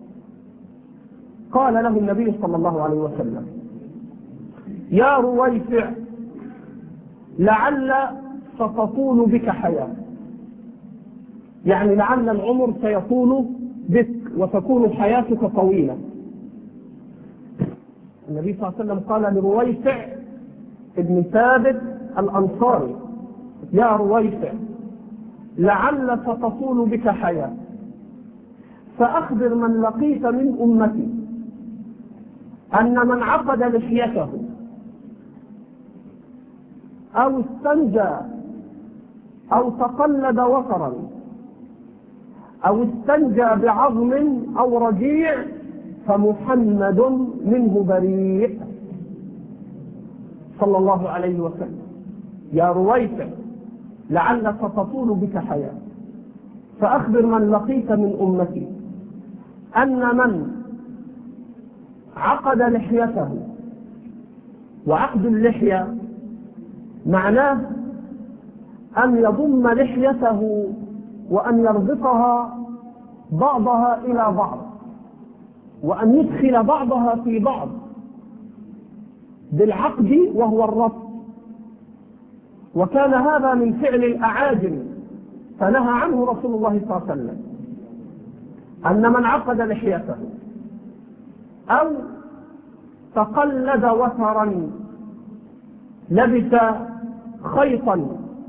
قال له النبي صلى الله عليه وسلم: يا رويفع لعل ستطول بك حياة، يعني لعل العمر سيطول بك وتكون حياتك طويلة. النبي صلى الله عليه وسلم قال لرويفع ابن ثابت الأنصاري: يا رويفع لعل ستطول بك حياة، فأخبر من لقيت من أمتي أن من عقد لحيته أو استنجى أو تقلد وترا أو استنجى بعظم أو رجيع فمحمد منه بريء صلى الله عليه وسلم. يا رويفع لعلك تطول بك حياة، فأخبر من لقيت من أمتي أن من عقد لحيته، وعقد اللحية معناه أن يضم لحيته وأن يربطها بعضها إلى بعض، وأن يدخل بعضها في بعض بالعقد وهو الربط. وكان هذا من فعل الأعاجم، فنهى عنه رسول الله صلى الله عليه وسلم أن من عقد لحيته أو تقلد وترا، لبس خيطا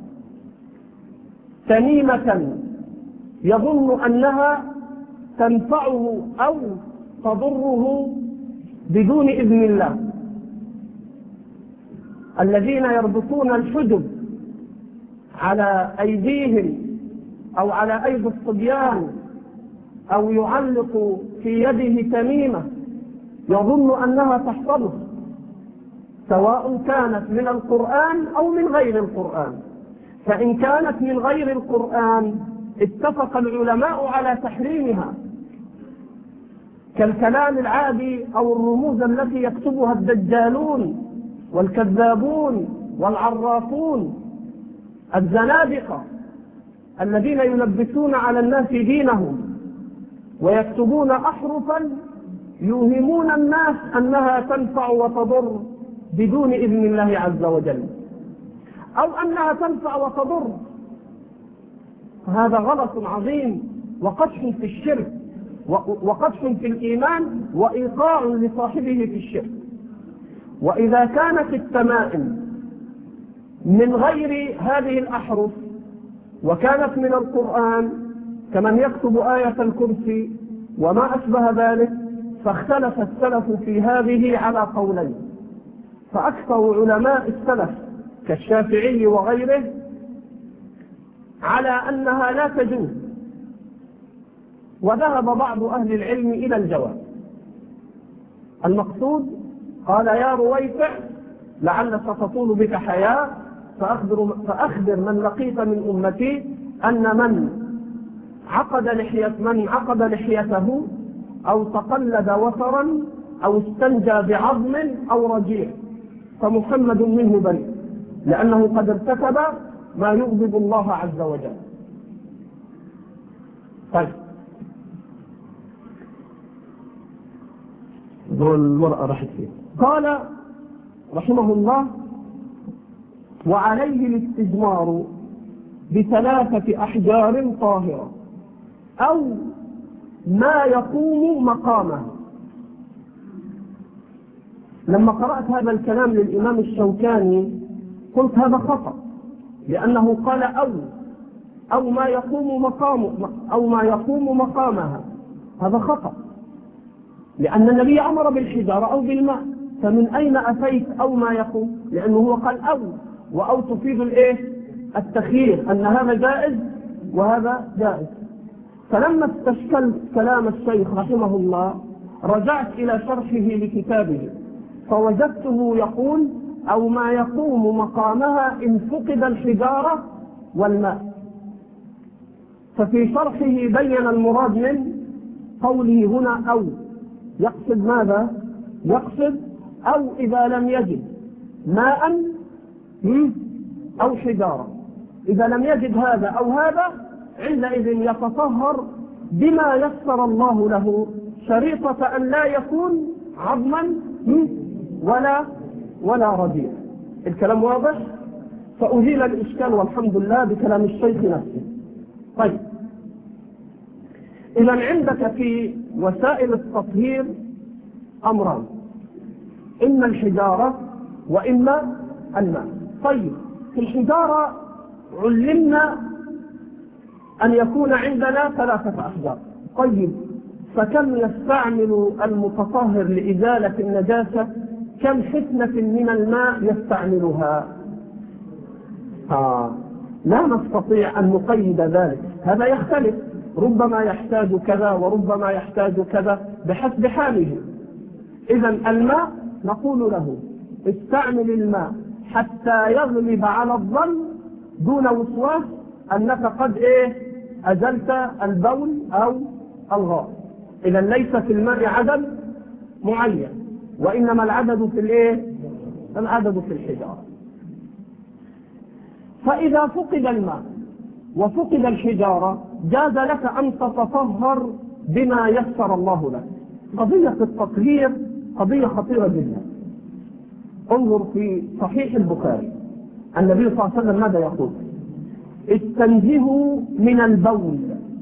تميمة يظن أنها تنفعه أو تضره بدون إذن الله. الذين يربطون الحجب على أيديهم أو على أيدي الصبيان أو يعلق في يده تميمة يظن أنها تحفظه، سواء كانت من القرآن أو من غير القرآن. فإن كانت من غير القرآن اتفق العلماء على تحريمها، كالكلام العادي أو الرموز التي يكتبها الدجالون والكذابون والعرافون الزنادقة الذين يلبسون على الناس دينهم ويكتبون أحرفا يوهمون الناس أنها تنفع وتضر بدون إذن الله عز وجل، أو أنها تنفع وتضر. هذا غلط عظيم وقدح في الشرك وقدح في الإيمان وإيقاع لصاحبه في الشرك. وإذا كانت التمائم من غير هذه الأحرف وكانت من القرآن كمن يكتب آية الكرسي وما أشبه ذلك، فاختلف السلف في هذه على قولين. فأكثر علماء السلف كالشافعي وغيره على أنها لا تجوز، وذهب بعض أهل العلم إلى الجواز. المقصود قال يا رويفع لعل ستطول بك حياة، فأخبر من لقيت من أمتي أن من عقد لحيته أو تقلد وترا أو استنجى بعظم أو رجيع فمحمد منه بريء، لأنه قد ارتكب ما يغضب الله عز وجل. طيب الورقة راحت فيه. قال رحمه الله وعليه الاستجمار بثلاثة أحجار طاهرة أو ما يقوم مقامه. لما قرأت هذا الكلام للإمام الشوكاني قلت هذا خطأ، لأنه قال أو ما يقوم مقامه أو ما يقوم مقامها، هذا خطأ، لأن النبي أمر بالحجارة أو بالماء، فمن أين أتيت أو ما يقوم؟ لأنه هو قال أو تفيد التخيير أن هذا جائز وهذا جائز. فلما استشكلت كلام الشيخ رحمه الله رجعت إلى شرحه لكتابه فوجدته يقول أو ما يقوم مقامها إن فقد الحجارة والماء. ففي شرحه بين المراد من قوله هنا أو، يقصد ماذا؟ يقصد أو إذا لم يجد ماء أو حجارة، إذا لم يجد هذا أو هذا عندئذ يتطهر بما يسر الله له، شريطة أن لا يكون عظما ولا رجيع. الكلام واضح؟ فأزيل الإشكال والحمد لله بكلام الشيخ نفسه. طيب إذا عندك في وسائل التطهير أمران، إما الحجارة وإما الماء. طيب في الحجارة علمنا أن يكون عندنا 3 أحجار. طيب فكم يستعمل المتطهر لإزالة النجاسة؟ كم حفنة من الماء يستعملها؟ لا نستطيع أن نقيد ذلك، هذا يختلف، ربما يحتاج كذا وربما يحتاج كذا بحسب حاله. إذا الماء نقول له استعمل الماء حتى يغلب على الظن دون وسواس أنك قد أزلت البول أو الغائط. إذا ليس في الماء عدد معين، وإنما العدد في العدد في الحجارة. فإذا فقد الماء وفقد الحجارة جاز لك أن تتطهر بما يسر الله لك. قضية التطهير قضية خطيرة جدا. انظر في صحيح البخاري النبي صلى الله عليه وسلم ماذا يقول؟ استنزهوا من البول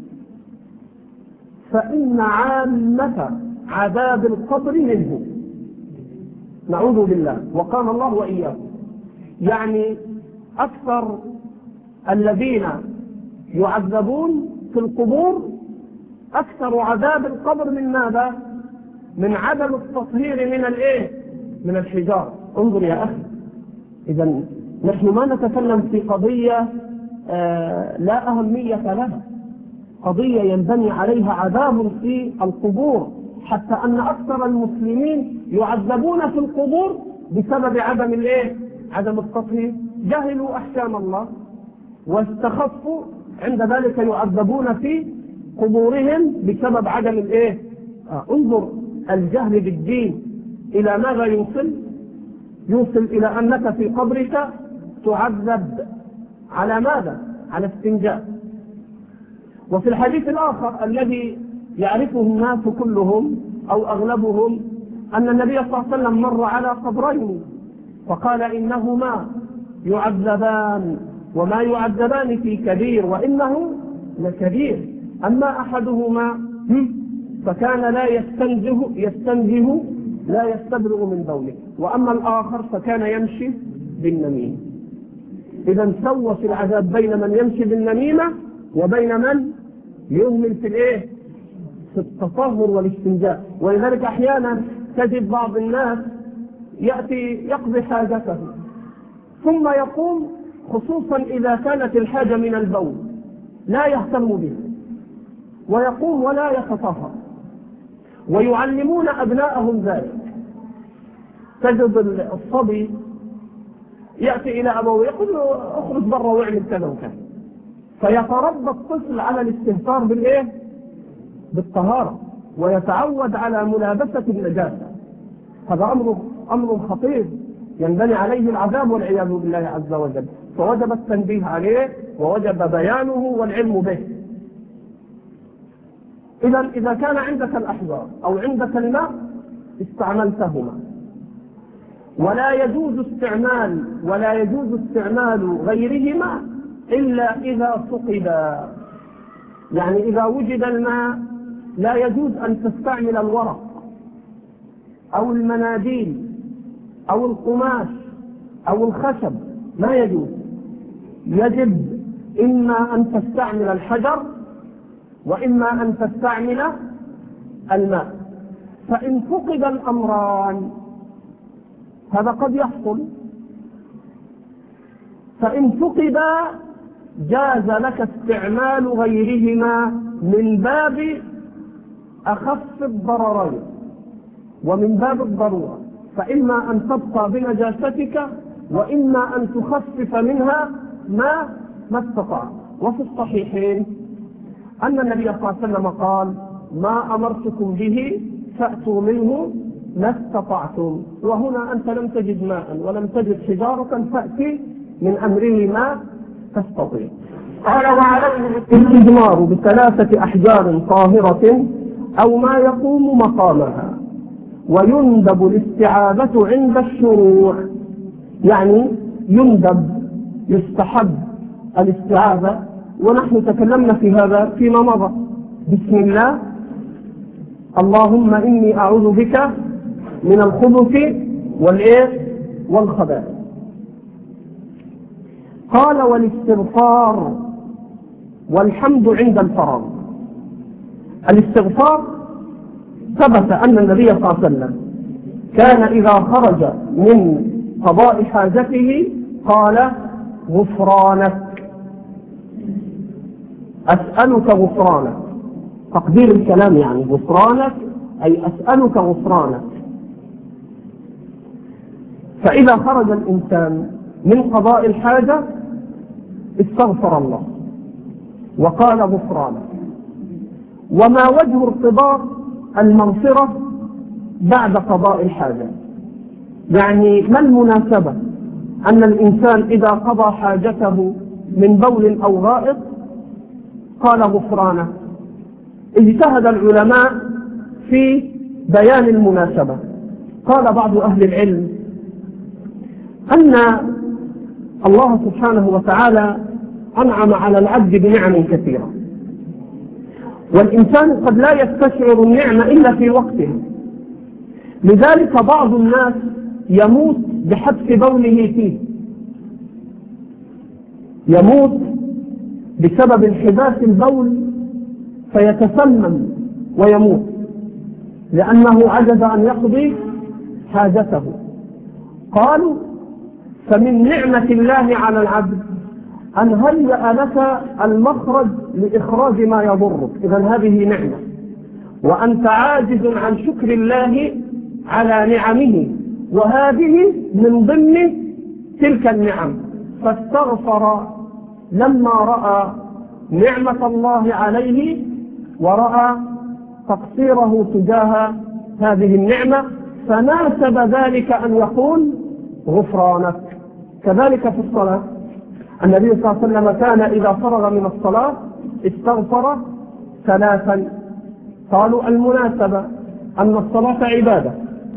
فإن عامة عذاب القبر منه. نعوذ بالله، وقال الله وإياكم. يعني أكثر الذين يعذبون في القبور أكثر عذاب القبر من ماذا؟ من عدم التطهير من الحجارة. انظر يا أخي، إذا نحن ما نتكلم في قضية لا أهمية لها، قضية ينبني عليها عذاب في القبور، حتى أن أكثر المسلمين يعذبون في القبور بسبب عدم التطهير. جهلوا أحكام الله واستخفوا، عند ذلك يعذبون في قبورهم بسبب عدم انظر الجهل بالدين إلى ماذا يوصل إلى أنك في قبرك تعذب على ماذا؟ على استنجاء. وفي الحديث الآخر الذي يعرفه الناس كلهم أو أغلبهم أن النبي صلى الله عليه وسلم مر على قبرين فقال إنهما يعذبان وما يعذبان في كبير وإنه لكبير، أما أحدهما فكان لا يستنزه لا يستبرئ من بوله، وأما الآخر فكان يمشي بالنميمة. إذا سوى في العذاب بين من يمشي بالنميمة وبين من يؤمن في التطهر والاستنجاء. ولذلك أحيانا تجد بعض الناس يأتي يقضي حاجته ثم يقوم، خصوصا إذا كانت الحاجة من البول، لا يهتم به ويقوم ولا يتطهر، ويعلمون أبناءهم ذلك. تجد الصبي يأتي إلى أبوه يقول له اخرج برا واعمل كذا وكذا، فيتربى الطفل على الاستهتار بالطهارة ويتعود على ملابسة النجاسة. هذا أمر خطير ينبني عليه العذاب والعياذ بالله عز وجل، فوجب التنبيه عليه ووجب بيانه والعلم به. إذا كان عندك الأحجار أو عندك الماء استعملتهما، ولا يجوز استعمال غيرهما إلا إذا فقدا. يعني إذا وجد الماء لا يجوز أن تستعمل الورق أو المناديل أو القماش أو الخشب، ما يجوز. يجب إما أن تستعمل الحجر وإما أن تستعمل الماء. فإن فقد الأمران، هذا قد يحصل، فإن فقد جاز لك استعمال غيرهما من باب أخف الضررين ومن باب الضرورة، فإما أن تبقى بنجاستك وإما أن تخفف منها ما استطعت. وفي الصحيحين أن النبي صلى الله عليه وسلم قال ما أمرتكم به فأتوا منه ما استطعتم. وهنا أنت لم تجد ماء ولم تجد حجارة فأتي من أمره ما تستطيع. قال وعليه الاستجمار بثلاثة أحجار طاهرة أو ما يقوم مقامها، ويندب الاستعاذة عند الشروع. يعني يستحب الاستعاذة، ونحن تكلمنا في هذا فيما مضى. بسم الله، اللهم إني أعوذ بك من الخبث والخبائث. قال والاستغفار والحمد عند الفراغ. الاستغفار ثبت أن النبي صلى الله عليه وسلم كان إذا خرج من قضاء حاجته قال غفرانك، أسألك غفرانك. تقدير الكلام يعني غفرانك أي أسألك غفرانك. فإذا خرج الإنسان من قضاء الحاجة استغفر الله وقال غفرانك. وما وجه ارتباط المغفرة بعد قضاء الحاجة؟ يعني ما المناسبة أن الإنسان إذا قضى حاجته من بول أو غائط قال غفرانه؟ اجتهد العلماء في بيان المناسبة. قال بعض أهل العلم أن الله سبحانه وتعالى أنعم على العبد بنعم كثيرة، والإنسان قد لا يستشعر النعمة إلا في وقتها. لذلك بعض الناس يموت بحبس بوله فيه، يموت بسبب انحباس البول فيتسمم ويموت لأنه عجز أن يقضي حاجته. قالوا فمن نعمة الله على العبد أن هيأ لك المخرج لإخراج ما يضرك، إذن هذه نعمة، وأنت عاجز عن شكر الله على نعمه، وهذه من ضمن تلك النعم. فاستغفر لما رأى نعمة الله عليه ورأى تقصيره تجاه هذه النعمة، فناسب ذلك أن يقول غفرانك. كذلك في الصلاة النبي صلى الله عليه وسلم كان إذا فرغ من الصلاة استغفر 3. قالوا المناسبة أن الصلاة عبادة،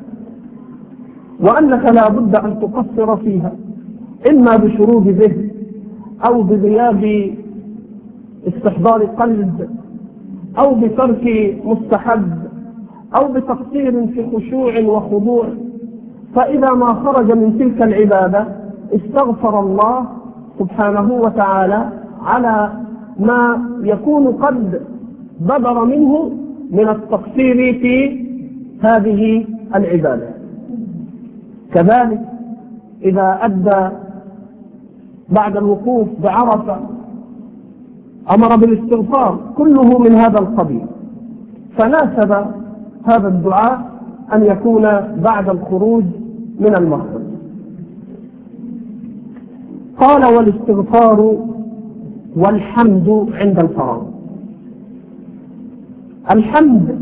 وأنك لا بد أن تقصر فيها إما بشرود ذهن أو بغياب استحضار قلب أو بترك مستحب أو بتقصير في خشوع وخضوع. فإذا ما خرج من تلك العبادة استغفر الله سبحانه وتعالى على ما يكون قد بدر منه من التقصير في هذه العبادة. كذلك إذا أدى بعد الوقوف بعرفة أمر بالاستغفار، كله من هذا القبيل. فناسب هذا الدعاء أن يكون بعد الخروج من المخرج. قال والاستغفار والحمد عند الفراغ. الحمد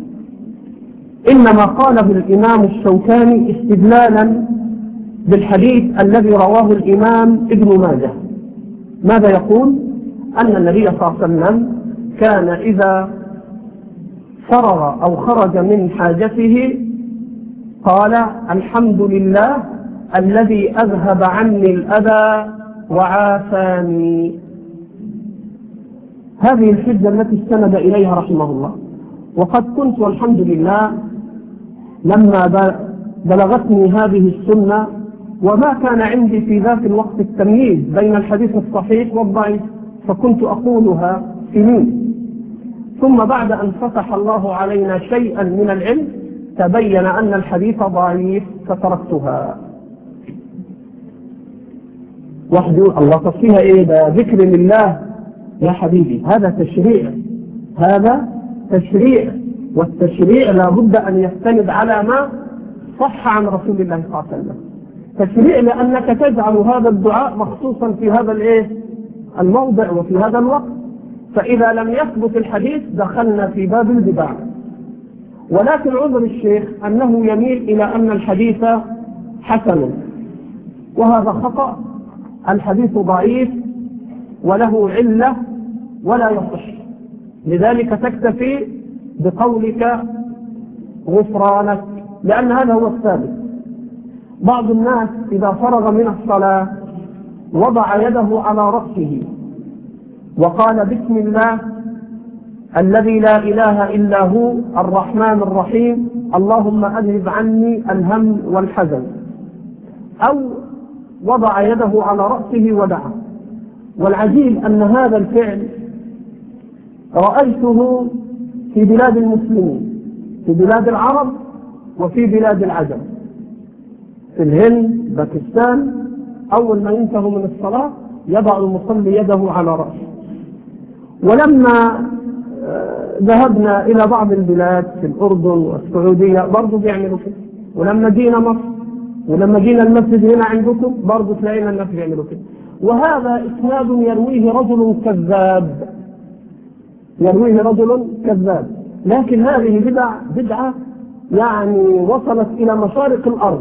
إنما قاله الإمام الشوكاني استدلالا بالحديث الذي رواه الإمام ابن ماجه. ماذا يقول؟ أن النبي صلى الله عليه وسلم كان إذا فرغ أو خرج من حاجته قال الحمد لله الذي أذهب عني الأذى وعافاني. هذه الحجة التي استند إليها رحمه الله. وقد كنت والحمد لله لما بلغتني هذه السنة وما كان عندي في ذاك الوقت التمييز بين الحديث الصحيح والضعيف، فكنت أقولها سنين، ثم بعد أن فتح الله علينا شيئا من العلم تبين أن الحديث ضعيف فتركتها. واحد يقول الله تصفيها إيه؟ ده ذكر لله. يا حبيبي هذا تشريع، هذا تشريع، والتشريع لا بد أن يستند على ما صح عن رسول الله صلى الله عليه وسلم. تشريع لأنك تجعل هذا الدعاء مخصوصا في هذا الموضع وفي هذا الوقت، فإذا لم يثبت الحديث دخلنا في باب البدع. ولكن عذر الشيخ أنه يميل إلى أن الحديث حسن، وهذا خطأ. الحديث ضعيف وله علة ولا يصح، لذلك تكتفي بقولك غفرانك لأن هذا هو الثابت. بعض الناس إذا فرغ من الصلاة وضع يده على رأسه وقال بسم الله الذي لا إله إلا هو الرحمن الرحيم اللهم أذهب عني الهم والحزن، أو وضع يده على رأسه ودعا. والعجيب أن هذا الفعل رأيته في بلاد المسلمين، في بلاد العرب وفي بلاد العجم، في الهند، باكستان، أول ما ينتهوا من الصلاة يضع المصلي يده على رأسه. ولما ذهبنا إلى بعض البلاد في الأردن والسعودية برضو بيعملوا كده، ولما جينا مصر ولما جينا المسجد هنا عندكم برضو تلاقينا الناس بيعملوا كده. وهذا إسناد يرويه رجل كذاب، يرويه رجل كذاب. لكن هذه بدعة يعني وصلت إلى مشارق الأرض.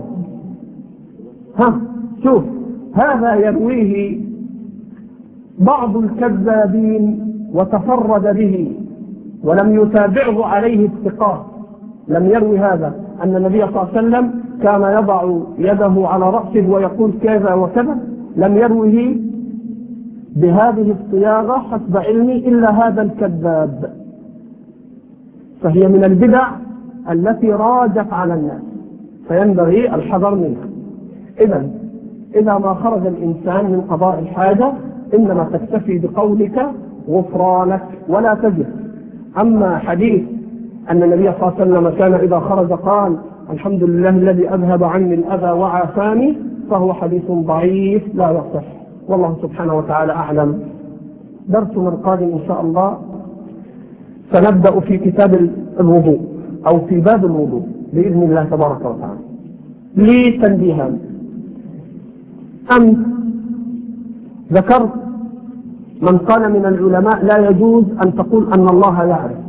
شوف، هذا يرويه بعض الكذابين وتفرد به ولم يتابعه عليه الثقات. لم يروي هذا أن النبي صلى الله عليه وسلم كان يضع يده على رأسه ويقول كذا وكذا، لم يرويه بهذه الصياغة حسب علمي إلا هذا الكذاب. فهي من البدع التي راجت على الناس، فينبغي الحذر منها. إذا ما خرج الإنسان من قضاء الحاجة إنما تكتفي بقولك غفرانك ولا تزد. أما حديث أن النبي صلى الله عليه وسلم كان إذا خرج قال الحمد لله الذي أذهب عني الأذى وعافاني، فهو حديث ضعيف لا يصح. والله سبحانه وتعالى أعلم. درسنا القادم إن شاء الله سنبدأ في كتاب الوضوء أو في باب الوضوء بإذن الله تبارك وتعالى. لي تنبيهان. أمس ذكرت من قال من العلماء لا يجوز أن تقول أن الله يعرف،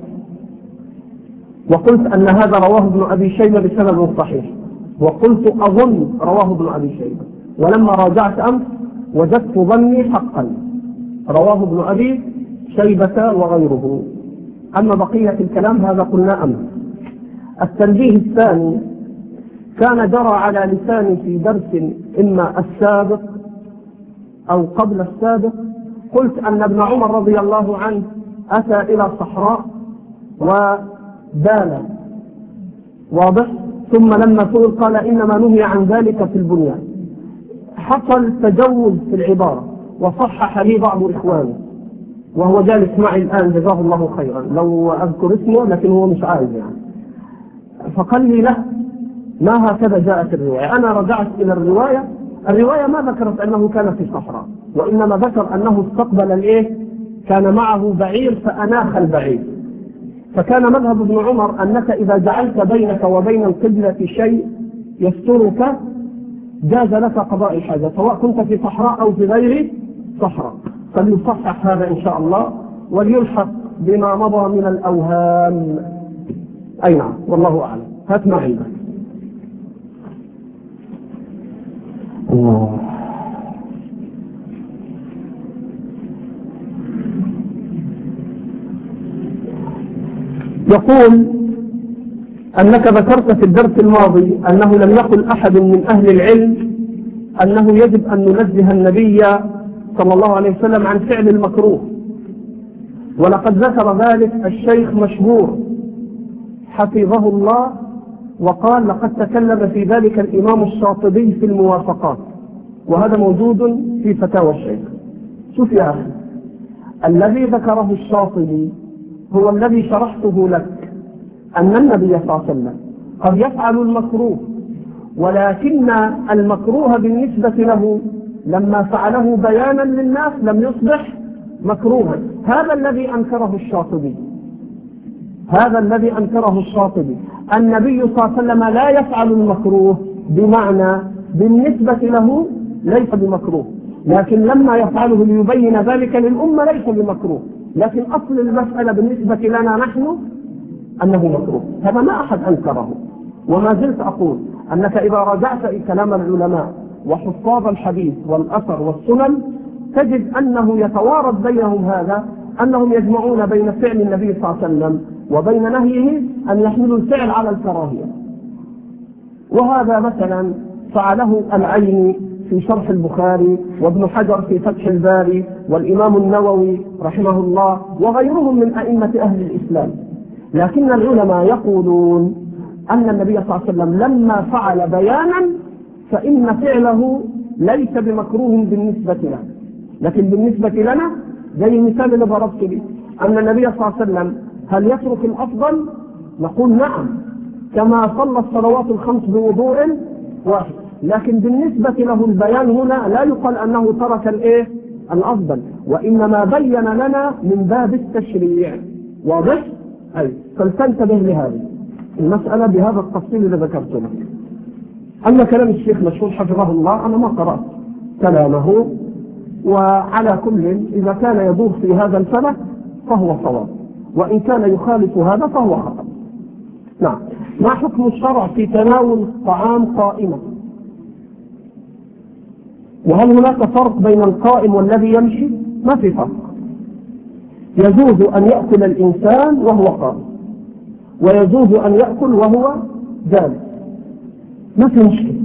وقلت أن هذا رواه ابن أبي شيبة بسند صحيح، وقلت أظن رواه ابن أبي شيبة، ولما راجعت أمس وجدت ظني حقا، رواه ابن أبي شيبة وغيره. أما بقية الكلام هذا قلنا أمس. التنبيه الثاني كان جرى على لساني في درس إما السابق أو قبل السابق، قلت أن ابن عمر رضي الله عنه أتى إلى صحراء وبال، واضح، ثم لما سئل قال إنما نهي عن ذلك في البنيان. حصل تجوز في العبارة وصحح لي بعض إخواني وهو جالس معي الآن جزاه الله خيرا لو أذكر اسمه، لكن هو مش عايز يعني. فقال لي لا، ما هكذا جاءت الرواية. أنا رجعت إلى الرواية ما ذكرت أنه كان في صحراء، وإنما ذكر أنه استقبل كان معه بعير فأناخ البعير. فكان مذهب ابن عمر أنك إذا جعلت بينك وبين القبلة شيء يسترك جاز لك قضاء الحاجة سواء كنت في صحراء أو في غير صحراء. فليصحح هذا إن شاء الله وليلحق بما مضى من الأوهام. أي نعم، والله أعلم. هات ما عندك. الله. يقول أنك ذكرت في الدرس الماضي أنه لم يقل أحد من أهل العلم أنه يجب أن ننزه النبي صلى الله عليه وسلم عن فعل المكروه، ولقد ذكر ذلك الشيخ مشهور حفظه الله وقال لقد تكلم في ذلك الإمام الشاطبي في الموافقات، وهذا موجود في فتاوى الشيخ. شوف يا أخي، الذي ذكره الشاطبي هو الذي شرحته لك، أن النبي صلى الله عليه وسلم قد يفعل المكروه، ولكن المكروه بالنسبة له لما فعله بيانا للناس لم يصبح مكروها. هذا الذي أنكره الشاطبي، النبي صلى الله عليه وسلم لا يفعل المكروه، بمعنى بالنسبة له ليس بمكروه، لكن لما يفعله ليبين ذلك للأمة ليس بمكروه، لكن أصل المسألة بالنسبة لنا نحن أنه مكروه. هذا ما أحد أنكره. وما زلت أقول أنك إذا رجعت كلام العلماء وحفاظ الحديث والأثر والسنن تجد أنه يتوارد بينهم هذا، أنهم يجمعون بين فعل النبي صلى الله عليه وسلم وبين نهيه أن يحملوا الفعل على الكراهية. وهذا مثلا فعله العيني في شرح البخاري، وابن حجر في فتح الباري، والإمام النووي رحمه الله، وغيرهم من أئمة أهل الإسلام. لكن العلماء يقولون أن النبي صلى الله عليه وسلم لما فعل بيانا فإن فعله ليس بمكروه بالنسبة له، لكن بالنسبة لنا زي المثال اللي ضربت به، أن النبي صلى الله عليه وسلم هل يترك الأفضل؟ نقول نعم، كما صلى الصلوات الخمس بوضوء واحد، لكن بالنسبة له البيان هنا لا يقال أنه ترك الأفضل، وإنما بين لنا من باب التشريع. واضح؟ أي فلتنتبه لهذه المسألة بهذا التفصيل اللي ذكرت لك. أما كلام الشيخ مشهور حفظه الله أنا ما قرأت كلامه، وعلى كل إذا كان يدور في هذا الفلك فهو صواب، وإن كان يخالف هذا فهو خطأ. نعم. ما حكم الشرع في تناول الطعام قائما؟ وهل هناك فرق بين القائم والذي يمشي؟ ما في فرق. يجوز أن يأكل الإنسان وهو قائم، ويجوز أن يأكل وهو جالس، ما في مشكلة.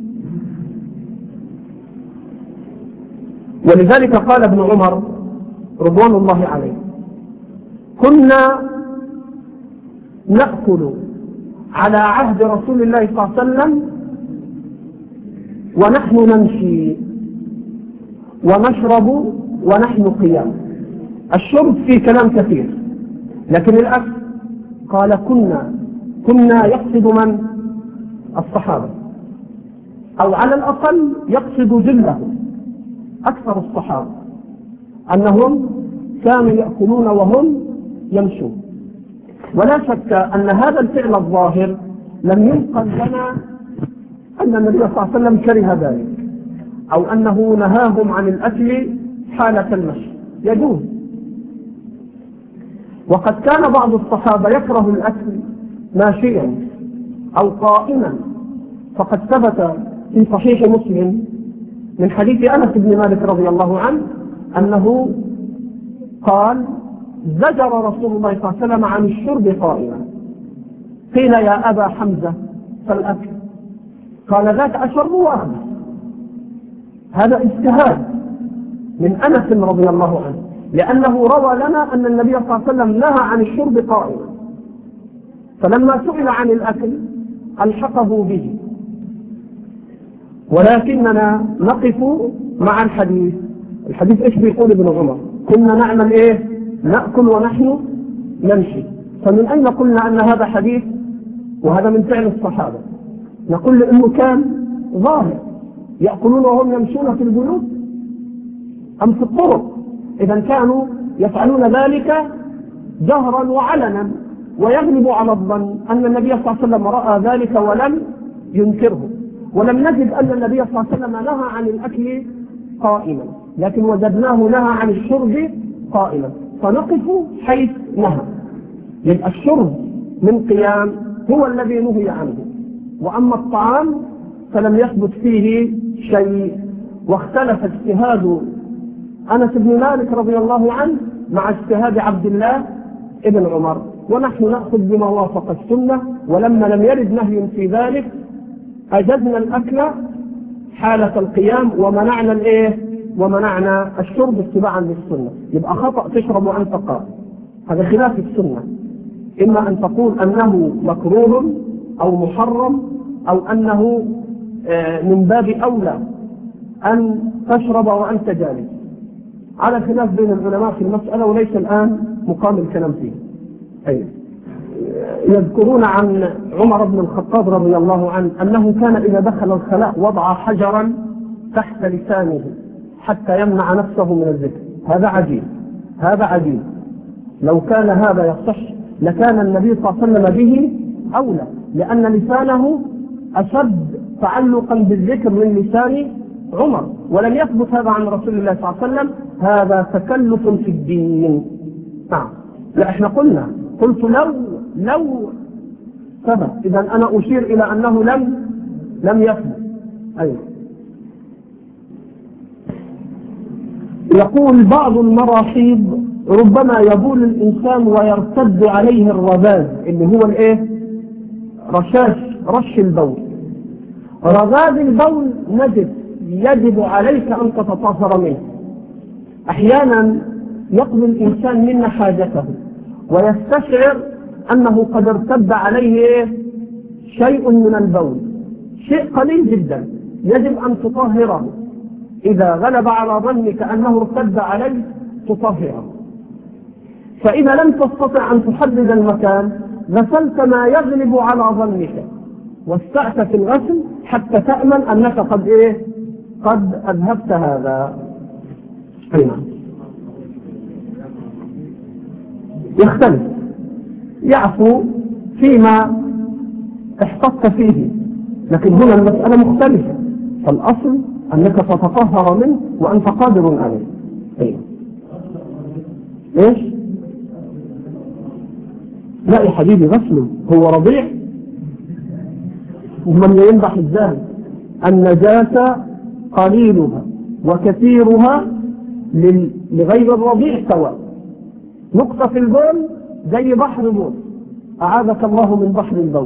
ولذلك قال ابن عمر رضوان الله عليه: كنا نأكل على عهد رسول الله صلى الله عليه وسلم ونحن نمشي، ونشرب ونحن قيام. الشرب فيه كلام كثير، لكن الأكل قال كنا يقصد من؟ الصحابة، أو على الأقل يقصد جلهم أكثر الصحابة، أنهم كانوا يأكلون وهم يمشون. ولا شك أن هذا الفعل الظاهر لم ينقل لنا أن النبي صلى الله عليه وسلم كره ذلك، أو أنه نهاهم عن الأكل حالة المشي، يجوز. وقد كان بعض الصحابة يكره الأكل ماشيا أو قائما، فقد ثبت في صحيح مسلم من حديث أنس بن مالك رضي الله عنه أنه قال: زجر رسول الله صلى الله عليه وسلم عن الشرب قائما. قيل: يا أبا حمزة فالأكل؟ قال: ذاك أشرب وأخذ. هذا اجتهاد من أنس رضي الله عنه، لأنه روى لنا أن النبي صلى الله عليه وسلم نهى عن الشرب قائما، فلما سئل عن الأكل ألحقه به. ولكننا نقف مع الحديث إيش بيقول ابن عمر؟ كنا نعمل إيه؟ نأكل ونحن نمشي. فمن أين قلنا أن هذا حديث وهذا من فعل الصحابة؟ نقول لأنه كان ظاهر يأكلون وهم يمشون في البيوت أم في الطرق؟ إذا كانوا يفعلون ذلك جهرا وعلنا، ويغلب على الظن أن النبي صلى الله عليه وسلم رأى ذلك ولم ينكره. ولم نجد أن النبي صلى الله عليه وسلم نهى عن الأكل قائما، لكن وجدناه نهى عن الشرب قائما، فنقف حيث نهى. يبقى الشرب من قيام هو الذي نهي عنه، وأما الطعام فلم يثبت فيه شيء. واختلف اجتهاد أنس بن مالك رضي الله عنه مع اجتهاد عبد الله ابن عمر، ونحن نأخذ بما وافق السنة. ولما لم يرد نهي في ذلك أجزنا الأكل حالة القيام ومنعنا الشرب اتباعا للسنة. يبقى خطأ تشرب وأنت قائم، هذا خلاف السنة. إما أن تقول أنه مكروه أو محرم، أو أنه من باب أولى أن تشرب وأنت جالس، على خلاف بين العلماء في المسألة، وليس الآن مقام الكلام فيه. أيضا يذكرون عن عمر بن الخطاب رضي الله عنه أنه كان إذا دخل الخلاء وضع حجرا تحت لسانه حتى يمنع نفسه من الذكر. هذا عجيب. لو كان هذا يصح لكان النبي صلى الله عليه وسلم به أولى، لأن لسانه أشد تعلقا بالذكر من لسان عمر، ولم يثبت هذا عن رسول الله صلى الله عليه وسلم. هذا تكلف في الدين. نعم. لا، احنا قلت لو ثبت، إذا أنا أشير إلى أنه لم يثبت. أيوة. يقول بعض المراحيض ربما يبول الإنسان ويرتد عليه الرذاذ، اللي هو رش البول. رذاذ البول نجس، يجب عليك أن تتطهر منه. أحيانا يقضي الإنسان منا حاجته ويستشعر أنه قد ارتد عليه شيء من البول، شيء قليل جدا، يجب أن تطهره. إذا غلب على ظنك أنه ارتد عليه تطهره. فإذا لم تستطع أن تحدد المكان غسلت ما يغلب على ظنك، واستعت في الغسل حتى تأمن أنك قد أذهبت هذا. يختلف يعفو فيما احتطت فيه، لكن هنا المسألة مختلفة، فالأصل أنك تتطهر منه وأنت قادر عليه. أيوه. إيش؟ لا يا حبيبي، غسله هو رضيع، ومن ينضح ازاي؟ النجاسة قليلها وكثيرها لغير الرضيع سواء. نقطة في البول زي بحر البول، أعاذك الله من بحر البول.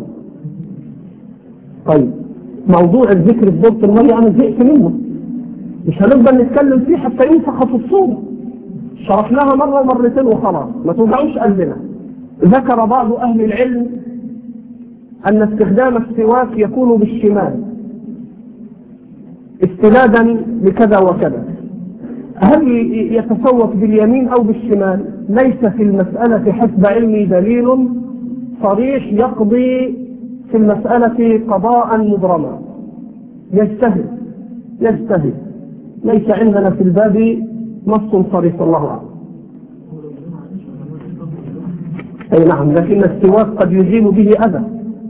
طيب موضوع الذكر في دورة المية أنا زهقت منه، مش هنفضل نتكلم فيه حتى ينفخ في الصورة، شرحناها مرة ومرتين وخلاص، ما توجعوش قلبنا. ذكر بعض أهل العلم أن استخدام السواك يكون بالشمال استنادا لكذا وكذا. هل يتسوق باليمين أو بالشمال؟ ليس في المسألة حسب علمي دليل صريح يقضي في المسألة قضاء مبرما. يجتهد، ليس عندنا في الباب نص صريح، الله أعلم. أي نعم، لكن السواك قد يزيل به أذى.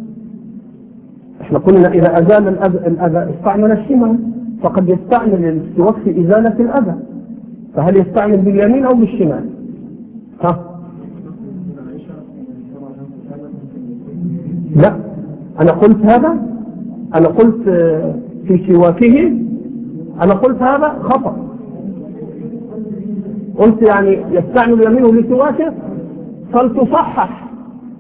احنا قلنا إذا أزال الأذى استعمل الشمال، فقد يستعمل السواك في إزالة الأذى، فهل يستعمل باليمين أو بالشمال؟ لا، أنا قلت هذا، أنا قلت في سواكه، أنا قلت هذا خطأ. قلت يعني يستعمل يمينه لسواكه، فلتصحح.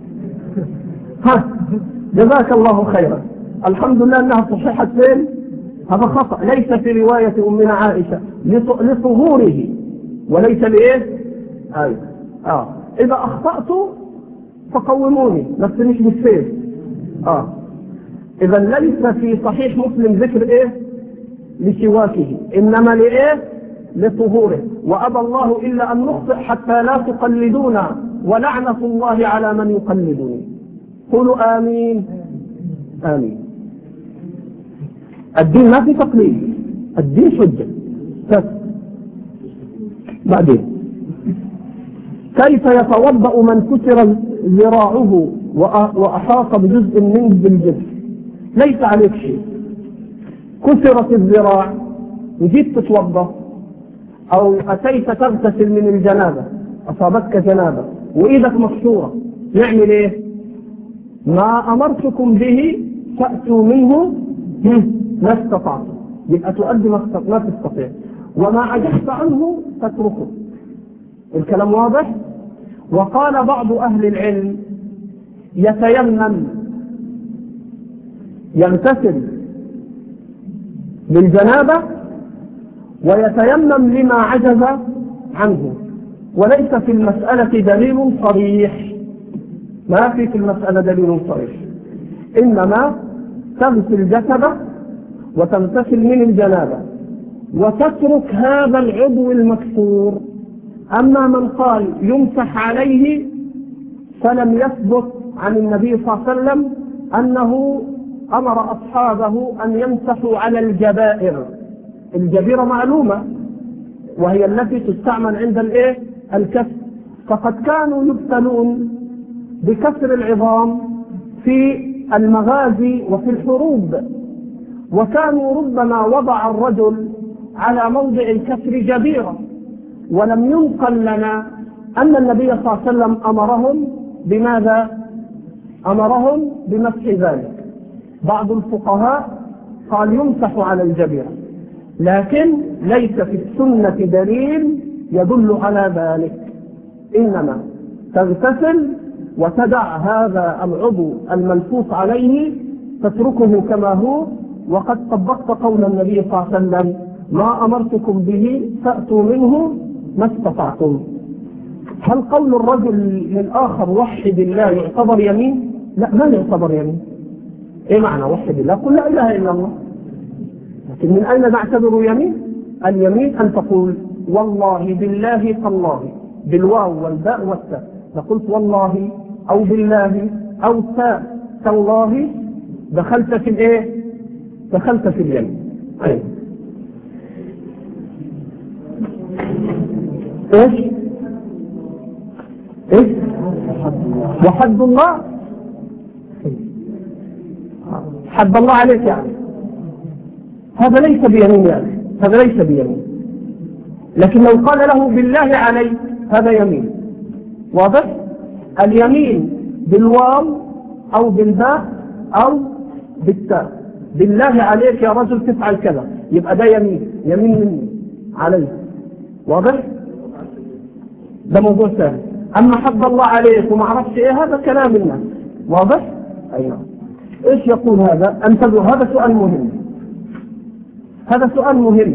جزاك الله خيرا، الحمد لله أنها صححت فين؟ هذا خطأ، ليس في رواية أمنا عائشة لطهوره وليس لإيه؟ إذا أخطأت فقوموني، بس مش بالسيف. إذا ليس في صحيح مسلم ذكر إيه؟ لسواكه، إنما لإيه؟ لطهوره. وأبى الله إلا أن نخطئ حتى لا تقلدونا، ولعنة الله على من يقلدني. قولوا آمين. آمين. الدين ما في تقليد، الدين حجة. بعدين كيف يتوضأ من كسر ذراعه وأحاط بجزء منه بالجسم؟ ليس عليك شيء. كسرت الذراع وجيت تتوضأ أو أتيت تغتسل من الجنابة، أصابتك جنابة وإيدك مكسورة، نعمل إيه؟ ما أمرتكم به فأتوا منه ما استطعتم، يبقى تؤدي ما تستطيع، وما عجزت عنه تتركه. الكلام واضح؟ وقال بعض أهل العلم يتيمم، يغتسل بالجنابة ويتيمم لما عجز عنه، وليس في المسألة دليل صريح، ما في المسألة دليل صريح، إنما تغسل جسده وتغتسل من الجنابة وتترك هذا العضو المكسور. أما من قال يمسح عليه فلم يثبت عن النبي صلى الله عليه وسلم أنه أمر أصحابه أن يمسحوا على الجبائر. الجبيرة معلومة وهي التي تستعمل عند الكسر، فقد كانوا يبتلون بكسر العظام في المغازي وفي الحروب، وكانوا ربما وضع الرجل على موضع الكسر جبيرة، ولم ينقل لنا أن النبي صلى الله عليه وسلم أمرهم بماذا؟ أمرهم بمسح ذلك. بعض الفقهاء قال يمسح على الجبيرة، لكن ليس في السنة دليل يدل على ذلك، إنما تغتسل وتدع هذا العضو الملفوف عليه، تتركه كما هو، وقد طبقت قول النبي صلى الله عليه وسلم ما أمرتكم به فأتوا منه ما استطعتم. هل قول الرجل للآخر وحد الله يعتبر يمين؟ لا، ما يعتبر يمين. ايه معنى وحد الله؟ قل لا إله إلا الله. لكن من أين نعتبر يمين؟ اليمين أن تقول والله بالله تالله بالواو والباء والتاء، فقلت والله أو بالله أو تاء تالله، دخلت في الايه؟ دخلت في اليمين. ايه ايش؟ وحد الله حد الله عليك يعني هذا ليس بيمين يعني. هذا ليس بيمين. لكن لو قال له بالله عليك هذا يمين. واضح؟ اليمين بالواو أو بالباء أو بالتاء. بالله عليك يا رجل تفعل كذا، يبقى ده يمين، يمين مني عليك. واضح؟ ده موضوع ثاني. أما حد الله عليك وما عرفش إيه هذا كلام الناس. واضح؟ أيوة. إيش يقول هذا؟ انتبهوا، هذا سؤال مهم. هذا سؤال مهم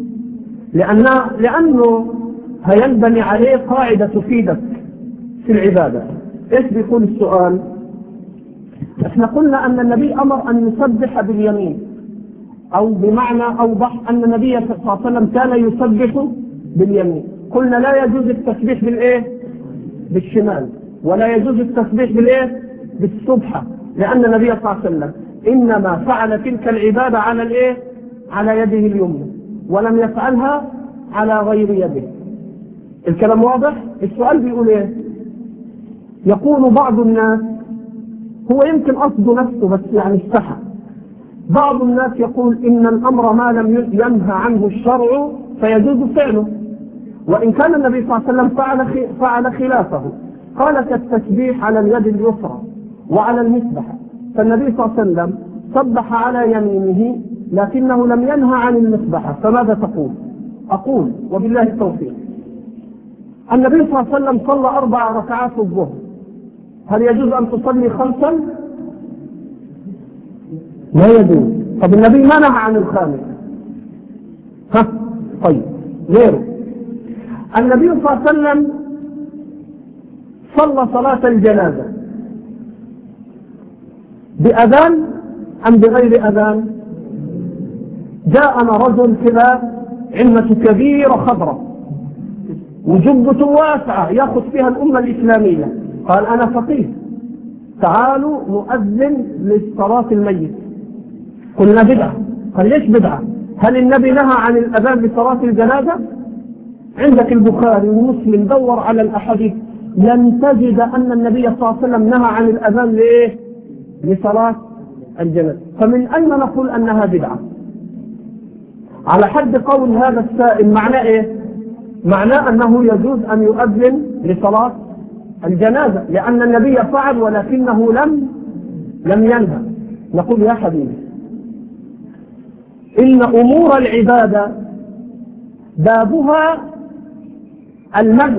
لأنه هينبني عليه قاعدة تفيدك في العبادة. إيش بيقول السؤال؟ احنا قلنا أن النبي أمر أن يسبح باليمين، أو بمعنى أوضح أن النبي صلى الله عليه وسلم كان يسبح باليمين. قلنا لا يجوز التسبيح بالإيه؟ بالشمال، ولا يجوز التسبيح بالإيه؟ بالسبحة، لأن النبي صلى الله عليه وسلم إنما فعل تلك العبادة على الإيه؟ على يده اليمنى، ولم يفعلها على غير يده. الكلام واضح؟ السؤال بيقول إيه؟ يقول بعض الناس، هو يمكن قصده نفسه بس يعني استحى، بعض الناس يقول إن الأمر ما لم ينهى عنه الشرع فيجوز فعله، وإن كان النبي صلى الله عليه وسلم فعل خلافه. قال كالتسبيح على اليد اليسرى وعلى المسبحة، فالنبي صلى الله عليه وسلم سبح على يمينه لكنه لم ينهى عن المسبحة. فماذا تقول؟ أقول وبالله التوفيق، النبي صلى الله عليه وسلم صلى 4 ركعات الظهر، هل يجوز أن تصلي 5؟ لا يجوز. طب النبي ما نهى عن الخامس. طيب غيره، النبي صلى الله عليه وسلم صلى صلاة الجنازة بأذان أم بغير أذان؟ جاءنا رجل كذا عمة كبيرة خضراء وجبة واسعة يأخذ فيها الأمة الإسلامية، قال أنا فقيه، تعالوا نؤذن لصلاة الميت. قلنا بدعة. قال ليش بدعة؟ هل النبي نهى عن الأذان لصلاة الجنازة؟ عندك البخاري ومسلم دور على الأحاديث لن تجد أن النبي صلى الله عليه وسلم نهى عن الأذان لإيه؟ لصلاة الجنازة. فمن أين نقول أنها بدعة؟ على حد قول هذا السائل معناه إيه؟ معناه أنه يجوز أن يؤذن لصلاة الجنازة لأن النبي فعل ولكنه لم ينهى. نقول يا حبيبي إن أمور العبادة بابها المنع.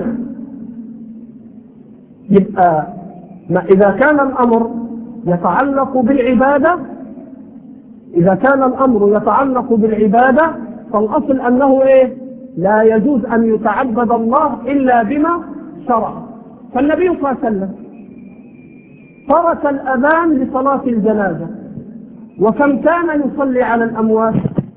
يبقى إذا كان الأمر يتعلق بالعبادة، إذا كان الأمر يتعلق بالعبادة فالأصل أنه إيه؟ لا يجوز أن يتعبد الله إلا بما شرع. فالنبي صلى الله عليه وسلم ترك الأذان لصلاة الجنازة، وكم كان يصلي على الأموات؟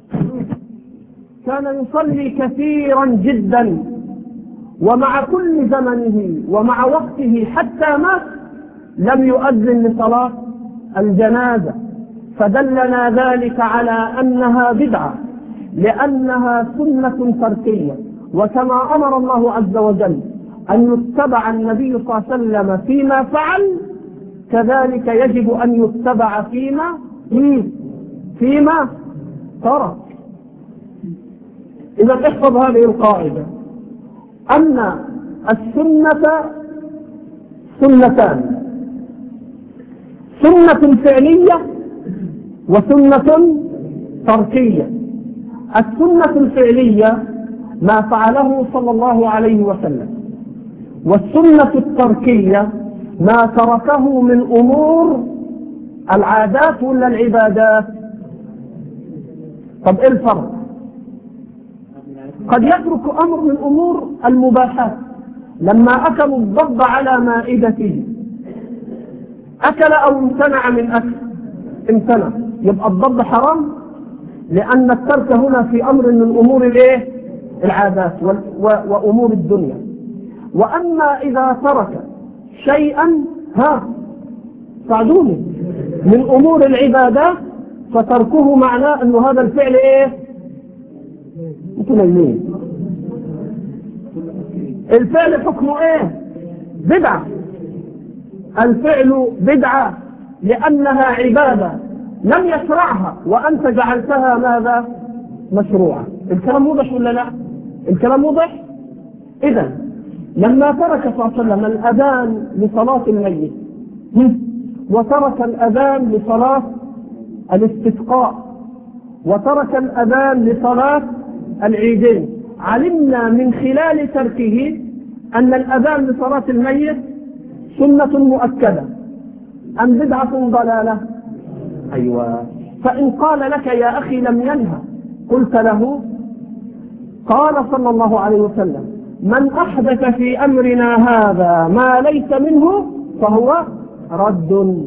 كان يصلي كثيرا جدا، ومع كل زمنه ومع وقته حتى مات لم يؤذن لصلاة الجنازة. فدلنا ذلك على أنها بدعة لأنها سنة تركية، وكما أمر الله عز وجل أن يتبع النبي صلى الله عليه وسلم فيما فعل كذلك يجب أن يتبع فيما ترك. إذا احفظ هذه القاعدة أن السنة سنتان، سنة فعلية وسنة تركية. السنة الفعلية ما فعله صلى الله عليه وسلم، والسنة التركية ما تركه من أمور العادات ولا العبادات. طب إيه الفرق؟ قد يترك أمر من أمور المباحات. لما أكلوا الضب على مائدته أكل أو امتنع من أكل؟ امتنع، يبقى الضب حرام لأن الترك هنا في أمر من أمور الإيه؟ العادات وأمور الدنيا. وأما إذا ترك شيئا صعدوني من أمور العبادات فتركه معناه أنه هذا الفعل إيه؟ الفعل حكمه إيه؟ بدعة. الفعل بدعة لأنها عبادة لم يشرعها وأنت جعلتها ماذا؟ مشروعة. الكلام واضح ولا لا؟ الكلام واضح؟ إذن لما ترك صلى الله عليه وسلم الأذان لصلاة الميت وترك الأذان لصلاة الاستسقاء وترك الأذان لصلاة العيدين، علمنا من خلال تركه أن الأذان لصلاة الميت سنة مؤكدة أم بدعة ضلالة؟ أيوة. فإن قال لك يا أخي لم ينهى، قلت له قال صلى الله عليه وسلم من أحدث في أمرنا هذا ما ليس منه فهو رد.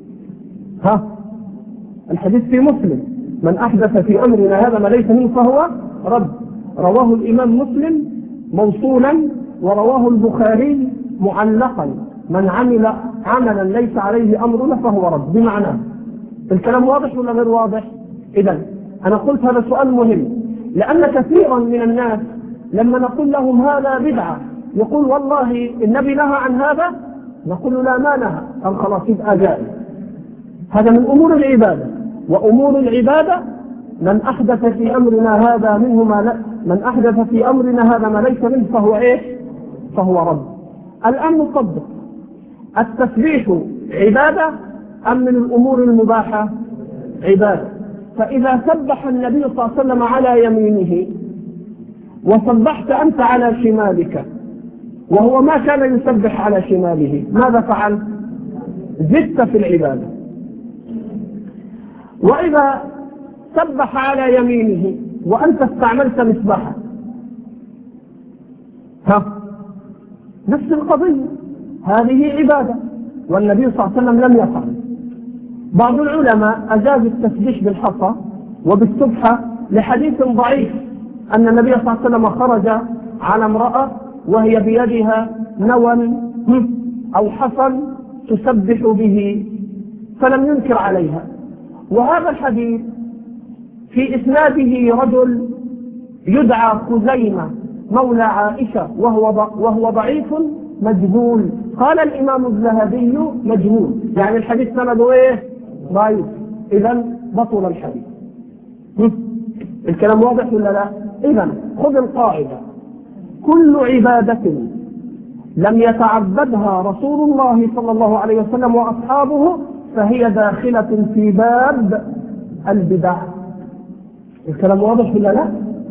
الحديث في مسلم، من أحدث في أمرنا هذا ما ليس منه فهو رد، رواه الإمام مسلم موصولا ورواه البخاري معلقا، من عمل عملا ليس عليه أمرنا فهو رد. بمعنى الكلام واضح ولا غير واضح؟ إذن أنا قلت هذا سؤال مهم، لأن كثيرا من الناس لما نقول لهم هذا بدعة يقول والله النبي نهى عن هذا، نقول لا ما نهى، قال خلاص يبقى جائز. هذا من أمور العبادة، وأمور العبادة من أحدث في أمرنا هذا منه من أحدث في أمرنا هذا ما ليس منه فهو إيش؟ فهو رد. الآن نطبق، التسبيح عبادة أم من الأمور المباحة؟ عبادة. فإذا سبح النبي صلى الله عليه وسلم على يمينه وسبحت أنت على شمالك وهو ما كان يسبح على شماله، ماذا فعل؟ زدت في العبادة. وإذا سبح على يمينه وأنت استعملت مسبحة، نفس القضية، هذه عبادة والنبي صلى الله عليه وسلم لم يفعل. بعض العلماء أجاز التسبيح بالحصى وبالسبحة لحديث ضعيف أن النبي صلى الله عليه وسلم خرج على امرأة وهي بيدها نوى أو حصى تسبح به فلم ينكر عليها. وهذا الحديث في إسناده رجل يدعى خزيمة مولى عائشة وهو ضعيف مجهول. قال الإمام الذهبي مجهول، يعني الحديث سنده إيه؟ ضعيف، إذن بطل الحديث. الكلام واضح ولا لا؟ إذن خذ القاعدة، كل عبادة لم يتعبدها رسول الله صلى الله عليه وسلم وأصحابه فهي داخلة في باب البدع. الكلام واضح ولا لا؟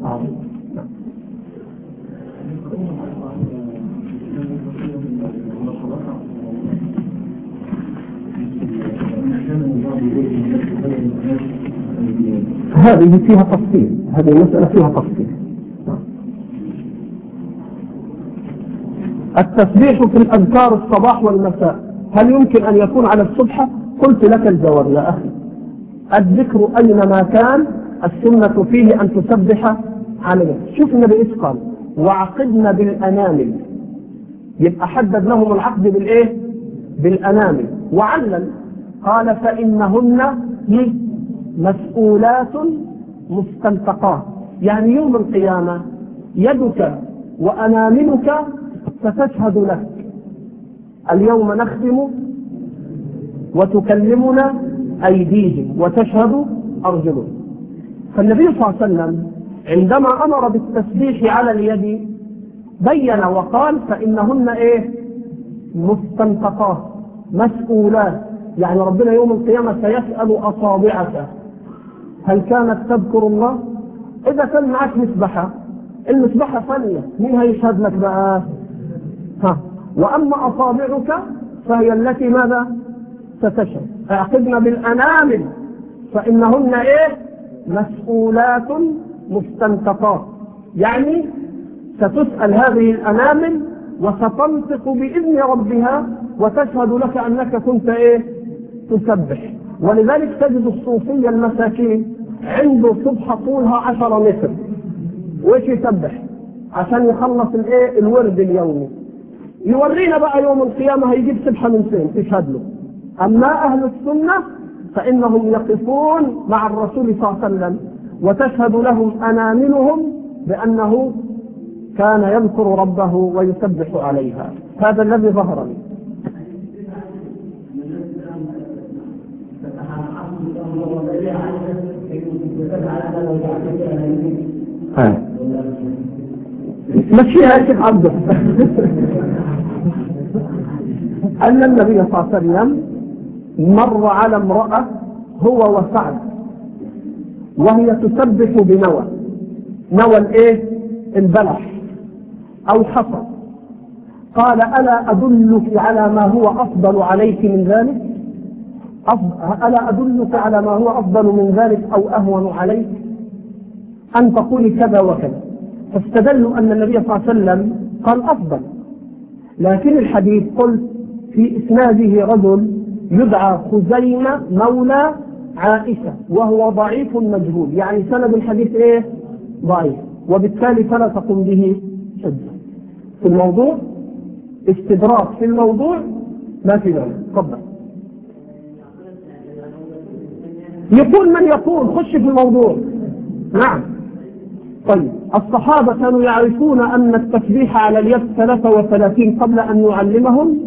هذه فيها تفصيل، هذه المسألة فيها تفصيل. التسبيح في الأذكار الصباح والمساء هل يمكن أن يكون على الصبح؟ قلت لك الجواب يا أخي، الذكر أينما كان السنة فيه أن تسبح عليه. شوف النبي إيش قال؟ وعقدنا بالأنامل، يبقى حدد لهم العقد بالإيه؟ بالأنامل. وعلل قال فإنهن مسؤولات مستنطقات، يعني يوم القيامة يدك وأناملك ستشهد لك. اليوم نختم وتكلمنا أيديهم وتشهد أرجلهم. فالنبي صلى الله عليه وسلم عندما أمر بالتسبيح على اليد بين وقال فإنهن إيه؟ مستنطقات مسؤولات، يعني ربنا يوم القيامة سيسأل أصابعك هل كانت تذكر الله؟ إذا كان معك مسبحة، المسبحة ثانية، مين هيشهد لك بقى؟ وأما أصابعك فهي التي ماذا؟ ستشهد. اعقدنا بالأنامل فإنهن إيه؟ مسؤولات مستنطقات، يعني ستسأل هذه الأنامل وستنطق بإذن ربها وتشهد لك أنك كنت إيه؟ تسبح. ولذلك تجد الصوفية المساكين عنده سبحة طولها 10 متر، وإيش يسبح عشان يخلص الإيه؟ الورد اليومي. يورينا بقى يوم القيامة هيجيب سبحة من فين تشهد له. أما أهل السنة فإنهم يقفون مع الرسول صلى الله عليه وسلم وتشهد لهم أناملهم بأنه كان يذكر ربه ويسبح عليها. هذا الذي ظهر لي. مشيها يا شيخ عبده. أن النبي صلى الله عليه وسلم مر على امرأة هو وسعد وهي تسبح بنوى، نوى الايه؟ البلح او حصى. قال ألا أدلك على ما هو أفضل عليك من ذلك؟ ألا أدلك على ما هو أفضل من ذلك أو أهون عليك؟ أن تقولي كذا وكذا. فاستدلوا أن النبي صلى الله عليه وسلم قال أفضل، لكن الحديث قلت في إسناده رجل يدعى خزيمة مولى عائشة وهو ضعيف مجهول، يعني سند الحديث ايه؟ ضعيف، وبالتالي فلا تقوم به حجة في الموضوع. استدراك في الموضوع ما في ذلك. تفضل. يقول من يقول خش في الموضوع. نعم. طيب الصحابة كانوا يعرفون أن التسبيح على اليد 33 قبل أن يعلمهم؟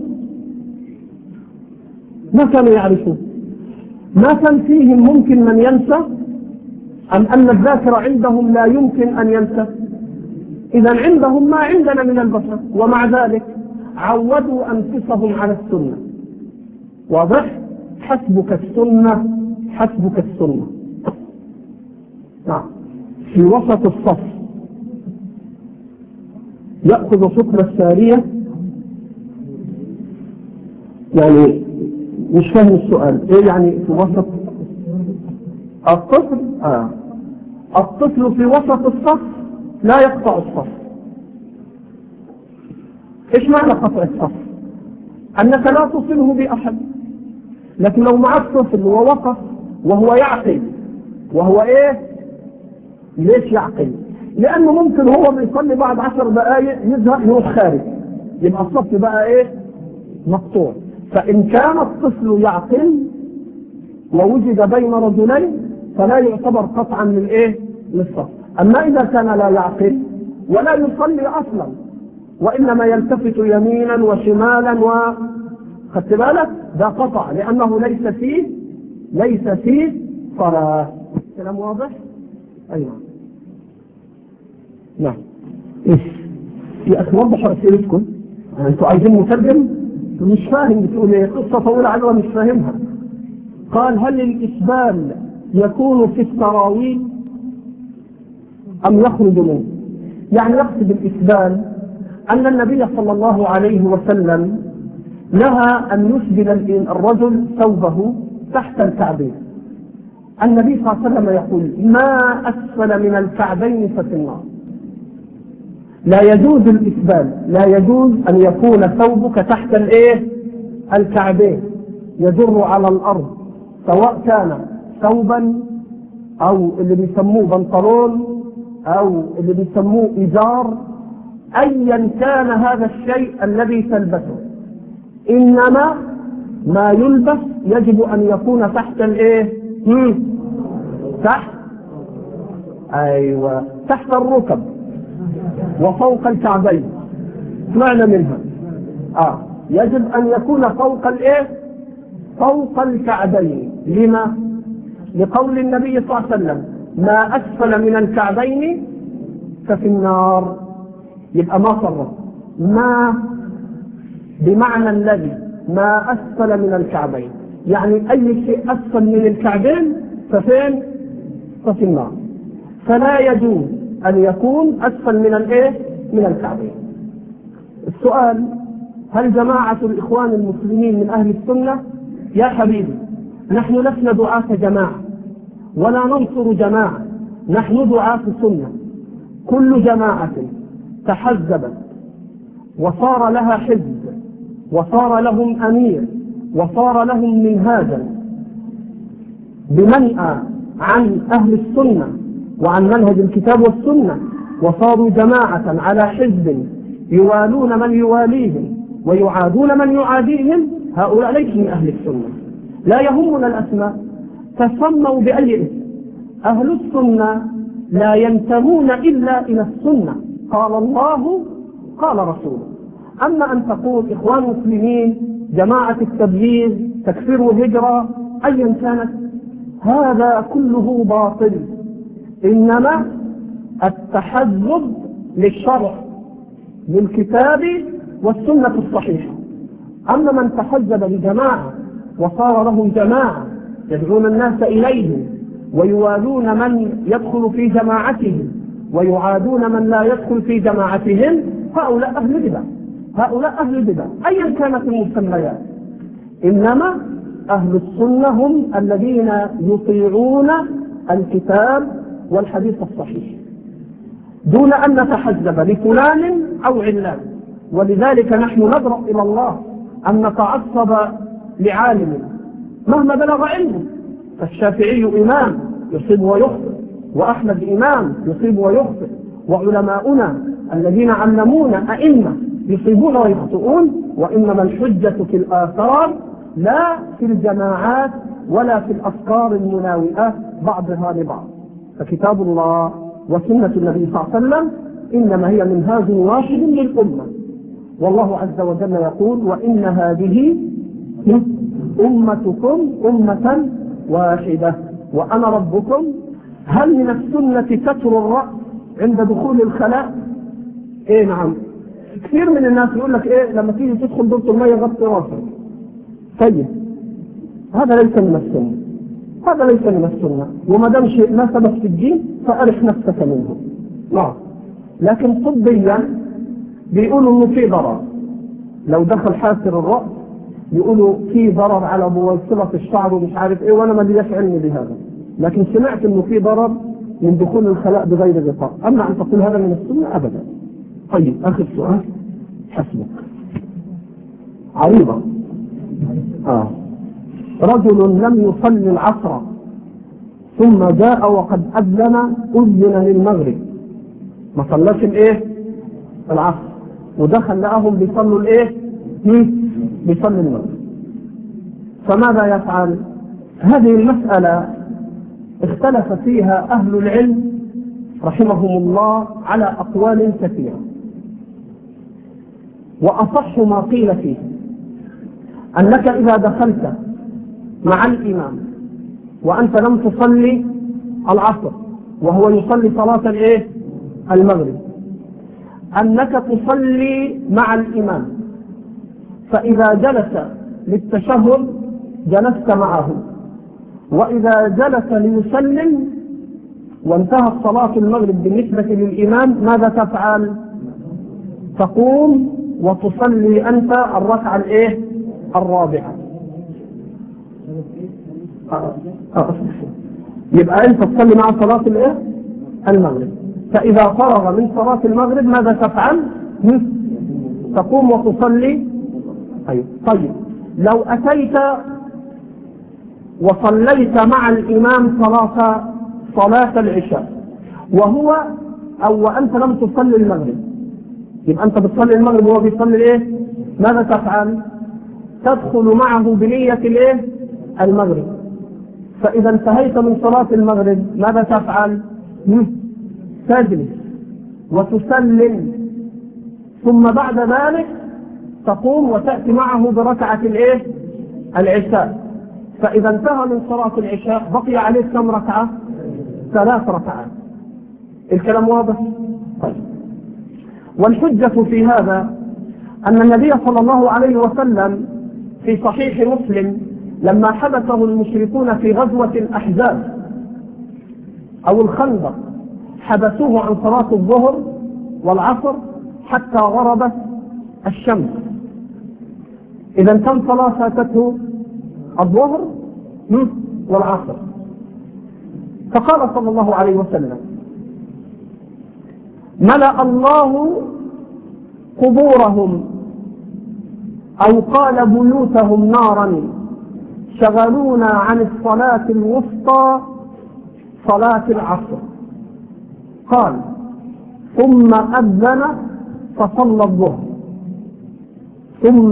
ما كانوا يعرفون. ما كان فيهم ممكن من ينسى أم أن الذاكرة عندهم لا يمكن أن ينسى؟ إذا عندهم ما عندنا من البشر، ومع ذلك عودوا أنفسهم على السنة. واضح؟ حسبك السنة حسبك السنة. نعم. في وسط الصف يأخذ شكر السارية، يعني مش فاهم السؤال ايه يعني في وسط الطفل؟ الطفل في وسط الصف لا يقطع الصف. ايش معنى قطع الصف؟ انك لا تصله باحد، لكن لو معك طفل ووقف وهو يعقل، وهو ايه؟ ليش يعقل؟ لانه ممكن هو بيصلي بعد 10 دقائق يزهق يروح خارج، يبقى الصف بقى ايه؟ مقطوع. فان كان الطفل يعقل ووجد بين رجلين فلا يعتبر قطعا من ايه؟ للصف. اما اذا كان لا يعقل ولا يصلي اصلا وانما يلتفت يمينا وشمالا خدت بالك؟ ده قطع، لانه ليس فيه صلاة. كلام واضح؟ ايوه. نعم. ايش يا اخي وضحوا اسئلتكم. انتوا عايزين مترجم؟ مش فاهم بتقول ايه؟ قصه طويله عنها مش فاهمها. قال هل الاسبال يكون في السراويل ام يخرج منه؟ يعني يقصد الاسبال ان النبي صلى الله عليه وسلم نهى ان يسبل الرجل ثوبه تحت الكعبين. النبي صلى الله عليه وسلم يقول ما اسفل من الكعبين ففي النار. لا يجوز الإسبال، لا يجوز أن يكون ثوبك تحت الايه؟ الكعبين، يجر على الأرض، سواء كان ثوبا أو اللي بيسموه بنطلون أو اللي بيسموه إزار، أيا كان هذا الشيء الذي تلبسه، إنما ما يلبس يجب أن يكون تحت الايه؟ تحت الركب وفوق الكعبين. معنى منها يجب أن يكون فوق الايه؟ فوق الكعبين. لما؟ لقول النبي صلى الله عليه وسلم ما أسفل من الكعبين ففي النار. يبقى ما صرف، ما بمعنى الذي، ما أسفل من الكعبين، يعني أي شيء أسفل من الكعبين ففين؟ ففي النار. فلا يجوز أن يكون أسفل من الايه؟ من الكعبين. السؤال: هل جماعة الإخوان المسلمين من أهل السنة؟ يا حبيبي، نحن لسنا دعاة جماعة ولا ننصر جماعة، نحن دعاة سنة. كل جماعة تحزبت وصار لها حزب وصار لهم أمير وصار لهم منهاجا بمنأى عن أهل السنة وعن منهج الكتاب والسنة، وصاروا جماعة على حزب يوالون من يواليهم ويعادون من يعاديهم، هؤلاء ليسوا من أهل السنة. لا يهمنا الأسماء، تسموا بأي اسم. أهل السنة لا ينتمون إلا إلى السنة، قال الله قال رسوله. أما أن تقول إخوان مسلمين، جماعة التبليغ، تكفير وهجرة، أيا كانت، هذا كله باطل. إنما التحزب للشرع للكتاب والسنة الصحيحة. أما من تحزب لجماعة وصار له جماعة يدعون الناس إليه ويوالون من يدخل في جماعتهم ويعادون من لا يدخل في جماعتهم، هؤلاء أهل بدع، هؤلاء أهل بدع أيا كانت المسميات. إنما أهل السنة هم الذين يطيعون الكتاب والحديث الصحيح دون أن نتحزب لفلان أو علان. ولذلك نحن ندرأ إلى الله أن نتعصب لعالم مهما بلغ علمه. فالشافعي إمام يصيب ويخطئ، وأحمد إمام يصيب ويخطئ، وعلماؤنا الذين علمونا أئمة يصيبون ويخطئون. وإنما الحجة في الآثار لا في الجماعات ولا في الأفكار المناوئة بعضها لبعض. فكتاب الله وسنة النبي صلى الله عليه وسلم إنما هي منهاج واحد للأمة. والله عز وجل يقول: وإن هذه أمتكم أمة واحدة وأنا ربكم. هل من السنة ستر الرأس عند دخول الخلاء؟ إيه نعم. كثير من الناس يقول لك إيه لما تيجي تدخل دورة المية غطي راسك. طيب هذا ليس من السنة، هذا ليس من السنة، وما دام شيء ما ثبت في الدين فأرح نفسك منه. نعم. لكن طبيا بيقولوا إنه في ضرر لو دخل حاسر الرأس، يقولوا في ضرر على بوصلة الشعر ومش عارف إيه، وأنا ما ليش علم بهذا، لكن سمعت إنه في ضرر من دخول الخلاء بغير غطاء. أما أن تقول هذا من السنة أبدا. طيب آخر سؤال حسبك. عريضة. رجل لم يصلي العصر ثم جاء وقد أذن للمغرب، ما صلاش الايه العصر، ودخل لهم بيصلوا الايه بيصلي المغرب، فماذا يفعل؟ هذه المسألة اختلف فيها أهل العلم رحمهم الله على أقوال كثيرة، وأصح ما قيل فيه أنك إذا دخلت مع الإمام وأنت لم تصلي العصر وهو يصلي صلاة الايه المغرب، أنك تصلي مع الإمام، فإذا جلس للتشهد جلست معه، وإذا جلس ليسلم وانتهت صلاة المغرب بالنسبة للإمام ماذا تفعل؟ تقوم وتصلي أنت الركعة الايه الرابعة. يبقى أنت تصلي مع صلاة الايه المغرب، فإذا فرغ من صلاة المغرب ماذا تفعل؟ تقوم وتصلي. طيب لو أتيت وصليت مع الإمام صلاة العشاء وأنت لم تصلي المغرب، يبقى أنت بتصلي المغرب وهو بيصلي الايه، ماذا تفعل؟ تدخل معه بنية الايه المغرب، فإذا انتهيت من صلاة المغرب ماذا تفعل؟ تجلس وتسلم، ثم بعد ذلك تقوم وتأتي معه بركعة الايه العشاء، فإذا انتهى من صلاة العشاء بقي عليه كم ركعة؟ 3 ركعات. الكلام واضح؟ طيب. والحجة في هذا أن النبي صلى الله عليه وسلم في صحيح مسلم لما حبسه المشركون في غزوة الأحزاب أو الخندق حبسوه عن صلاة الظهر والعصر حتى غربت الشمس، إذا كم صلاة فاتته؟ الظهر والعصر. فقال صلى الله عليه وسلم: ملأ الله قبورهم أو قال بيوتهم نارا شغلونا عن الصلاة الوسطى صلاة العصر. قال: ثم أذن فصلى الظهر، ثم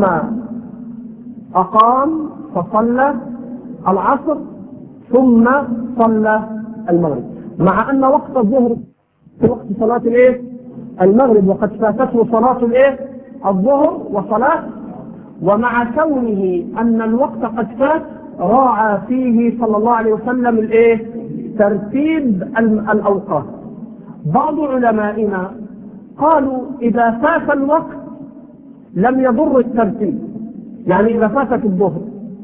أقام فصلى العصر، ثم صلى المغرب، مع أن وقت الظهر في وقت صلاة الايه المغرب وقد فاتته صلاة الايه الظهر وصلاة، ومع كونه أن الوقت قد فات راعى فيه صلى الله عليه وسلم الايه ترتيب الأوقات، بعض علمائنا قالوا إذا فات الوقت لم يضر الترتيب، يعني إذا فاتت الظهر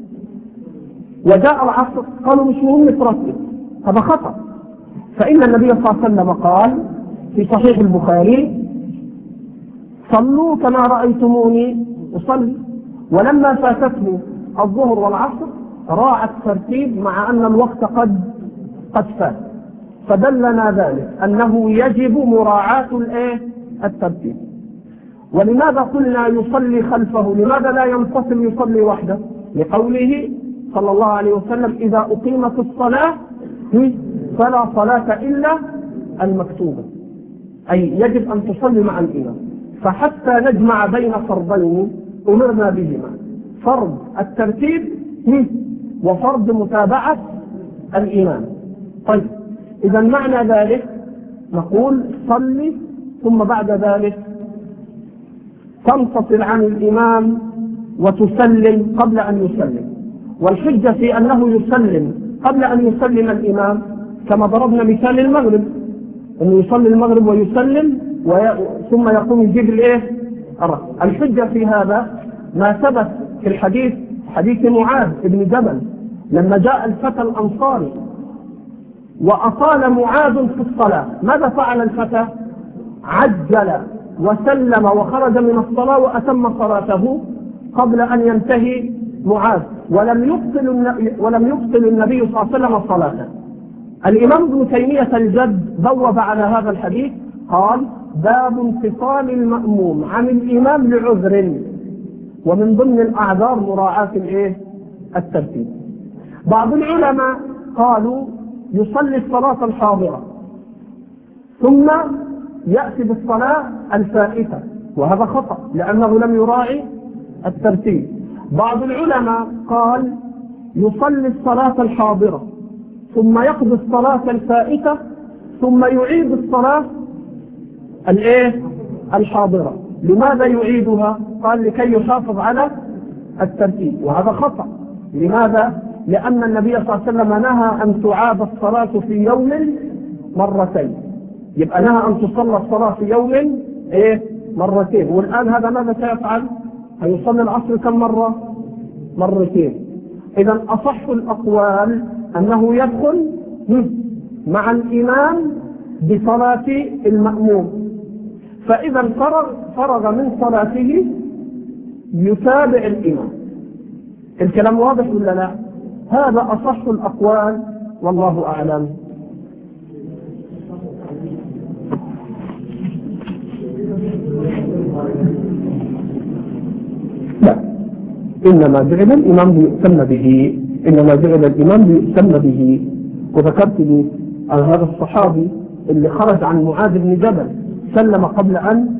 وجاء العصر قالوا مش مهم ترتب، هذا خطأ. فإن النبي صلى الله عليه وسلم قال في صحيح البخاري: صلوا كما رأيتموني أصلي. ولما فاتته الظهر والعصر راعى الترتيب مع أن الوقت قد فات، فدلنا ذلك أنه يجب مراعاة الترتيب. ولماذا قلنا يصلي خلفه؟ لماذا لا ينفصل يصلي وحده؟ لقوله صلى الله عليه وسلم: إذا أقيمت الصلاة فلا صلاة إلا المكتوبة، أي يجب أن تصلي مع الإمام. فحتى نجمع بين فرضين أمرنا بهما: فرض الترتيب وفرض متابعة الإمام. طيب، إذا معنى ذلك نقول صلي ثم بعد ذلك تنفصل عن الإمام وتسلم قبل أن يسلم. والحجة في أنه يسلم قبل أن يسلم الإمام كما ضربنا مثال المغرب، أنه يصلي المغرب ويسلم ثم يقوم يجيب الحجة في هذا ما ثبت في الحديث، حديث معاذ بن جبل لما جاء الفتى الأنصاري وأطال معاذ في الصلاة، ماذا فعل الفتى؟ عجل وسلم وخرج من الصلاة وأتم صلاته قبل أن ينتهي معاذ، ولم يبطل النبي صلى الله عليه وسلم صلاته. الإمام ابن تيمية الجد بوب على هذا الحديث قال: باب انفصال المأموم عن الإمام لعذر، ومن ضمن الأعذار مراعاة الترتيب. بعض العلماء قالوا يصلي الصلاة الحاضرة ثم يأتي بالصلاة الفائتة، وهذا خطأ لأنه لم يراعي الترتيب. بعض العلماء قال يصلي الصلاة الحاضرة ثم يقضي الصلاة الفائتة ثم يعيد الصلاة الحاضرة. لماذا يعيدها؟ قال لكي يحافظ على الترتيب، وهذا خطأ. لماذا؟ لأن النبي صلى الله عليه وسلم نهى أن تعاد الصلاة في يوم مرتين، يبقى نهى أن تصلى الصلاة في يوم مرتين. والآن هذا ماذا سيفعل؟ هيصلي العصر كم مرة؟ مرتين. إذا أصح الأقوال أنه يدخل مع الإمام بصلاة المأموم، فإذا فرغ من صلاته يتابع الإمام. الكلام واضح ولا لا؟ هذا أصح الأقوال والله أعلم. لا، إنما جعل الإمام ليؤتم به، إنما جعل الإمام ليؤتم به. وذكرت لي هذا الصحابي اللي خرج عن معاذ بن جبل سلم قبل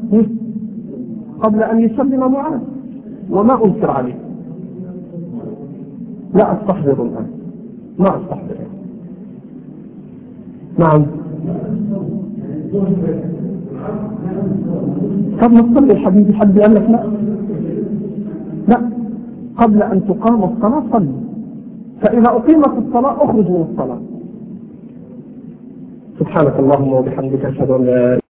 أن يسلم معاذ وما أنكر عليه. لا أستحضر الآن، ما أستحضر. نعم. طب نصلي الحديث حد قال لك لا؟ لا، قبل أن تقام الصلاة صلي، فإذا أقيمت الصلاة أخرج من الصلاة. سبحانك اللهم وبحمدك أشهد أن لا